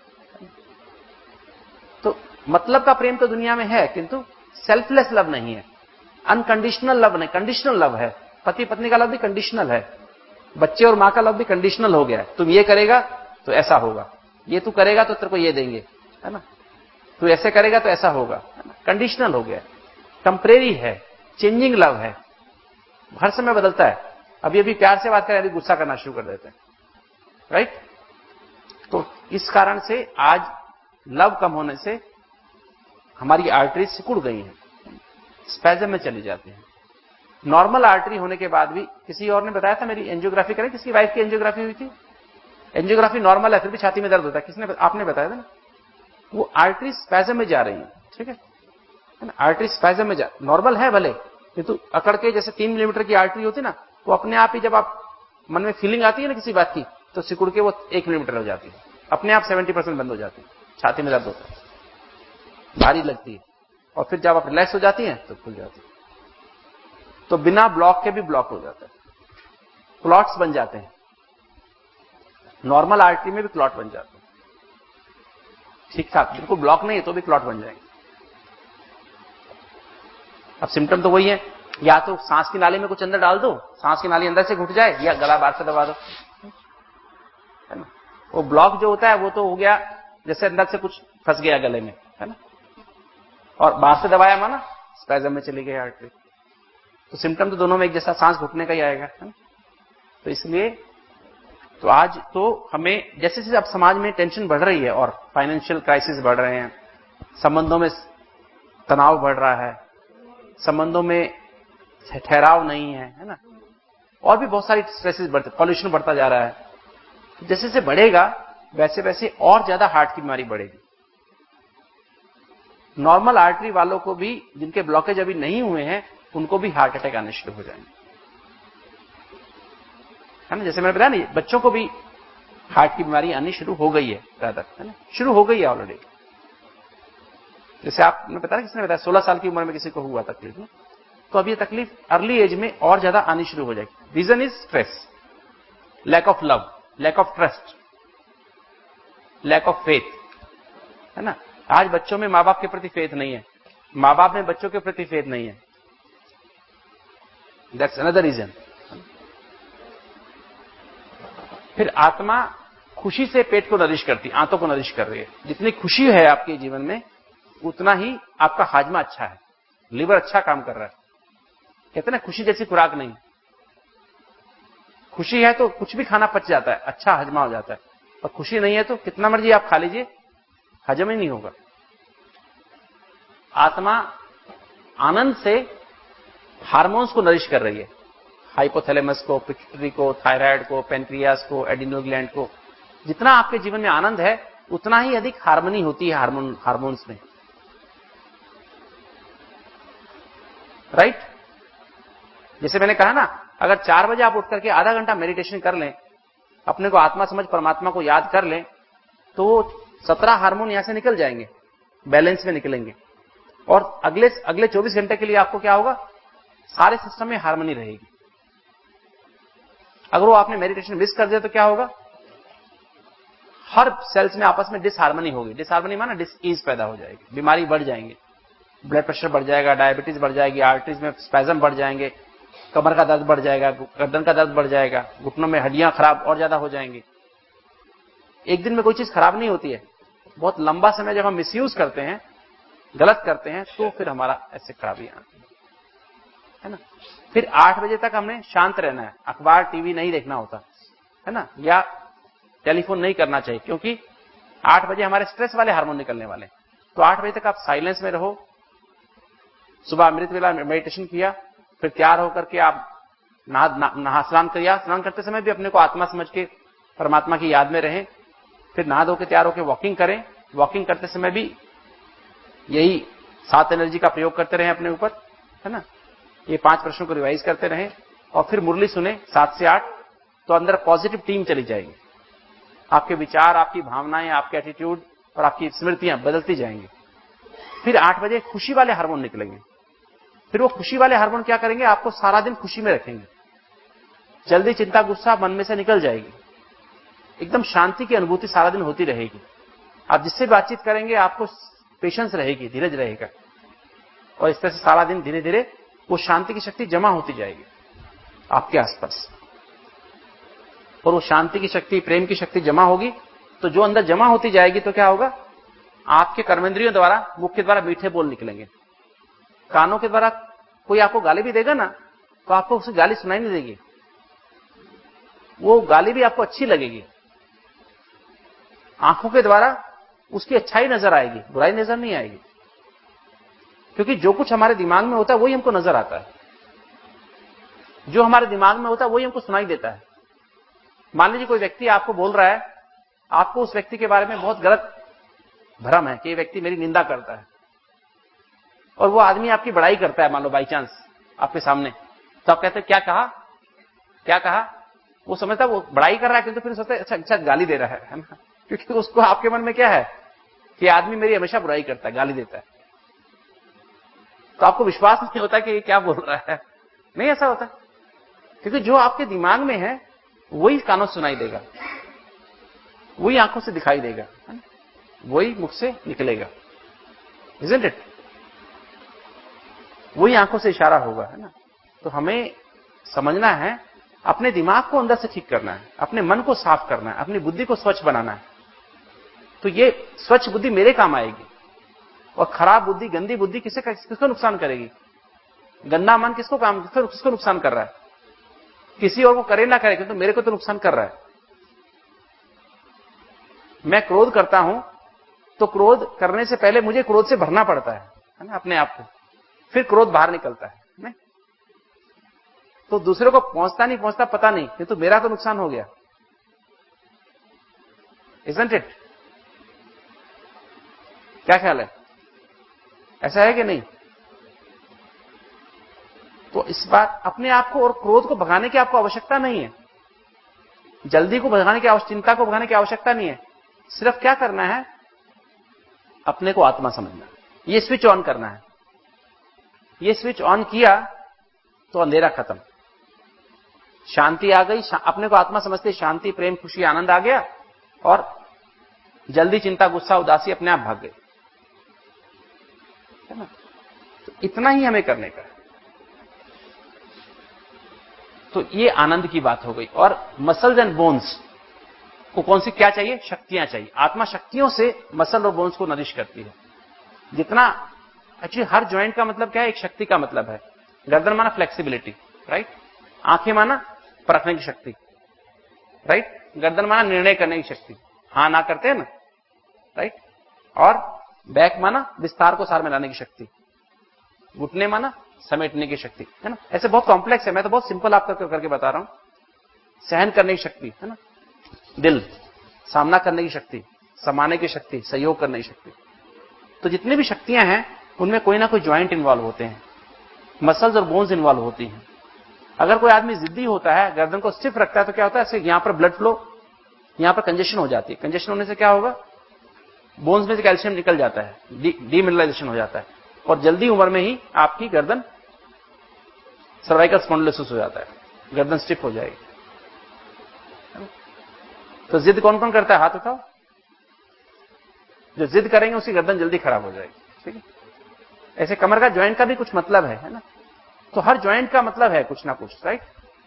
तो मतलब का प्रेम तो दुनिया में है, किंतु सेल्फलेस लव नहीं है, अनकंडीशनल लव नहीं, कंडीशनल लव है। पति पत्नी का लव भी कंडीशनल है, बच्चे और मां का लव भी कंडीशनल हो गया है। तुम ये करेगा तो ऐसा होगा, ये तू करेगा तो तेरे को ये देंगे, है ना, तू ऐसे करेगा तो ऐसा होगा, कंडीशनल हो गया, टेम्परेरी है, चेंजिंग लव है, हर समय बदलता है। अभी अभी प्यार से बात करें, अभी गुस्सा करना शुरू कर देते हैं, राइट? तो इस कारण से आज लव कम होने से हमारी आर्टरी सिकुड़ गई है, स्पैज़म में चली जाती है। नॉर्मल आर्टरी होने के बाद भी, किसी और ने बताया था, मेरी एंजियोग्राफी करें, किसकी वाइफ की एंजियोग्राफी हुई थी, एंजियोग्राफी नॉर्मल है, फिर भी छाती में दर्द होता है, किसने, आपने बताया था ना, वो आर्टरी स्पैज़म में जा रही है, ठीक है ना, आर्टरी स्पैज़म में जा, नॉर्मल है भले, किंतु अकड़ के, जैसे तीन मिलीमीटर की आर्टरी होती है ना, वो अपने आप ही, जब आप मन में फीलिंग आती है ना किसी बात की, तो सिकुड़ के वो एक मिलीमीटर हो जाती है, अपने आप सेवेंटी परसेंट बंद हो जाती है, छाती में दर्द होता है, भारी लगती है, और फिर जब आप रिलैक्स हो जाती हैं तो खुल जाती है। तो बिना ब्लॉक के भी ब्लॉक हो जाता है, क्लॉट्स बन जाते हैं, नॉर्मल आर्टरी में भी क्लॉट बन जाते हैं, ठीक ठाक, बिल्कुल ब्लॉक नहीं है तो भी क्लॉट बन जाएंगे। अब सिम्टम तो वही है, या तो सांस की नाली में कुछ अंदर डाल दो, सांस की नाली अंदर से घुट जाए, या गला बाहर से दबा दो, है ना। वो ब्लॉक जो होता है वो तो हो गया जैसे अंदर से कुछ फंस गया गले में, है ना, और बाहर से दबाया माना स्पैज़म में चली गई आर्टरी। तो सिम्टम तो दोनों में एक जैसा, सांस घुटने का ही आएगा, है ना। तो इसलिए तो आज तो हमें, जैसे जैसे अब समाज में टेंशन बढ़ रही है और फाइनेंशियल क्राइसिस बढ़ रहे हैं, संबंधों में तनाव बढ़ रहा है, संबंधों में ठहराव नहीं है, है ना, और भी बहुत सारी स्ट्रेसेस बढ़ते, पॉल्यूशन बढ़ता जा रहा है, तो जैसे जैसे बढ़ेगा वैसे वैसे और ज्यादा हार्ट की बीमारी बढ़ेगी। नॉर्मल आर्टरी वालों को भी, जिनके ब्लॉकेज अभी नहीं हुए हैं, उनको भी हार्ट अटैक आने शुरू हो जाएंगे, है ना। जैसे मैंने बताया ना, बच्चों को भी हार्ट की बीमारी आनी शुरू हो गई है, ज्यादा, है ना, शुरू हो गई है ऑलरेडी। जैसे आपने बताया, किसने बताया, सोलह साल की उम्र में किसी को हुआ तकलीफ, तो अब ये तकलीफ अर्ली एज में और ज्यादा आनी शुरू हो जाएगी। Reason is stress, lack of love, lack of trust, lack of faith, है ना। आज बच्चों में माँ बाप के प्रति फेथ नहीं है, माँ बाप में बच्चों के प्रति फेथ नहीं है, दैट्स अनदर रीजन। फिर आत्मा खुशी से पेट को नरिश करती, आंतों को नरिश कर रही है। जितनी खुशी है आपके जीवन में, उतना ही आपका हाजमा अच्छा है, लिवर अच्छा काम कर रहा है। कहते ना, खुशी जैसी खुराक नहीं, खुशी है तो कुछ भी खाना पच जाता है, अच्छा हजमा हो जाता है, और खुशी नहीं है तो कितना मर्जी आप खा लीजिए, हजम ही नहीं होगा। आत्मा आनंद से हार्मोन्स को नरिश कर रही है, हाइपोथैलेमस को, पिट्यूटरी को, थायराइड को, पेनक्रियास को, एडिनोल ग्लैंड को। जितना आपके जीवन में आनंद है, उतना ही अधिक हार्मनी होती है हार्मोन हार्मोन्स में, राइट। जैसे मैंने कहा ना, अगर चार बजे आप उठ करके आधा घंटा मेडिटेशन कर लें, अपने को आत्मा समझ परमात्मा को याद कर लें, तो सत्रह हार्मोन यहां से निकल जाएंगे, बैलेंस में निकलेंगे, और अगले अगले चौबीस घंटे के लिए आपको क्या होगा, सारे सिस्टम में हार्मनी रहेगी। अगर वो आपने मेडिटेशन मिस कर दिया तो क्या होगा, हर सेल्स में आपस में डिसहार्मनी होगी। डिसहार्मनी माना डिसईज पैदा हो जाएगी, बीमारी बढ़ जाएंगे, ब्लड प्रेशर बढ़ जाएगा, डायबिटीज बढ़ जाएगी, आर्टरीज में स्पैज़म बढ़ जाएंगे, कमर का दर्द बढ़ जाएगा, गर्दन का दर्द बढ़ जाएगा, घुटनों में हड्डियां खराब और ज्यादा हो जाएंगी। एक दिन में कोई चीज खराब नहीं होती है, बहुत लंबा समय जब हम मिसयूज करते हैं, गलत करते हैं, तो फिर हमारा ऐसे खराबी आती है ना। फिर आठ बजे तक हमने शांत रहना है, अखबार टीवी नहीं देखना होता है ना, या टेलीफोन नहीं करना चाहिए, क्योंकि आठ बजे हमारे स्ट्रेस वाले हार्मोन निकलने वाले। तो आठ बजे तक आप साइलेंस में रहो, सुबह अमृत वेला मेडिटेशन किया, फिर तैयार होकर के आप नहा नहा स्नान किया, स्नान करते समय भी अपने को आत्मा समझ के परमात्मा की याद में रहें, फिर नहा धो के तैयार होकर वॉकिंग करें, वॉकिंग करते समय भी यही सात एनर्जी का प्रयोग करते रहें अपने ऊपर, है ना। ये पांच प्रश्नों को रिवाइज करते रहें, और फिर मुरली सुने सात से आठ, तो अंदर पॉजिटिव टीम चली जाएगी, आपके विचार, आपकी भावनाएं, आपके एटीट्यूड और आपकी स्मृतियां बदलती जाएंगी। फिर आठ बजे खुशी वाले हार्मोन निकलेंगे, फिर वो खुशी वाले हार्मोन क्या करेंगे, आपको सारा दिन खुशी में रखेंगे, जल्दी चिंता गुस्सा मन में से निकल जाएगी, एकदम शांति की अनुभूति सारा दिन होती रहेगी। आप जिससे बातचीत करेंगे आपको पेशेंस रहेगी, धीरज रहेगा, और इस तरह से सारा दिन धीरे धीरे वो शांति की शक्ति जमा होती जाएगी आपके आसपास। और वो शांति की शक्ति, प्रेम की शक्ति जमा होगी, तो जो अंदर जमा होती जाएगी तो क्या होगा, आपके कर्मेंद्रियों द्वारा, मुख के द्वारा मीठे बोल निकलेंगे, कानों के द्वारा कोई आपको गाली भी देगा ना तो आपको उसकी गाली सुनाई नहीं देगी, वो गाली भी आपको अच्छी लगेगी। आंखों के द्वारा उसकी अच्छाई नजर आएगी, बुराई नजर नहीं आएगी, क्योंकि जो कुछ हमारे दिमाग में होता है वही हमको नजर आता है, जो हमारे दिमाग में होता है वही हमको सुनाई देता है। मान लीजिए कोई व्यक्ति आपको बोल रहा है, आपको उस व्यक्ति के बारे में बहुत गलत भ्रम है कि ये व्यक्ति मेरी निंदा करता है, और वो आदमी आपकी बड़ाई करता है, मान लो बाई चांस आपके सामने, तो आप कहते हैं क्या कहा क्या कहा, वो समझता है वो बड़ाई कर रहा है, किंतु फिर सोचता है अच्छा अच्छा गाली दे रहा है, है ना, क्योंकि उसको आपके मन में क्या है कि आदमी मेरी हमेशा बुराई करता है, गाली देता है, तो आपको विश्वास नहीं होता कि ये क्या बोल रहा है। नहीं ऐसा होता, क्योंकि जो आपके दिमाग में है वही कानों से सुनाई देगा, वही आंखों से दिखाई देगा, वही मुख से निकलेगा, isn't it? वही आंखों से इशारा होगा, है ना। तो हमें समझना है, अपने दिमाग को अंदर से ठीक करना है, अपने मन को साफ करना है, अपनी बुद्धि को स्वच्छ बनाना है। तो ये स्वच्छ बुद्धि मेरे काम आएगी, और खराब बुद्धि, गंदी बुद्धि किसे किसको नुकसान करेगी? गंदा मन किसको काम किसको, किसको नुकसान कर रहा है? किसी और को करे ना करे, किंतु मेरे को तो नुकसान कर रहा है। मैं क्रोध करता हूं तो क्रोध करने से पहले मुझे क्रोध से भरना पड़ता है, है ना, अपने आप को, फिर क्रोध बाहर निकलता है, नहीं? तो दूसरे को पहुंचता नहीं पहुंचता पता नहीं, किंतु तो मेरा तो नुकसान हो गया, isn't it? क्या ख्याल है, ऐसा है कि नहीं? तो इस बात अपने आप को और क्रोध को भगाने की आपको आवश्यकता नहीं है, जल्दी को भगाने की आवश्यकता, चिंता को भगाने की आवश्यकता नहीं है। सिर्फ क्या करना है, अपने को आत्मा समझना, ये स्विच ऑन करना है। ये स्विच ऑन किया तो अंधेरा खत्म, शांति आ गई, अपने को आत्मा समझते शांति, प्रेम, खुशी, आनंद आ गया, और जल्दी चिंता, गुस्सा, उदासी अपने आप भाग गई, है ना। तो इतना ही हमें करने का है। तो ये आनंद की बात हो गई। और मसल्स एंड बोन्स को कौन सी क्या चाहिए? शक्तियां चाहिए। आत्मा शक्तियों से मसल और बोन्स को नरिश करती है। जितना एक्चुअली हर ज्वाइंट का मतलब क्या है? एक शक्ति का मतलब है। गर्दन माना फ्लेक्सिबिलिटी, राइट। आंखें माना परखने की शक्ति, राइट। गर्दन माना निर्णय करने की शक्ति, हाँ ना करते हैं ना, राइट। और बैक माना विस्तार को सार में लाने की शक्ति, घुटने माना समेटने की शक्ति, है ना। ऐसे बहुत कॉम्प्लेक्स है, मैं तो बहुत सिंपल आपको करके बता रहा हूं। सहन करने की शक्ति, है ना। दिल, सामना करने की शक्ति, समाने की शक्ति, सहयोग करने की शक्ति। तो जितनी भी शक्तियां हैं उनमें कोई ना कोई ज्वाइंट इन्वॉल्व होते हैं, मसल्स और बोन्स इन्वॉल्व होती हैं। अगर कोई आदमी जिद्दी होता है, गर्दन को स्टिफ रखता है, तो क्या होता है? यहां पर ब्लड फ्लो, यहां पर कंजेशन हो जाती है। कंजेशन होने से क्या होगा? बोन्स में से कैल्शियम निकल जाता है, डीमिनरलाइजेशन हो जाता है, और जल्दी उम्र में ही आपकी गर्दन सर्वाइकल स्पॉन्डिलोसिस हो जाता है, गर्दन स्टिफ हो जाएगी। तो जिद कौन कौन करता है? हाथ उठाओ। जो जिद करेंगे उसकी गर्दन जल्दी खराब हो जाएगी, ठीक है। ऐसे कमर का ज्वाइंट का भी कुछ मतलब है, है ना। तो हर ज्वाइंट का मतलब है कुछ ना कुछ, राइट।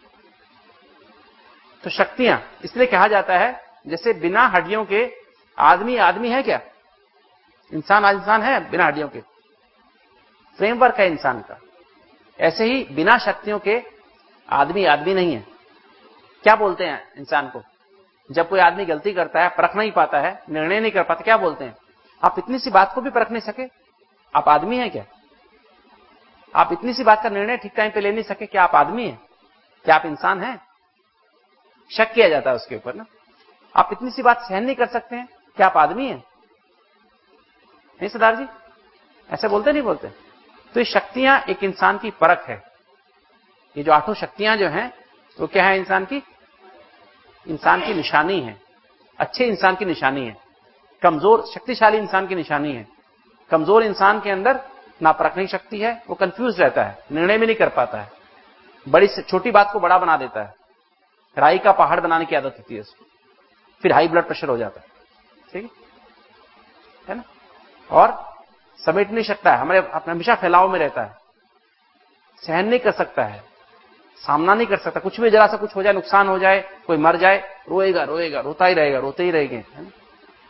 तो शक्तियां, इसलिए कहा जाता है जैसे बिना हड्डियों के आदमी आदमी है क्या? इंसान आज इंसान है बिना हड्डियों के, फ्रेमवर्क है इंसान का। ऐसे ही बिना शक्तियों के आदमी आदमी नहीं है। क्या बोलते हैं इंसान को? जब कोई आदमी गलती करता है, परख नहीं पाता है, निर्णय नहीं कर पाता, क्या बोलते हैं? आप इतनी सी बात को भी परख नहीं सके, आप आदमी हैं क्या? आप इतनी सी बात का निर्णय ठीक टाइम पे ले नहीं सके, क्या आप आदमी हैं? क्या आप इंसान हैं? शक किया जाता है उसके ऊपर ना। आप इतनी सी बात सहन नहीं कर सकते हैं, क्या आप आदमी हैं? नहीं सरदार जी, ऐसे बोलते नहीं बोलते? तो ये शक्तियां एक इंसान की परख है। ये जो आठों शक्तियां जो हैं वो क्या है? इंसान की इंसान की निशानी है, अच्छे इंसान की निशानी है। कमजोर शक्तिशाली इंसान की निशानी है। कमजोर इंसान के अंदर ना परखने की शक्ति है, वो कंफ्यूज रहता है, निर्णय भी नहीं कर पाता है, बड़ी छोटी बात को बड़ा बना देता है, राई का पहाड़ बनाने की आदत होती है उसको, फिर हाई ब्लड प्रेशर हो जाता है, ठीक है है ना। और समेट नहीं सकता है, हमारे हमेशा फैलाव में रहता है, सहन नहीं कर सकता है, सामना नहीं कर सकता, कुछ भी जरा सा कुछ हो जाए, नुकसान हो जाए, कोई मर जाए, रोएगा रोएगा रोता ही रहेगा, रोते ही रहेंगे, है ना।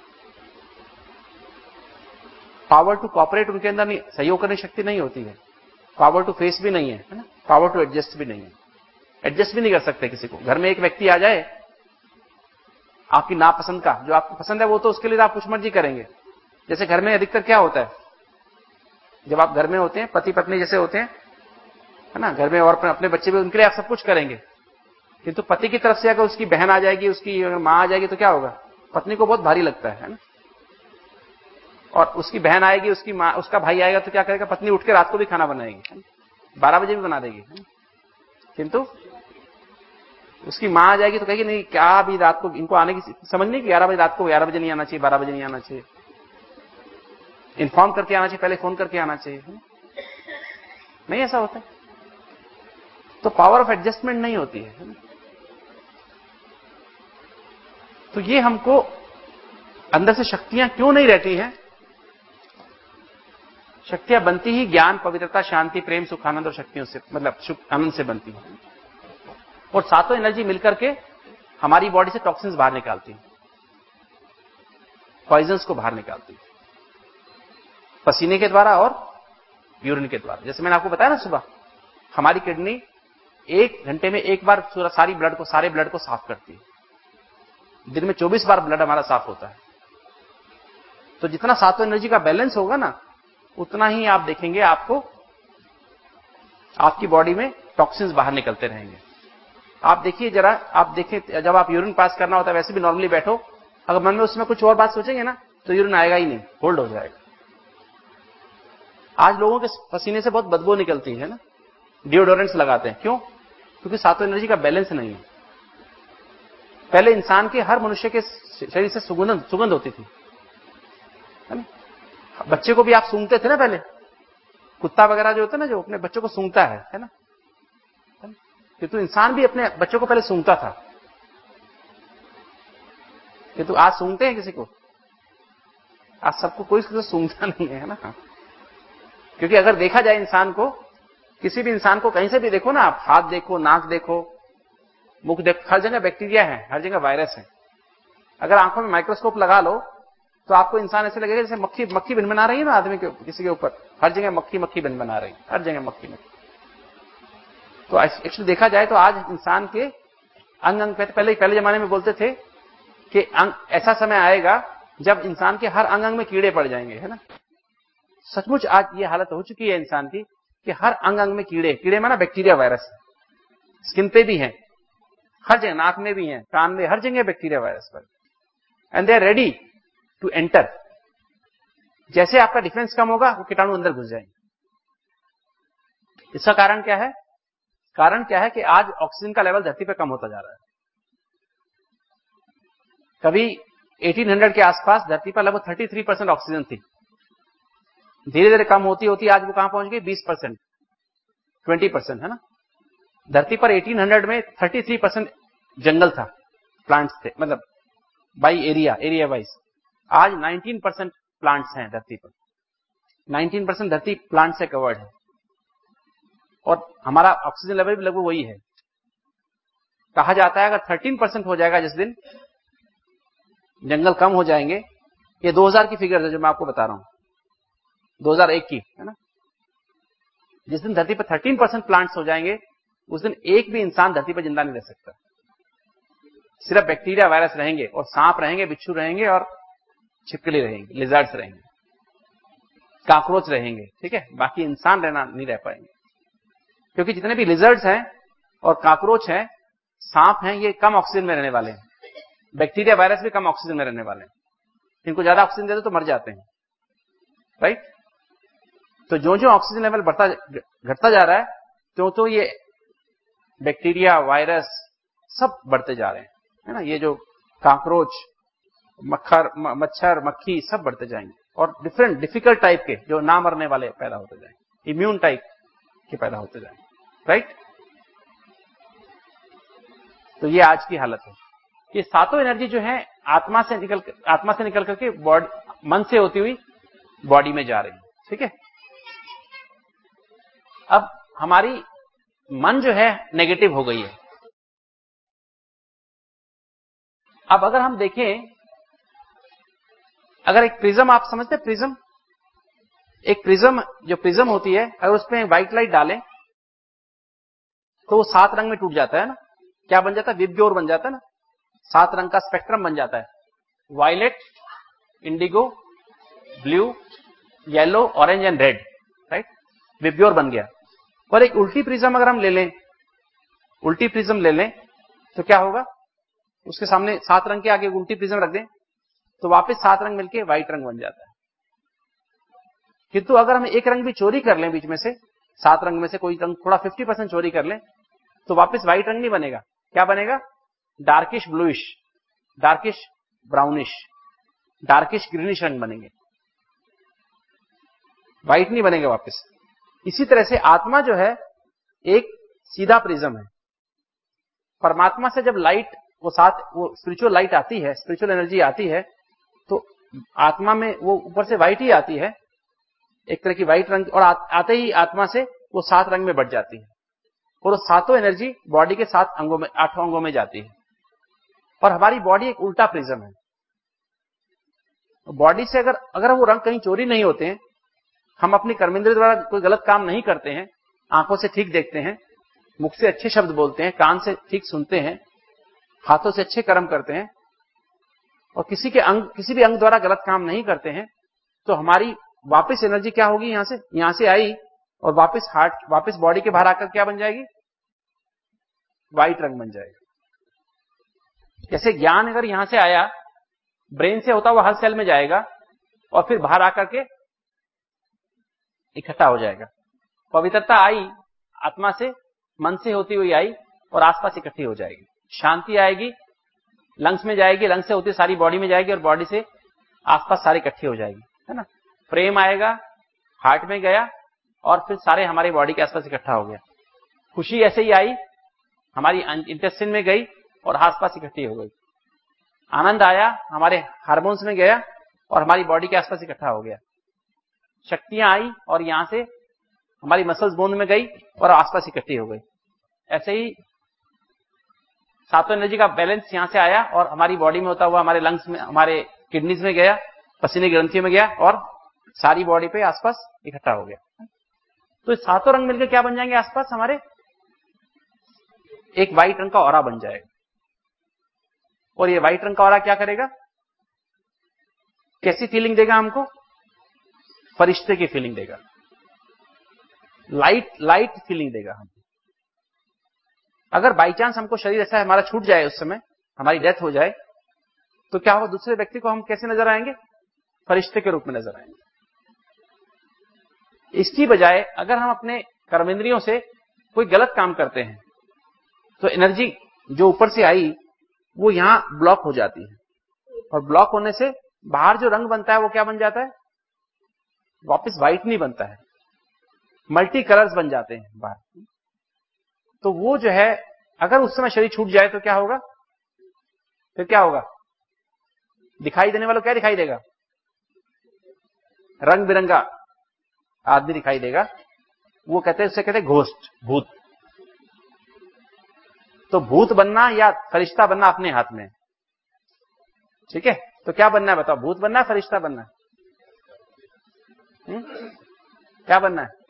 पावर टू कॉपरेट उनके अंदर नहीं, सहयोग करने की शक्ति नहीं होती है, पावर टू फेस भी नहीं है, है ना, पावर टू एडजस्ट भी नहीं है, एडजस्ट भी नहीं कर सकते किसी को। घर में एक व्यक्ति आ जाए आपकी नापसंद का, जो आपको पसंद है वो तो उसके लिए आप कुछ मर्जी करेंगे। जैसे घर में अधिकतर क्या होता है, जब आप घर में होते हैं, पति पत्नी जैसे होते हैं, है ना, घर में, और अपने बच्चे भी, उनके लिए आप सब कुछ करेंगे। किंतु पति की तरफ से अगर उसकी बहन आ जाएगी, उसकी मां आ जाएगी, तो क्या होगा, पत्नी को बहुत भारी लगता है ना। और उसकी बहन आएगी, उसकी मां, उसका भाई आएगा, तो क्या करेगा, पत्नी उठ के रात को भी खाना बनाएगी, बारह बजे भी बना देगी। किंतु उसकी मां आ जाएगी तो कहेगी नहीं, क्या अभी रात को इनको आने की समझ नहीं, कि ग्यारह बजे रात को, ग्यारह बजे नहीं आना चाहिए, बारह बजे नहीं आना चाहिए, इन्फॉर्म करके आना चाहिए, पहले फोन करके आना चाहिए, नहीं ऐसा होता है। तो पावर ऑफ एडजस्टमेंट नहीं होती है। तो ये हमको अंदर से शक्तियां क्यों नहीं रहती हैं, शक्तियां बनती ही ज्ञान, पवित्रता, शांति, प्रेम, सुख, आनंद और शक्तियों से, मतलब सुख आनंद से बनती है। और सातों एनर्जी मिलकर के हमारी बॉडी से टॉक्सिन्स बाहर निकालती है, पॉइजन्स को बाहर निकालती है, पसीने के द्वारा और यूरिन के द्वारा। जैसे मैंने आपको बताया ना, सुबह हमारी किडनी एक घंटे में एक बार सारी ब्लड को सारे ब्लड को साफ करती है, दिन में चौबीस बार ब्लड हमारा साफ होता है। तो जितना सातों एनर्जी का बैलेंस होगा ना, उतना ही आप देखेंगे आपको आपकी बॉडी में टॉक्सिन्स बाहर निकलते रहेंगे। आप देखिए जरा, आप देखिए जब आप यूरिन पास करना होता है, वैसे भी नॉर्मली बैठो, अगर मन में उसमें कुछ और बात सोचेंगे ना, तो यूरिन आएगा ही नहीं, होल्ड हो जाएगा। आज लोगों के पसीने से बहुत बदबू निकलती है ना, डिओडोरेंट्स लगाते हैं, क्यों? क्योंकि सातों एनर्जी का बैलेंस नहीं है। पहले इंसान के, हर मनुष्य के शरीर से सुगंध सुगंध होती थी, है ना? बच्चे को भी आप सूंघते थे ना पहले, कुत्ता वगैरह जो होता है ना, जो अपने बच्चों को सूंघता है है ना, किंतु तो इंसान भी अपने बच्चों को पहले सूंघता था। किंतु तो आज सूंघते हैं किसी को? आज सबको कोई किसी को सूंघता नहीं है ना। क्योंकि अगर देखा जाए इंसान को, किसी भी इंसान को कहीं से भी देखो ना, आप हाथ देखो, नाक देखो, मुख देखो, हर जगह बैक्टीरिया है, हर जगह वायरस है। अगर आंखों में माइक्रोस्कोप लगा लो तो आपको इंसान ऐसे लगेगा जैसे मक्खी मक्खी बिन बना रही है ना आदमी के, किसी के ऊपर, हर जगह मक्खी मक्खी बिन बना रही है, हर जगह मक्खी मक्खी। तो एक्चुअली देखा जाए तो आज इंसान के अंग अंग, पहले पहले जमाने में बोलते थे कि अंग, ऐसा समय आएगा जब इंसान के हर अंग अंग में कीड़े पड़ जाएंगे, है ना। सचमुच आज ये हालत हो चुकी है इंसान की कि हर अंग अंग में कीड़े, कीड़े माना बैक्टीरिया वायरस, स्किन पे भी है, हर जगह, नाक में भी है, कान में, हर जगह बैक्टीरिया वायरस पर, and they are ready to enter. जैसे आपका डिफेंस कम होगा, वो कीटाणु अंदर घुस जाएंगे। इसका कारण क्या है? कारण क्या है कि आज ऑक्सीजन का लेवल धरती पर कम होता जा रहा है। कभी अठारह सौ के आसपास धरती पर लगभग तैंतीस परसेंट ऑक्सीजन थी, धीरे धीरे कम होती होती आज वो कहां पहुंच गई, बीस परसेंट, बीस परसेंट, है ना। धरती पर अठारह सौ में तैंतीस परसेंट जंगल था, प्लांट्स थे, मतलब बाई एरिया, एरिया वाइज। आज उन्नीस परसेंट प्लांट्स हैं धरती पर, उन्नीस परसेंट धरती प्लांट से कवर्ड है, और हमारा ऑक्सीजन लेवल भी लगभग वही है। कहा जाता है अगर तेरह परसेंट हो जाएगा जिस दिन, जंगल कम हो जाएंगे, ये दो हज़ार की फिगर है जो मैं आपको बता रहा हूं, दो हज़ार एक की, है ना। जिस दिन धरती पर तेरह परसेंट प्लांट्स हो जाएंगे, उस दिन एक भी इंसान धरती पर जिंदा नहीं रह सकता। सिर्फ बैक्टीरिया वायरस रहेंगे, और सांप रहेंगे, बिच्छू रहेंगे, और छिपकली रहेंगे, लिजर्ड्स रहेंगे, काकरोच रहेंगे, ठीक है। बाकी इंसान रहना नहीं रह पाएंगे, क्योंकि जितने भी लिजर्ड्स हैं और काकरोच हैं, सांप हैं, ये कम ऑक्सीजन में रहने वाले हैं। बैक्टीरिया वायरस भी कम ऑक्सीजन में रहने वाले हैं, इनको ज्यादा ऑक्सीजन दे दो तो मर जाते हैं, राइट। तो जो जो ऑक्सीजन लेवल बढ़ता घटता जा रहा है, तो तो ये बैक्टीरिया वायरस सब बढ़ते जा रहे हैं, है ना। ये जो काकरोच, मक्खर, मच्छर, मक्खी सब बढ़ते जाएंगे, और डिफरेंट डिफिकल्ट टाइप के जो ना मरने वाले पैदा होते जाएंगे, इम्यून टाइप के पैदा होते जाएंगे, राइट। तो ये आज की हालत है। ये सातों एनर्जी जो है आत्मा से निकल आत्मा से निकल करके बॉडी मन से होती हुई बॉडी में जा रही है। ठीक है। अब हमारी मन जो है नेगेटिव हो गई है। अब अगर हम देखें, अगर एक प्रिज्म, आप समझते हैं प्रिज्म, एक प्रिज्म जो प्रिज्म होती है, अगर उसमें व्हाइट लाइट डालें तो वो सात रंग में टूट जाता है ना। क्या बन जाता है? विबग्योर बन जाता है ना। सात रंग का स्पेक्ट्रम बन जाता है, violet, indigo, blue, yellow, orange and red, right. VIBGYOR बन गया। पर एक उल्टी प्रिज्म अगर हम ले लें, उल्टी प्रिज्म ले लें तो क्या होगा? उसके सामने सात रंग के आगे उल्टी प्रिज्म रख दें तो वापस सात रंग मिलके व्हाइट रंग बन जाता है। किंतु अगर हम एक रंग भी चोरी कर लें बीच में से, सात रंग में से कोई रंग थोड़ा पचास परसेंट चोरी कर लें तो वापस व्हाइट रंग नहीं बनेगा। क्या बनेगा? Darkish bluish, darkish brownish, darkish greenish रंग बनेंगे, व्हाइट नहीं बनेगा वापस। इसी तरह से आत्मा जो है एक सीधा प्रिज्म है। परमात्मा से जब लाइट वो साथ वो स्पिरिचुअल लाइट आती है, स्पिरिचुअल एनर्जी आती है, तो आत्मा में वो ऊपर से व्हाइट ही आती है, एक तरह की व्हाइट रंग, और आ, आते ही आत्मा से वो सात रंग में बढ़ जाती है और वो सातों एनर्जी बॉडी के सात अंगों में, आठों अंगों में जाती है। और हमारी बॉडी एक उल्टा प्रिज्म है। बॉडी से अगर अगर वो रंग कहीं चोरी नहीं होते हैं, हम अपनी कर्मेंद्रिय द्वारा कोई गलत काम नहीं करते हैं, आंखों से ठीक देखते हैं, मुख से अच्छे शब्द बोलते हैं, कान से ठीक सुनते हैं, हाथों से अच्छे कर्म करते हैं, और किसी के अंग किसी भी अंग द्वारा गलत काम नहीं करते हैं, तो हमारी वापस एनर्जी क्या होगी? यहां से यहां से आई और वापस हार्ट, वापस बॉडी के बाहर आकर क्या बन जाएगी? व्हाइट रंग बन जाएगा। जैसे ज्ञान अगर यहां से आया, ब्रेन से होता हुआ हर सेल में जाएगा और फिर बाहर आकर के इकट्ठा हो जाएगा। पवित्रता आई आत्मा से, मन से होती हुई आई और आसपास इकट्ठी हो जाएगी। शांति आएगी, लंग्स में जाएगी, लंग्स से होती सारी बॉडी में जाएगी और बॉडी से आसपास सारी इकट्ठी हो जाएगी, है ना। प्रेम आएगा, हार्ट में गया और फिर सारे हमारी बॉडी के आसपास इकट्ठा हो गया। खुशी ऐसे ही आई, हमारी इंटेस्टाइन में गई और आसपास इकट्ठी हो गई। आनंद आया, हमारे हार्मोन्स में गया और हमारी बॉडी के आसपास इकट्ठा हो गया। शक्तियां आई और यहां से हमारी मसल्स बोन में गई और आसपास इकट्ठी हो गई। ऐसे ही सातों एनर्जी का बैलेंस यहां से आया और हमारी बॉडी में होता हुआ हमारे लंग्स में, हमारे किडनीज में गया, पसीने ग्रंथियों में गया और सारी बॉडी पे आसपास इकट्ठा हो गया। तो सातों रंग मिलकर क्या बन जाएंगे? आसपास हमारे एक व्हाइट रंग का ऑरा बन जाएगा। और ये व्हाइट रंग का ऑरा क्या करेगा? कैसी फीलिंग देगा हमको? फरिश्ते की फीलिंग देगा, लाइट लाइट फीलिंग देगा हमको। अगर बाई चांस हमको शरीर ऐसा हमारा छूट जाए, उस समय हमारी डेथ हो जाए, तो क्या होगा? दूसरे व्यक्ति को हम कैसे नजर आएंगे? फरिश्ते के रूप में नजर आएंगे। इसकी बजाय अगर हम अपने कर्मेंद्रियों से कोई गलत काम करते हैं तो एनर्जी जो ऊपर से आई वो यहां ब्लॉक हो जाती है, और ब्लॉक होने से बाहर जो रंग बनता है वो क्या बन जाता है? वापस व्हाइट नहीं बनता है, मल्टी कलर्स बन जाते हैं बाहर। तो वो जो है, अगर उस समय शरीर छूट जाए तो क्या होगा? फिर क्या होगा? दिखाई देने वाला क्या दिखाई देगा? रंग बिरंगा आदमी दिखाई देगा। वो कहते हैं, उससे कहते हैं घोस्ट, भूत। तो भूत बनना या फरिश्ता बनना अपने हाथ में है। ठीक है, तो क्या बनना है बताओ? भूत बनना है, फरिश्ता बनना है? हुँ? क्या बनना है?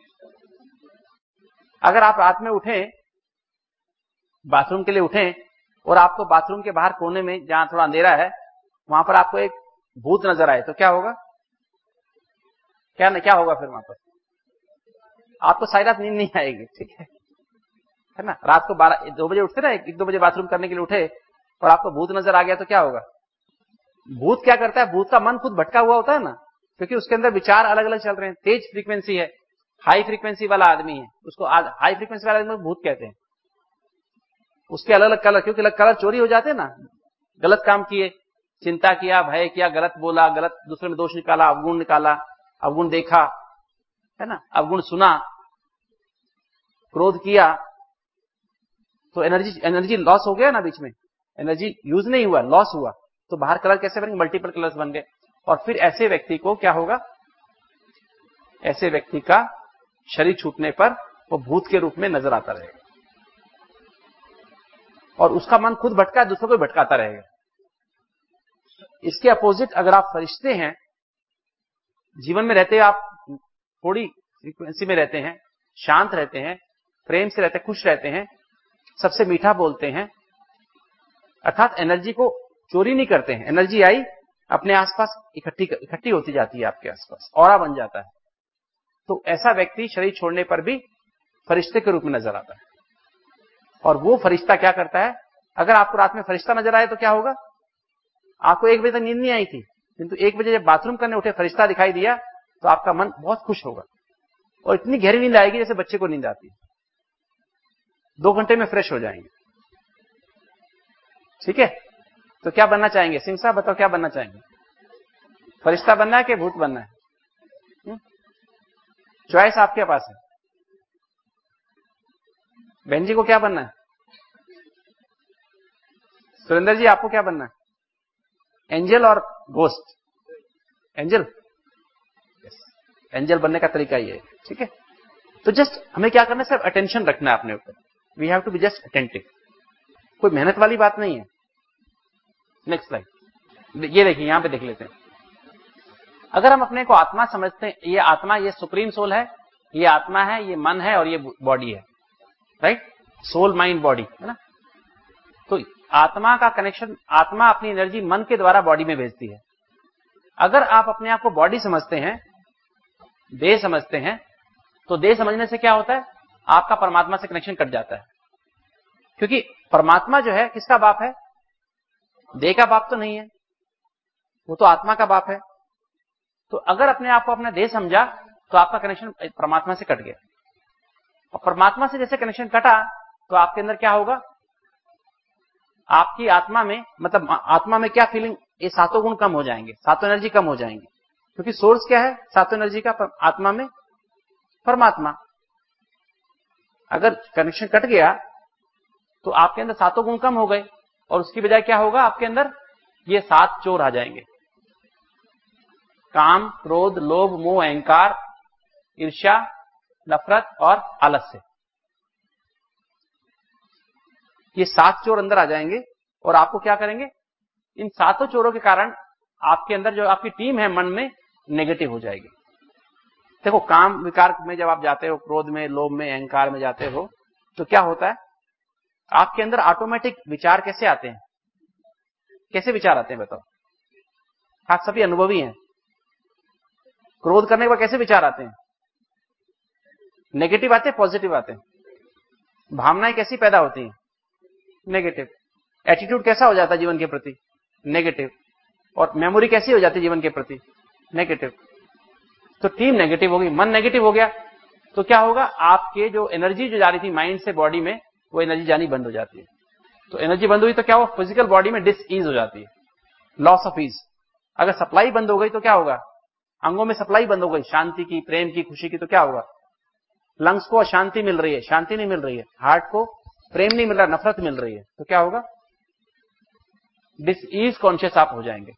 अगर आप रात में उठें, बाथरूम के लिए उठें और आपको बाथरूम के बाहर कोने में जहां थोड़ा अंधेरा है वहां पर आपको एक भूत नजर आए तो क्या होगा? क्या क्या होगा फिर वहां पर? आपको सारी रात नींद नहीं आएगी। ठीक है है ना। रात को बारह दो बजे उठते ना, एक दो बजे बाथरूम करने के लिए उठे और आपको भूत नजर आ गया तो क्या होगा? भूत क्या करता है? भूत का मन खुद भटका हुआ होता है ना, क्योंकि उसके अंदर विचार अलग अलग चल रहे हैं। तेज फ्रीक्वेंसी है, हाई फ्रीक्वेंसी वाला आदमी है, उसको हाई फ्रीक्वेंसी वाला आदमी भूत कहते हैं। उसके अलग अलग कलर, क्योंकि अलग कलर चोरी हो जाते हैं ना। गलत काम किए, चिंता किया, भय किया, गलत बोला, गलत दूसरे में दोष निकाला, अवगुण निकाला, अवगुण देखा, है ना, अवगुण सुना, क्रोध किया, तो एनर्जी एनर्जी लॉस हो गया ना, बीच में एनर्जी यूज नहीं हुआ, लॉस हुआ, तो बाहर कलर कैसे बनेंगे, मल्टीपल कलर्स बन गए। और फिर ऐसे व्यक्ति को क्या होगा, ऐसे व्यक्ति का शरीर छूटने पर वो भूत के रूप में नजर आता रहेगा और उसका मन खुद भटका दूसरों को भटकाता रहेगा। इसके अपोजिट अगर आप फरिश्ते हैं, जीवन में रहते हैं, आप थोड़ी फ्रीक्वेंसी में रहते हैं, शांत रहते हैं, प्रेम से रहते हैं, खुश रहते हैं, सबसे मीठा बोलते हैं, अर्थात एनर्जी को चोरी नहीं करते हैं, एनर्जी आई अपने आसपास इकट्ठी इकट्ठी होती जाती है, आपके आसपास ऑरा बन जाता है, तो ऐसा व्यक्ति शरीर छोड़ने पर भी फरिश्ते के रूप में नजर आता है। और वो फरिश्ता क्या करता है, अगर आपको रात में फरिश्ता नजर आए तो क्या होगा, आपको एक बजे तक नींद नहीं आई थी, किंतु एक बजे जब बाथरूम करने उठे फरिश्ता दिखाई दिया तो आपका मन बहुत खुश होगा और इतनी गहरी नींद आएगी जैसे बच्चे को नींद आती है, दो घंटे में फ्रेश हो जाएंगे। ठीक है, तो क्या बनना चाहेंगे, सिंह साहब बताओ क्या बनना चाहेंगे, फरिश्ता बनना है कि भूत बनना है? चॉइस आपके पास है। बहन जी को क्या बनना है, सुरेंद्र जी आपको क्या बनना है, एंजल और गोस्ट? एंजल, एंजल बनने का तरीका ये है। ठीक है, तो जस्ट हमें क्या करना है, सिर्फ अटेंशन रखना है अपने ऊपर, we have to be just attentive, कोई मेहनत वाली बात नहीं है। नेक्स्ट स्लाइड, ये देखिए, यहां पे देख लेते हैं। अगर हम अपने को आत्मा समझते हैं, ये आत्मा, ये सुप्रीम सोल है, ये आत्मा है, ये मन है और ये बॉडी है, राइट, सोल माइंड बॉडी है ना। तो आत्मा का कनेक्शन, आत्मा अपनी एनर्जी मन के द्वारा बॉडी में भेजती है। अगर आप अपने आप को बॉडी समझते हैं, देह समझते हैं, तो देह समझने से क्या होता है, आपका परमात्मा से कनेक्शन कट जाता है, क्योंकि परमात्मा जो है किसका बाप है, देह का बाप तो नहीं है, वो तो आत्मा का बाप है। तो अगर अपने आप को अपना देह समझा तो आपका कनेक्शन परमात्मा से कट गया, और परमात्मा से जैसे कनेक्शन कटा तो आपके अंदर क्या होगा, आपकी आत्मा में, मतलब आत्मा में क्या फीलिंग, ये सातों गुण कम हो जाएंगे, सातों एनर्जी कम हो जाएंगे, क्योंकि सोर्स क्या है सातों एनर्जी का, आत्मा में परमात्मा। अगर कनेक्शन कट गया तो आपके अंदर सातों गुण कम हो गए और उसकी बजाय क्या होगा, आपके अंदर ये सात चोर आ जाएंगे, काम, क्रोध, लोभ, मोह, अहंकार, ईर्ष्या, नफरत और आलस्य। ये सात चोर अंदर आ जाएंगे और आपको क्या करेंगे, इन सातों चोरों के कारण आपके अंदर जो आपकी टीम है मन में नेगेटिव हो जाएगी। देखो, काम विकार में जब आप जाते हो, क्रोध में, लोभ में, अहंकार में जाते हो, तो क्या होता है, आपके अंदर ऑटोमेटिक विचार कैसे आते हैं, कैसे विचार आते हैं बताओ, आप सभी अनुभवी हैं। क्रोध करने के बाद कैसे विचार आते हैं, नेगेटिव आते हैं, पॉजिटिव आते हैं। भावनाएं कैसी पैदा होती हैं, नेगेटिव। एटीट्यूड कैसा हो जाता है जीवन के प्रति, नेगेटिव। और मेमोरी कैसी हो जाती है जीवन के प्रति, नेगेटिव। तो टीम नेगेटिव होगी, मन नेगेटिव हो गया तो क्या होगा, आपके जो एनर्जी जो जा रही थी माइंड से बॉडी में, वो एनर्जी जानी बंद हो जाती है। तो एनर्जी बंद हुई तो क्या हुआ, फिजिकल बॉडी में डिस ईज हो जाती है, लॉस ऑफ ईज। अगर सप्लाई बंद हो गई तो क्या होगा, अंगों में सप्लाई बंद हो गई, शांति की, प्रेम की, खुशी की, तो क्या होगा, लंग्स को अशांति मिल रही है, शांति नहीं मिल रही है, हार्ट को प्रेम नहीं मिल रहा, नफरत मिल रही है, तो क्या होगा, डिस ईज कॉन्शियस आप हो जाएंगे।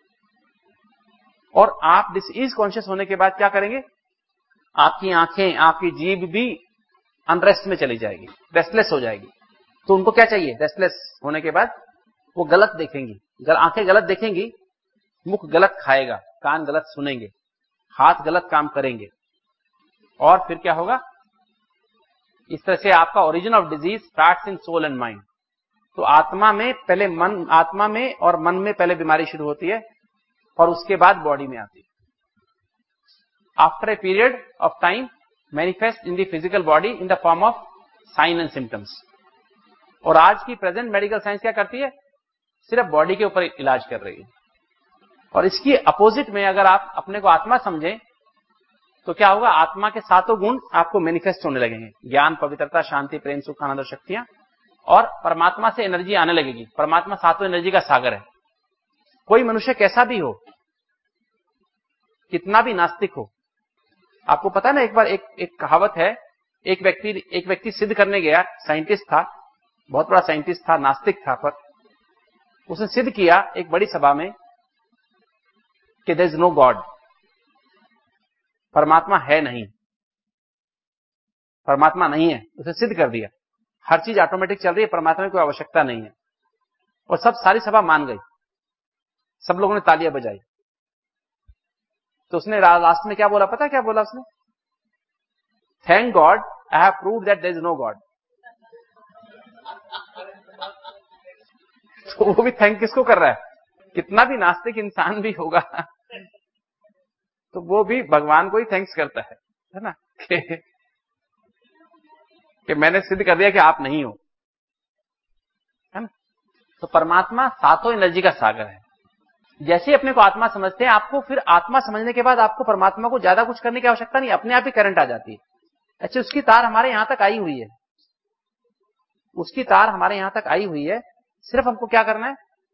और आप डिस ईज कॉन्शियस होने के बाद क्या करेंगे, आपकी आंखें, आपकी जीभ भी अनरेस्ट में चली जाएगी, रेस्टलेस हो जाएगी। तो उनको क्या चाहिए, रेस्टलेस होने के बाद वो गलत देखेंगी, गल, आंखें गलत देखेंगी, मुख गलत खाएगा, कान गलत सुनेंगे, हाथ गलत काम करेंगे, और फिर क्या होगा, इस तरह से आपका origin of disease starts in soul and mind. तो आत्मा में पहले मन, आत्मा में और मन में पहले बीमारी शुरू होती है और उसके बाद बॉडी में आती है। After a period of time manifest in the physical body in the form of sign and symptoms. और आज की प्रेजेंट मेडिकल साइंस क्या करती है, सिर्फ बॉडी के ऊपर इलाज कर रही है। और इसकी अपोजिट में अगर आप अपने को आत्मा समझें तो क्या होगा, आत्मा के सातों गुण आपको मैनिफेस्ट होने लगेंगे, ज्ञान, पवित्रता, शांति, प्रेम, सुख, आनंद और शक्तियां, और परमात्मा से एनर्जी आने लगेगी। परमात्मा सातों एनर्जी का सागर है। कोई मनुष्य कैसा भी हो, कितना भी नास्तिक हो, आपको पता है ना, एक बार एक एक कहावत है, एक व्यक्ति एक व्यक्ति सिद्ध करने गया, साइंटिस्ट था, बहुत बड़ा साइंटिस्ट था, नास्तिक था, पर उसने सिद्ध किया एक बड़ी सभा में कि देयर इज नो गॉड, परमात्मा है नहीं, परमात्मा नहीं है। उसे सिद्ध कर दिया, हर चीज ऑटोमेटिक चल रही है, परमात्मा की कोई आवश्यकता नहीं है। और सब सारी सभा मान गई, सब लोगों ने तालियां बजाई। तो उसने लास्ट में क्या बोला, पता क्या बोला उसने? Thank God I have proved that there is no God. तो वो भी थैंक किसको कर रहा है? कितना भी नास्तिक इंसान भी होगा तो वो भी भगवान को ही थैंक्स करता है, है ना, कि, कि मैंने सिद्ध कर दिया कि आप नहीं हो, है ना। तो परमात्मा सातों एनर्जी का सागर है। जैसे ही अपने को आत्मा समझते हैं, आपको फिर आत्मा समझने के बाद आपको परमात्मा को ज्यादा कुछ करने की आवश्यकता नहीं, अपने आप ही करंट आ जाती है। अच्छा, उसकी तार हमारे यहां तक आई हुई है, उसकी तार हमारे यहां तक आई हुई है, सिर्फ हमको क्या करना है,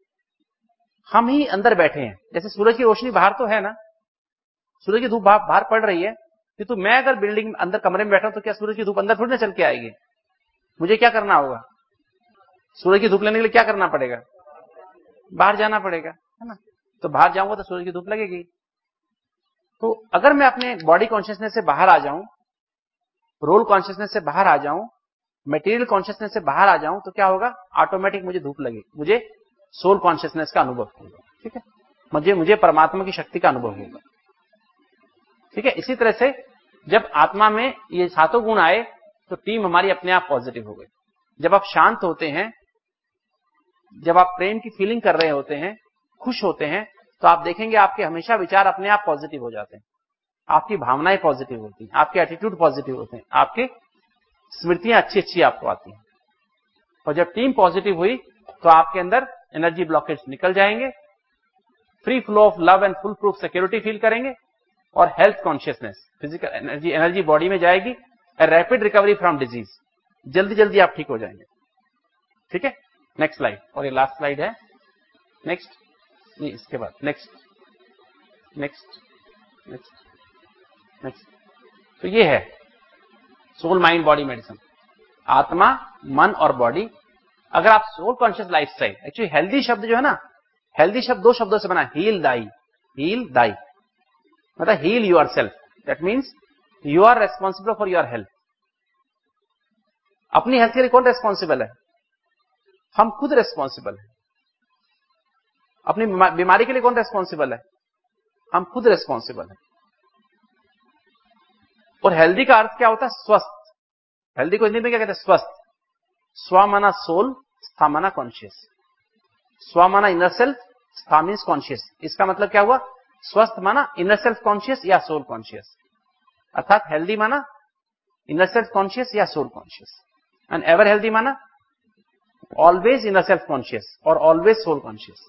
हम ही अंदर बैठे हैं। जैसे सूरज की रोशनी बाहर तो है ना, सूरज की धूप बाहर पड़ रही है, कि तो मैं अगर बिल्डिंग अंदर कमरे में बैठा हूं तो क्या सूरज की धूप अंदर थोड़ी ना चल के आएगी? मुझे क्या करना होगा? सूरज की धूप लेने के लिए क्या करना पड़ेगा? बाहर जाना पड़ेगा, है ना। तो बाहर जाऊंगा तो सूरज की धूप लगेगी। तो अगर मैं अपने बॉडी कॉन्शियसनेस से बाहर आ जाऊं, रोल कॉन्शियसनेस से बाहर आ जाऊं, मटेरियल कॉन्शियसनेस से बाहर आ जाऊं, तो क्या होगा? ऑटोमेटिक मुझे धूप लगेगी, मुझे सोल कॉन्शियसनेस का अनुभव होगा, ठीक है, मुझे मुझे परमात्मा की शक्ति का अनुभव होगा, ठीक है। इसी तरह से जब आत्मा में ये सातों गुण आए तो टीम हमारी अपने आप पॉजिटिव हो गई। जब आप शांत होते हैं, जब आप प्रेम की फीलिंग कर रहे होते हैं, खुश होते हैं, तो आप देखेंगे आपके हमेशा विचार अपने आप पॉजिटिव हो जाते हैं, आपकी भावनाएं पॉजिटिव होती हैं, आपके एटीट्यूड पॉजिटिव होते हैं, आपके स्मृतियां अच्छी अच्छी आपको आती हैं। और जब टीम पॉजिटिव हुई तो आपके अंदर एनर्जी ब्लॉकेज निकल जाएंगे, free flow of love and full proof security feel करेंगे, और health consciousness, physical energy energy body में जाएगी, रैपिड रिकवरी फ्रॉम डिजीज, जल्दी जल्दी आप ठीक हो जाएंगे, ठीक है। नेक्स्ट स्लाइड, और ये लास्ट स्लाइड है, नेक्स्ट नहीं इसके बाद नेक्स्ट नेक्स्ट नेक्स्ट नेक्स्ट तो ये है सोल माइंड बॉडी मेडिसिन, आत्मा मन और बॉडी। अगर आप soul conscious lifestyle, actually healthy शब्द जो है ना, हेल्दी शब्द दो शब्दों से बना, हील दाई, हील दाई मतलब heal yourself, that means you are responsible for your health. अपनी हेल्थ के लिए कौन रेस्पॉन्सिबल है? हम खुद रेस्पॉन्सिबल है। अपनी बीमारी के लिए कौन रेस्पॉन्सिबल है? हम खुद रेस्पॉन्सिबल है। और हेल्दी का अर्थ क्या होता है? स्वस्थ। हेल्दी को हिंदी में क्या कहते हैं? स्वस्थ। स्व माना सोल, स्था माना कॉन्शियस। स्व माना इनर सेल्फ, स्था मीन्स कॉन्शियस। इसका मतलब क्या हुआ? स्वस्थ माना इनर सेल्फ कॉन्शियस या सोल कॉन्शियस, अर्थात हेल्दी माना इनर सेल्फ कॉन्शियस या soul conscious, and ever healthy माना ऑलवेज इनर सेल्फ कॉन्शियस और ऑलवेज सोल कॉन्शियस,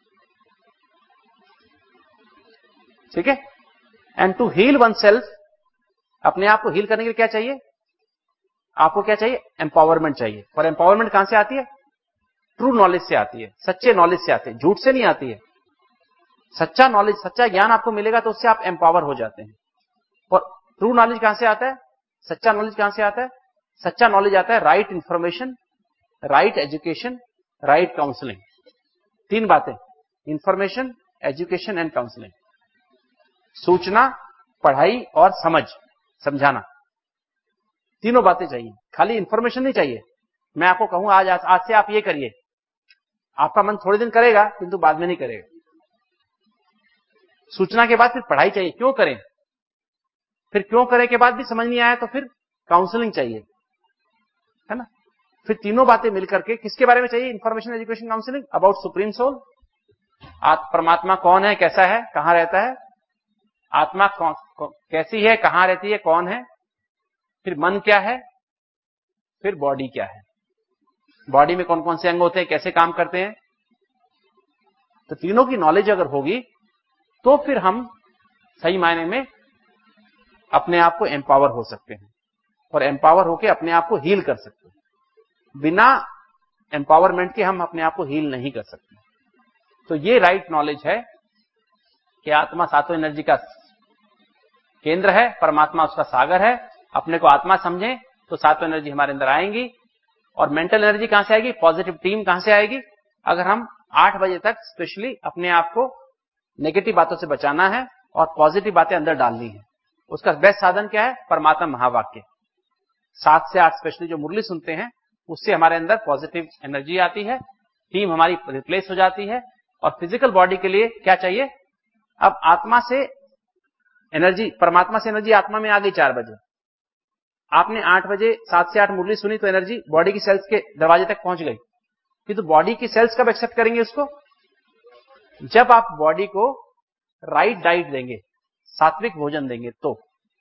ठीक है। And to heal oneself, अपने आप को हील करने के लिए क्या चाहिए? आपको क्या चाहिए? एम्पावरमेंट चाहिए। और एम्पावरमेंट कहां से आती है? ट्रू नॉलेज से आती है, सच्चे नॉलेज से आती है, झूठ से नहीं आती है। सच्चा नॉलेज, सच्चा ज्ञान आपको मिलेगा तो उससे आप एम्पावर हो जाते हैं। और ट्रू नॉलेज कहां से आता है? सच्चा नॉलेज कहां से आता है? सच्चा नॉलेज आता है right information, right education, right counselling. तीन बातें, इंफॉर्मेशन, एजुकेशन एंड काउंसलिंग। सूचना, पढ़ाई और समझ, समझाना, तीनों बातें चाहिए। खाली इंफॉर्मेशन नहीं चाहिए। मैं आपको कहूं आज आज से आप ये करिए, आपका मन थोड़े दिन करेगा किंतु बाद में नहीं करेगा। सूचना के बाद फिर पढ़ाई चाहिए, क्यों करें, फिर क्यों करें के बाद भी समझ नहीं आया तो फिर काउंसलिंग चाहिए, है ना। फिर तीनों बातें मिलकर के किसके बारे में चाहिए? Information, education, counselling about supreme soul. आप परमात्मा कौन है, कैसा है, कहां रहता है, आत्मा कौन, कैसी है, कहां रहती है, कौन है, फिर मन क्या है, फिर बॉडी क्या है, बॉडी में कौन कौन से अंग होते हैं, कैसे काम करते हैं। तो तीनों की नॉलेज अगर होगी तो फिर हम सही मायने में अपने आप को एम्पावर हो सकते हैं, और एम्पावर होकर अपने आप को हील कर सकते हैं। बिना एम्पावरमेंट के हम अपने आप को हील नहीं कर सकते। तो ये राइट नॉलेज है कि आत्मा सातों एनर्जी का केंद्र है, परमात्मा उसका सागर है। अपने को आत्मा समझें तो सातों एनर्जी हमारे अंदर आएंगी, और मेंटल एनर्जी कहां से आएगी, पॉजिटिव टीम कहां से आएगी, अगर हम आठ बजे तक स्पेशली अपने आप को नेगेटिव बातों से बचाना है और पॉजिटिव बातें अंदर डालनी है। उसका बेस्ट साधन क्या है, परमात्मा महावाक्य। सात से आठ स्पेशली जो मुरली सुनते हैं, उससे हमारे अंदर पॉजिटिव एनर्जी आती है, टीम हमारी रिप्लेस हो जाती है। और फिजिकल बॉडी के लिए क्या चाहिए, अब आत्मा से एनर्जी, परमात्मा से एनर्जी आत्मा में आ गई चार बजे, आपने आठ बजे सात से आठ मुरली सुनी तो एनर्जी बॉडी की सेल्स के दरवाजे तक पहुंच गई। कि तो बॉडी की सेल्स कब एक्सेप्ट करेंगे उसको, जब आप बॉडी को राइट डाइट देंगे, सात्विक भोजन देंगे। तो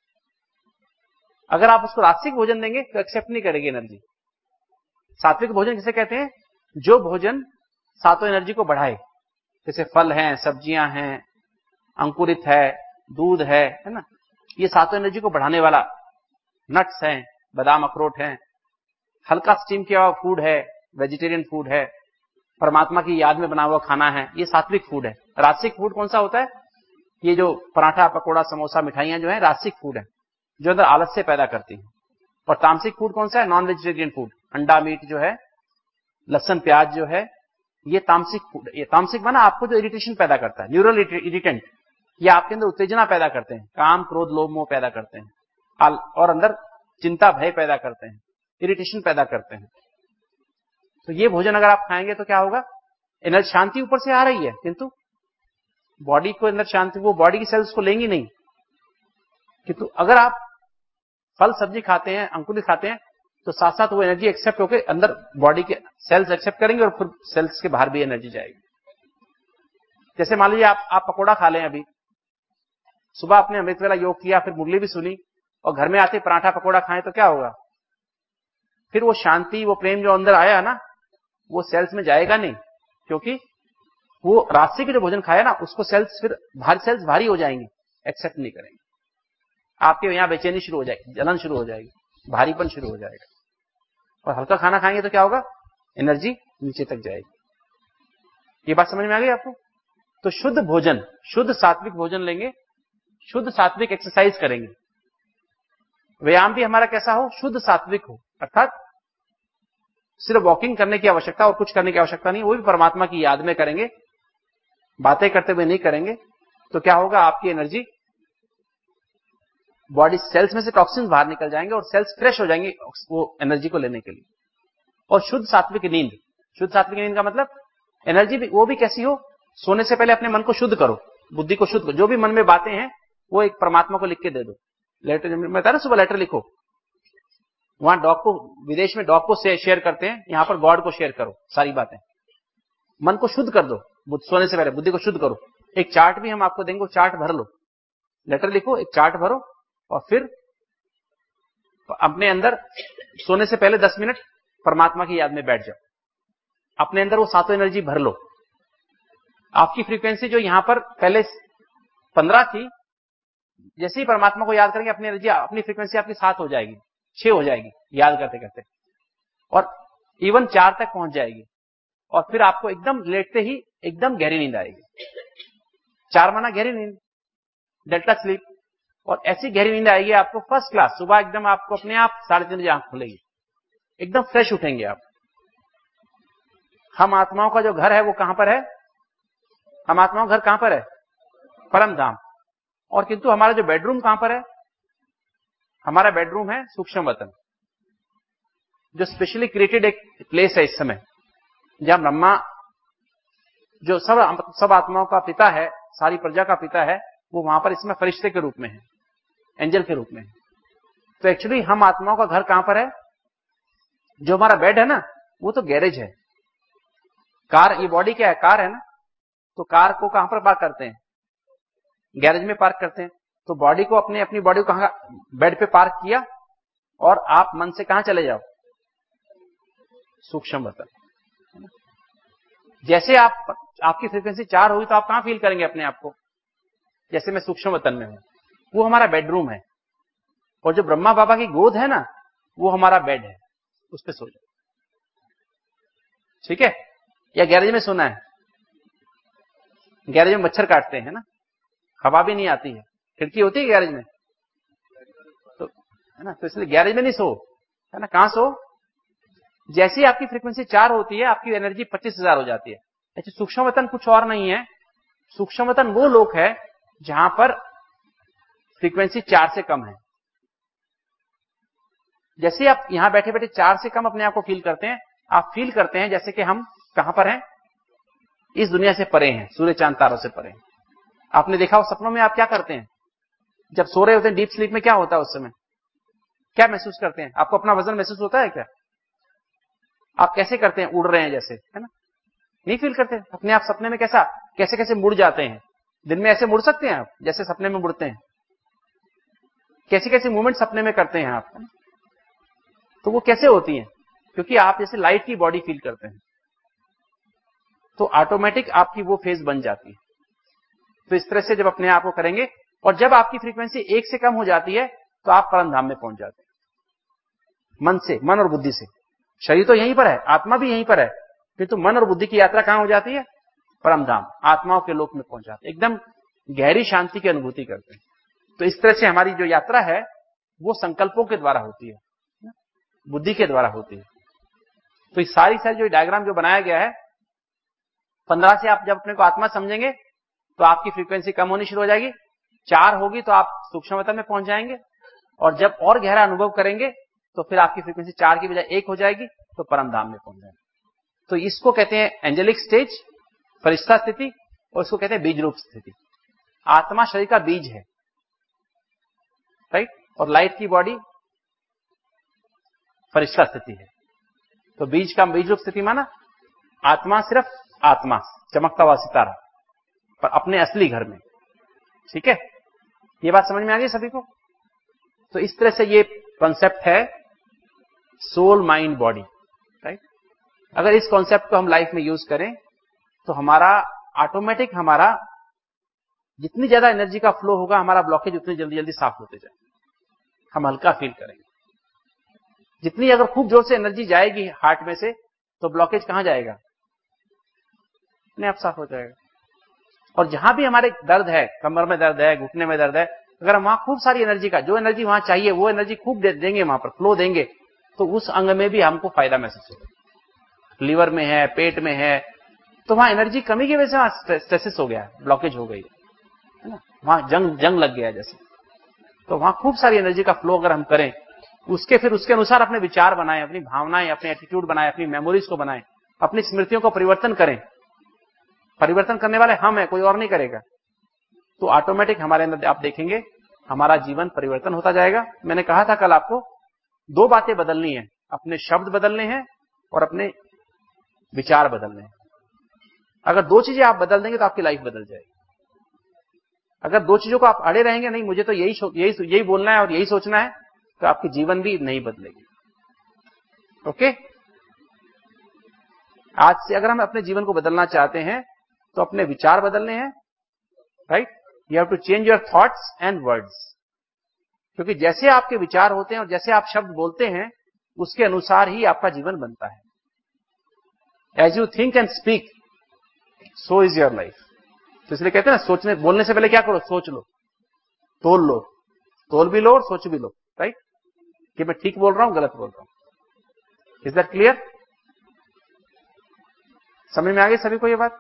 अगर आप उसको रासिक भोजन देंगे तो एक्सेप्ट नहीं करेगी एनर्जी। सात्विक भोजन किसे कहते हैं, जो भोजन सातों एनर्जी को बढ़ाए, जैसे फल हैं, सब्जियां हैं, अंकुरित है, दूध है, है ना, ये सातों एनर्जी को बढ़ाने वाला, नट्स हैं, बादाम अखरोट हैं, हल्का स्टीम किया हुआ फूड है, वेजिटेरियन फूड है, परमात्मा की याद में बना हुआ खाना है, ये सात्विक फूड है। रासिक फूड कौन सा होता है, ये जो पराठा, पकोड़ा, समोसा, मिठाइयां जो है रासिक फूड है, जो अंदर आलस से पैदा करती है। और तामसिक फूड कौन सा है, नॉन वेजिटेरियन फूड, अंडा, मीट जो है, लहसुन, प्याज जो है, ये तामसिक फूड। ये तामसिक माना आपको जो इरिटेशन पैदा करता है, न्यूरल इरिटेंट, ये आपके अंदर उत्तेजना पैदा करते हैं, काम, क्रोध, लोभ, मोह पैदा करते हैं, और अंदर चिंता, भय पैदा करते हैं, इरिटेशन पैदा करते हैं। तो ये भोजन अगर आप खाएंगे तो क्या होगा, एनर्जी, शांति ऊपर से आ रही है, किंतु बॉडी को अंदर शांति, वो बॉडी की सेल्स को लेंगी नहीं। किंतु अगर आप फल सब्जी खाते हैं, अंकुरित खाते हैं, तो साथ साथ वो एनर्जी एक्सेप्ट होकर अंदर बॉडी के सेल्स एक्सेप्ट करेंगे और फिर सेल्स के बाहर भी एनर्जी जाएगी। जैसे मान लीजिए आप आप पकोड़ा खा लें, अभी सुबह आपने अमृत वेला योग किया, फिर मुरली भी सुनी, और घर में आते पराठा पकोड़ा खाएं तो क्या होगा, फिर वो शांति, वो प्रेम जो अंदर आया ना, वो सेल्स में जाएगा नहीं, क्योंकि वो राशि के जो भोजन खाया ना, उसको सेल्स फिर भारी, सेल्स भारी हो जाएंगे, एक्सेप्ट नहीं करेंगे। आपके यहां बेचैनी शुरू हो जाएगी, जलन शुरू हो जाएगी, भारीपन शुरू हो जाएगा। और हल्का खाना खाएंगे तो क्या होगा, एनर्जी नीचे तक जाएगी। ये बात समझ में आ गई आपको। तो शुद्ध भोजन, शुद्ध सात्विक भोजन लेंगे, शुद्ध सात्विक एक्सरसाइज करेंगे, व्यायाम भी हमारा कैसा हो, शुद्ध सात्विक हो, अर्थात सिर्फ वॉकिंग करने की आवश्यकता और कुछ करने की आवश्यकता नहीं, वो भी परमात्मा की याद में करेंगे, बातें करते हुए नहीं करेंगे। तो क्या होगा, आपकी एनर्जी, बॉडी सेल्स में से टॉक्सिन्स बाहर निकल जाएंगे और सेल्स फ्रेश हो जाएंगे वो एनर्जी को लेने के लिए। और शुद्ध सात्विक नींद, शुद्ध सात्विक नींद का मतलब एनर्जी भी, वो भी कैसी हो, सोने से पहले अपने मन को शुद्ध करो, बुद्धि को शुद्ध करो, जो भी मन में बातें हैं वो एक परमात्मा को लिख के दे दो। लेटर में बता ना, सुबह लेटर लिखो, वहां डॉग को, विदेश में डॉग को शेयर करते हैं, यहां पर गॉड को शेयर करो सारी बातें। मन को शुद्ध कर दो, सोने से पहले बुद्धि को शुद्ध करो। एक चार्ट भी हम आपको देंगे, चार्ट भर लो, लेटर लिखो, एक चार्ट भरो, और फिर अपने अंदर सोने से पहले दस मिनट परमात्मा की याद में बैठ जाओ, अपने अंदर वो सातों एनर्जी भर लो। आपकी फ्रीक्वेंसी जो यहां पर पहले पंद्रह थी, जैसे ही परमात्मा को याद करेंगे, अपनी एनर्जी, अपनी फ्रीक्वेंसी आपकी सात हो जाएगी, छह हो जाएगी याद करते करते, और इवन चार तक पहुंच जाएगी। और फिर आपको एकदम लेटते ही एकदम गहरी नींद आएगी। चार माना गहरी नींद, डेल्टा स्लीप, और ऐसी गहरी नींद आएगी आपको फर्स्ट क्लास। सुबह एकदम आपको अपने आप साढ़े तीन बजे आंख खुलेगी, एकदम फ्रेश उठेंगे आप। हम आत्माओं का जो घर है वो कहां पर है, हम आत्माओं का घर कहां पर है, परम धाम। और किंतु हमारा जो बेडरूम कहां पर है, हमारा बेडरूम है सूक्ष्म वतन, जो स्पेशली क्रिएटेड एक प्लेस है इस समय, जहां ब्रह्मा जो सब सब आत्माओं का पिता है, सारी प्रजा का पिता है, वो वहां पर इसमें फरिश्ते के रूप में है, एंजल के रूप में है। तो एक्चुअली हम आत्माओं का घर कहां पर है, जो हमारा बेड है ना, वो तो गैरेज है। कार, ये बॉडी क्या है, कार है ना, तो कार को कहां पर पार्क करते हैं, गैरेज में पार्क करते हैं। तो बॉडी को, अपने अपनी बॉडी को कहां, बेड पे पार्क किया, और आप मन से कहां चले जाओ, सूक्ष्म वतन। जैसे आप, आपकी फ्रीक्वेंसी चार होगी तो आप कहां फील करेंगे अपने आप को, जैसे मैं सूक्ष्म वतन में हूं, वो हमारा बेडरूम है। और जो ब्रह्मा बाबा की गोद है ना, वो हमारा बेड है, उस पर सो जाओ, ठीक है। या गैरेज में सोना है, गैरेज में मच्छर काटते हैं ना, हवा भी नहीं आती है, खिड़की होती है गैरेज में, तो है ना, तो इसलिए गैरेज में नहीं सो, है ना, कहां सो, जैसे ही आपकी फ्रीक्वेंसी चार होती है आपकी एनर्जी पच्चीस हजार हो जाती है। अच्छा, सूक्ष्मवतन कुछ और नहीं है, सूक्ष्मवतन वो लोक है जहां पर फ्रीक्वेंसी चार से कम है। जैसे आप यहां बैठे बैठे चार से कम अपने आप को फील करते हैं, आप फील करते हैं जैसे कि हम कहां पर हैं, इस दुनिया से परे हैं, सूर्य चांद तारों से परे हैं। आपने देखा हो सपनों में आप क्या करते हैं, जब सो रहे होते हैं डीप स्लीप में क्या होता है, उस समय क्या महसूस करते हैं, आपको अपना वजन महसूस होता है क्या, आप कैसे करते हैं, उड़ रहे हैं जैसे, है ना, नहीं फील करते अपने आप सपने में, कैसा कैसे कैसे मुड़ जाते हैं, दिन में ऐसे मुड़ सकते हैं आप जैसे सपने में मुड़ते हैं, कैसी कैसी मूवमेंट सपने में करते हैं आप, तो वो कैसे होती हैं, क्योंकि आप जैसे लाइट की बॉडी फील करते हैं, तो ऑटोमेटिक आपकी वो फेज बन जाती है। तो इस तरह से जब अपने आप को करेंगे, और जब आपकी फ्रीक्वेंसी एक से कम हो जाती है तो आप परम धाम में पहुंच जाते हैं, मन से, मन और बुद्धि से। शरीर तो यहीं पर है, आत्मा भी यहीं पर है, किंतु मन और बुद्धि की यात्रा कहां हो जाती है, परम धाम, आत्माओं के लोक में पहुंच जाते हैं, एकदम गहरी शांति की अनुभूति करते हैं। तो इस तरह से हमारी जो यात्रा है वो संकल्पों के द्वारा होती है, बुद्धि के द्वारा होती है। तो इस सारी सारी जो डायग्राम जो बनाया गया है, पंद्रह से आप जब अपने को आत्मा समझेंगे तो आपकी फ्रीक्वेंसी कम होनी शुरू हो जाएगी, चार होगी तो आप सूक्ष्मवतन में पहुंच जाएंगे, और जब और गहरा अनुभव करेंगे तो फिर आपकी फ्रीक्वेंसी चार की बजाय एक हो जाएगी, तो परम धाम में पहुंच जाएंगे। तो इसको कहते हैं एंजेलिक स्टेज, फरिश्ता स्थिति, और इसको कहते हैं बीज रूप स्थिति। आत्मा शरीर का बीज है, राइट, और लाइट की बॉडी फरिश्ता स्थिति है। तो बीज का बीज रूप स्थिति माना आत्मा सिर्फ आत्मा, चमकता हुआ सितारा, पर अपने असली घर में। ठीक है, ये बात समझ में आ गई सभी को। तो इस तरह से ये कॉन्सेप्ट है सोल माइंड बॉडी, राइट। अगर इस कॉन्सेप्ट को हम लाइफ में यूज करें तो हमारा ऑटोमेटिक, हमारा जितनी ज्यादा एनर्जी का फ्लो होगा, हमारा ब्लॉकेज उतनी जल्दी जल्दी साफ होते जाए, हम हल्का फील करेंगे। जितनी अगर खूब जोर से एनर्जी जाएगी हार्ट में से, तो ब्लॉकेज कहां जाएगा, अपने आप साफ हो जाएगा। और जहां भी हमारे दर्द है, कमर में दर्द है, घुटने में दर्द है, अगर हम वहां खूब सारी एनर्जी का, जो एनर्जी वहां चाहिए वो एनर्जी खूब दे देंगे, वहां पर फ्लो देंगे, तो उस अंग में भी हमको फायदा महसूस होगा। लीवर में है, पेट में है, तो वहां एनर्जी कमी की वजह से वहां स्ट्रेसिस हो गया, ब्लॉकेज हो गई है ना, वहां जंग जंग लग गया जैसे। तो वहां खूब सारी एनर्जी का फ्लो अगर हम करें, उसके फिर उसके अनुसार अपने विचार बनाएं, अपनी भावनाएं, अपने एटीट्यूड बनाएं, अपनी मेमोरीज को बनाएं, अपनी स्मृतियों को परिवर्तन करें। परिवर्तन करने वाले हम हैं, कोई और नहीं करेगा। तो ऑटोमेटिक हमारे अंदर आप देखेंगे हमारा जीवन परिवर्तन होता जाएगा। मैंने कहा था कल आपको दो बातें बदलनी है, अपने शब्द बदलने हैं और अपने विचार बदलने हैं। अगर दो चीजें आप बदल देंगे तो आपकी लाइफ बदल जाएगी। अगर दो चीजों को आप अड़े रहेंगे, नहीं मुझे तो यही यही यही बोलना है और यही सोचना है, तो आपकी जीवन भी नहीं बदलेगी। ओके, आज से अगर हम अपने जीवन को बदलना चाहते हैं तो अपने विचार बदलने हैं, right. You have to change your thoughts and words, क्योंकि जैसे आपके विचार होते हैं और जैसे आप शब्द बोलते हैं, उसके अनुसार ही आपका जीवन बनता है। As you think and speak, so is your life. तो इसलिए कहते हैं ना, सोचने बोलने से पहले क्या करो, सोच लो, तोल लो, तोल भी लो और सोच भी लो, राइट, कि मैं ठीक बोल रहा हूं, गलत बोल रहा हूं। Is that clear? समझ में आ गई सभी को ये बात?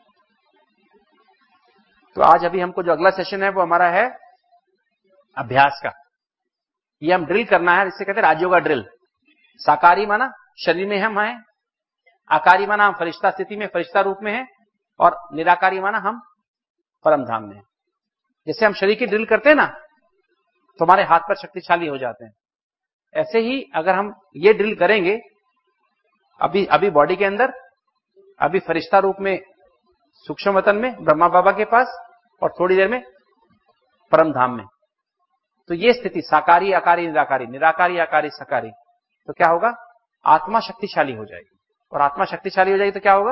तो आज अभी हमको जो अगला सेशन है वो हमारा है अभ्यास का। ये हम ड्रिल करना है, इससे कहते हैं राजयोगा ड्रिल। साकारी माना शरीर में हम हैं, आकारी माना हम फरिश्ता स्थिति में, फरिश्ता रूप में है, और निराकारी माना हम परम धाम में। जैसे हम शरीर की ड्रिल करते हैं ना, तो हमारे हाथ पर शक्तिशाली हो जाते हैं। ऐसे ही अगर हम ये ड्रिल करेंगे, अभी अभी बॉडी के अंदर, अभी फरिश्ता रूप में सूक्ष्म वतन में ब्रह्मा बाबा के पास, और थोड़ी देर में परम धाम में। तो ये स्थिति साकारी, आकारी, निराकारी, निराकारी, आकारी, सकारी, तो क्या होगा, आत्मा शक्तिशाली हो जाएगी। और आत्मा शक्तिशाली हो जाएगी तो क्या होगा,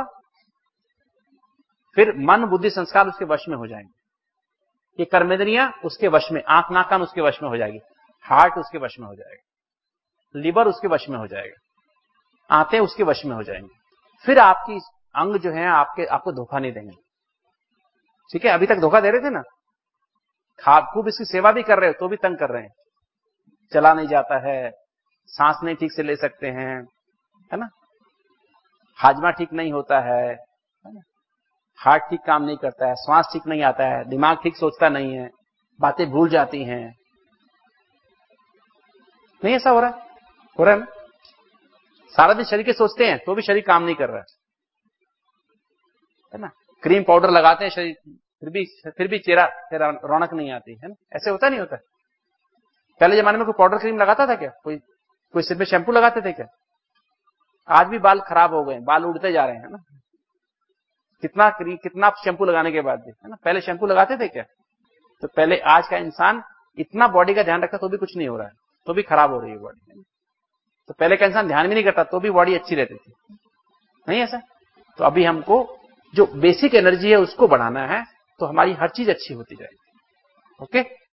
फिर मन बुद्धि संस्कार उसके वश में हो जाएंगे। ये कर्मेंद्रियां उसके वश में, आंख नाक कान उसके वश में हो जाएगी, हार्ट उसके वश में हो जाएगा, लिवर उसके वश में हो जाएगा, आंतें उसके वश में हो जाएंगे। फिर आपकी अंग जो है आपके आपको धोखा नहीं देंगे। ठीक है, अभी तक धोखा दे रहे थे ना, खा खूब इसकी सेवा भी कर रहे हो तो भी तंग कर रहे हैं, चला नहीं जाता है, सांस नहीं ठीक से ले सकते हैं, है ना, हाजमा ठीक नहीं होता है, है ना, हार्ट ठीक काम नहीं करता है, श्वास ठीक नहीं आता है, दिमाग ठीक सोचता नहीं है, बातें भूल जाती हैं। नहीं ऐसा हो रहा है? हो रहा है ना? सारा दिन शरीर के सोचते हैं तो भी शरीर काम नहीं कर रहा है, है ना, क्रीम पाउडर लगाते हैं शरीर, फिर भी फिर भी चेहरा चेहरा रौनक नहीं आती है ना। ऐसे होता नहीं होता? पहले जमाने में कोई पाउडर क्रीम लगाता था क्या? कोई कोई सिर में शैम्पू लगाते थे क्या? आज भी बाल खराब हो गए, बाल उड़ते जा रहे हैं ना, कितना कितना शैम्पू लगाने के बाद भी, है ना। पहले शैम्पू लगाते थे क्या? तो पहले, आज का इंसान इतना बॉडी का ध्यान रखता तो भी कुछ नहीं हो रहा है, तो भी खराब हो रही है बॉडी। तो पहले का इंसान ध्यान भी नहीं करता तो भी बॉडी अच्छी रहती थी, नहीं ऐसा? तो अभी हमको जो बेसिक एनर्जी है उसको बढ़ाना है, तो हमारी हर चीज अच्छी होती जाएगी। ओके।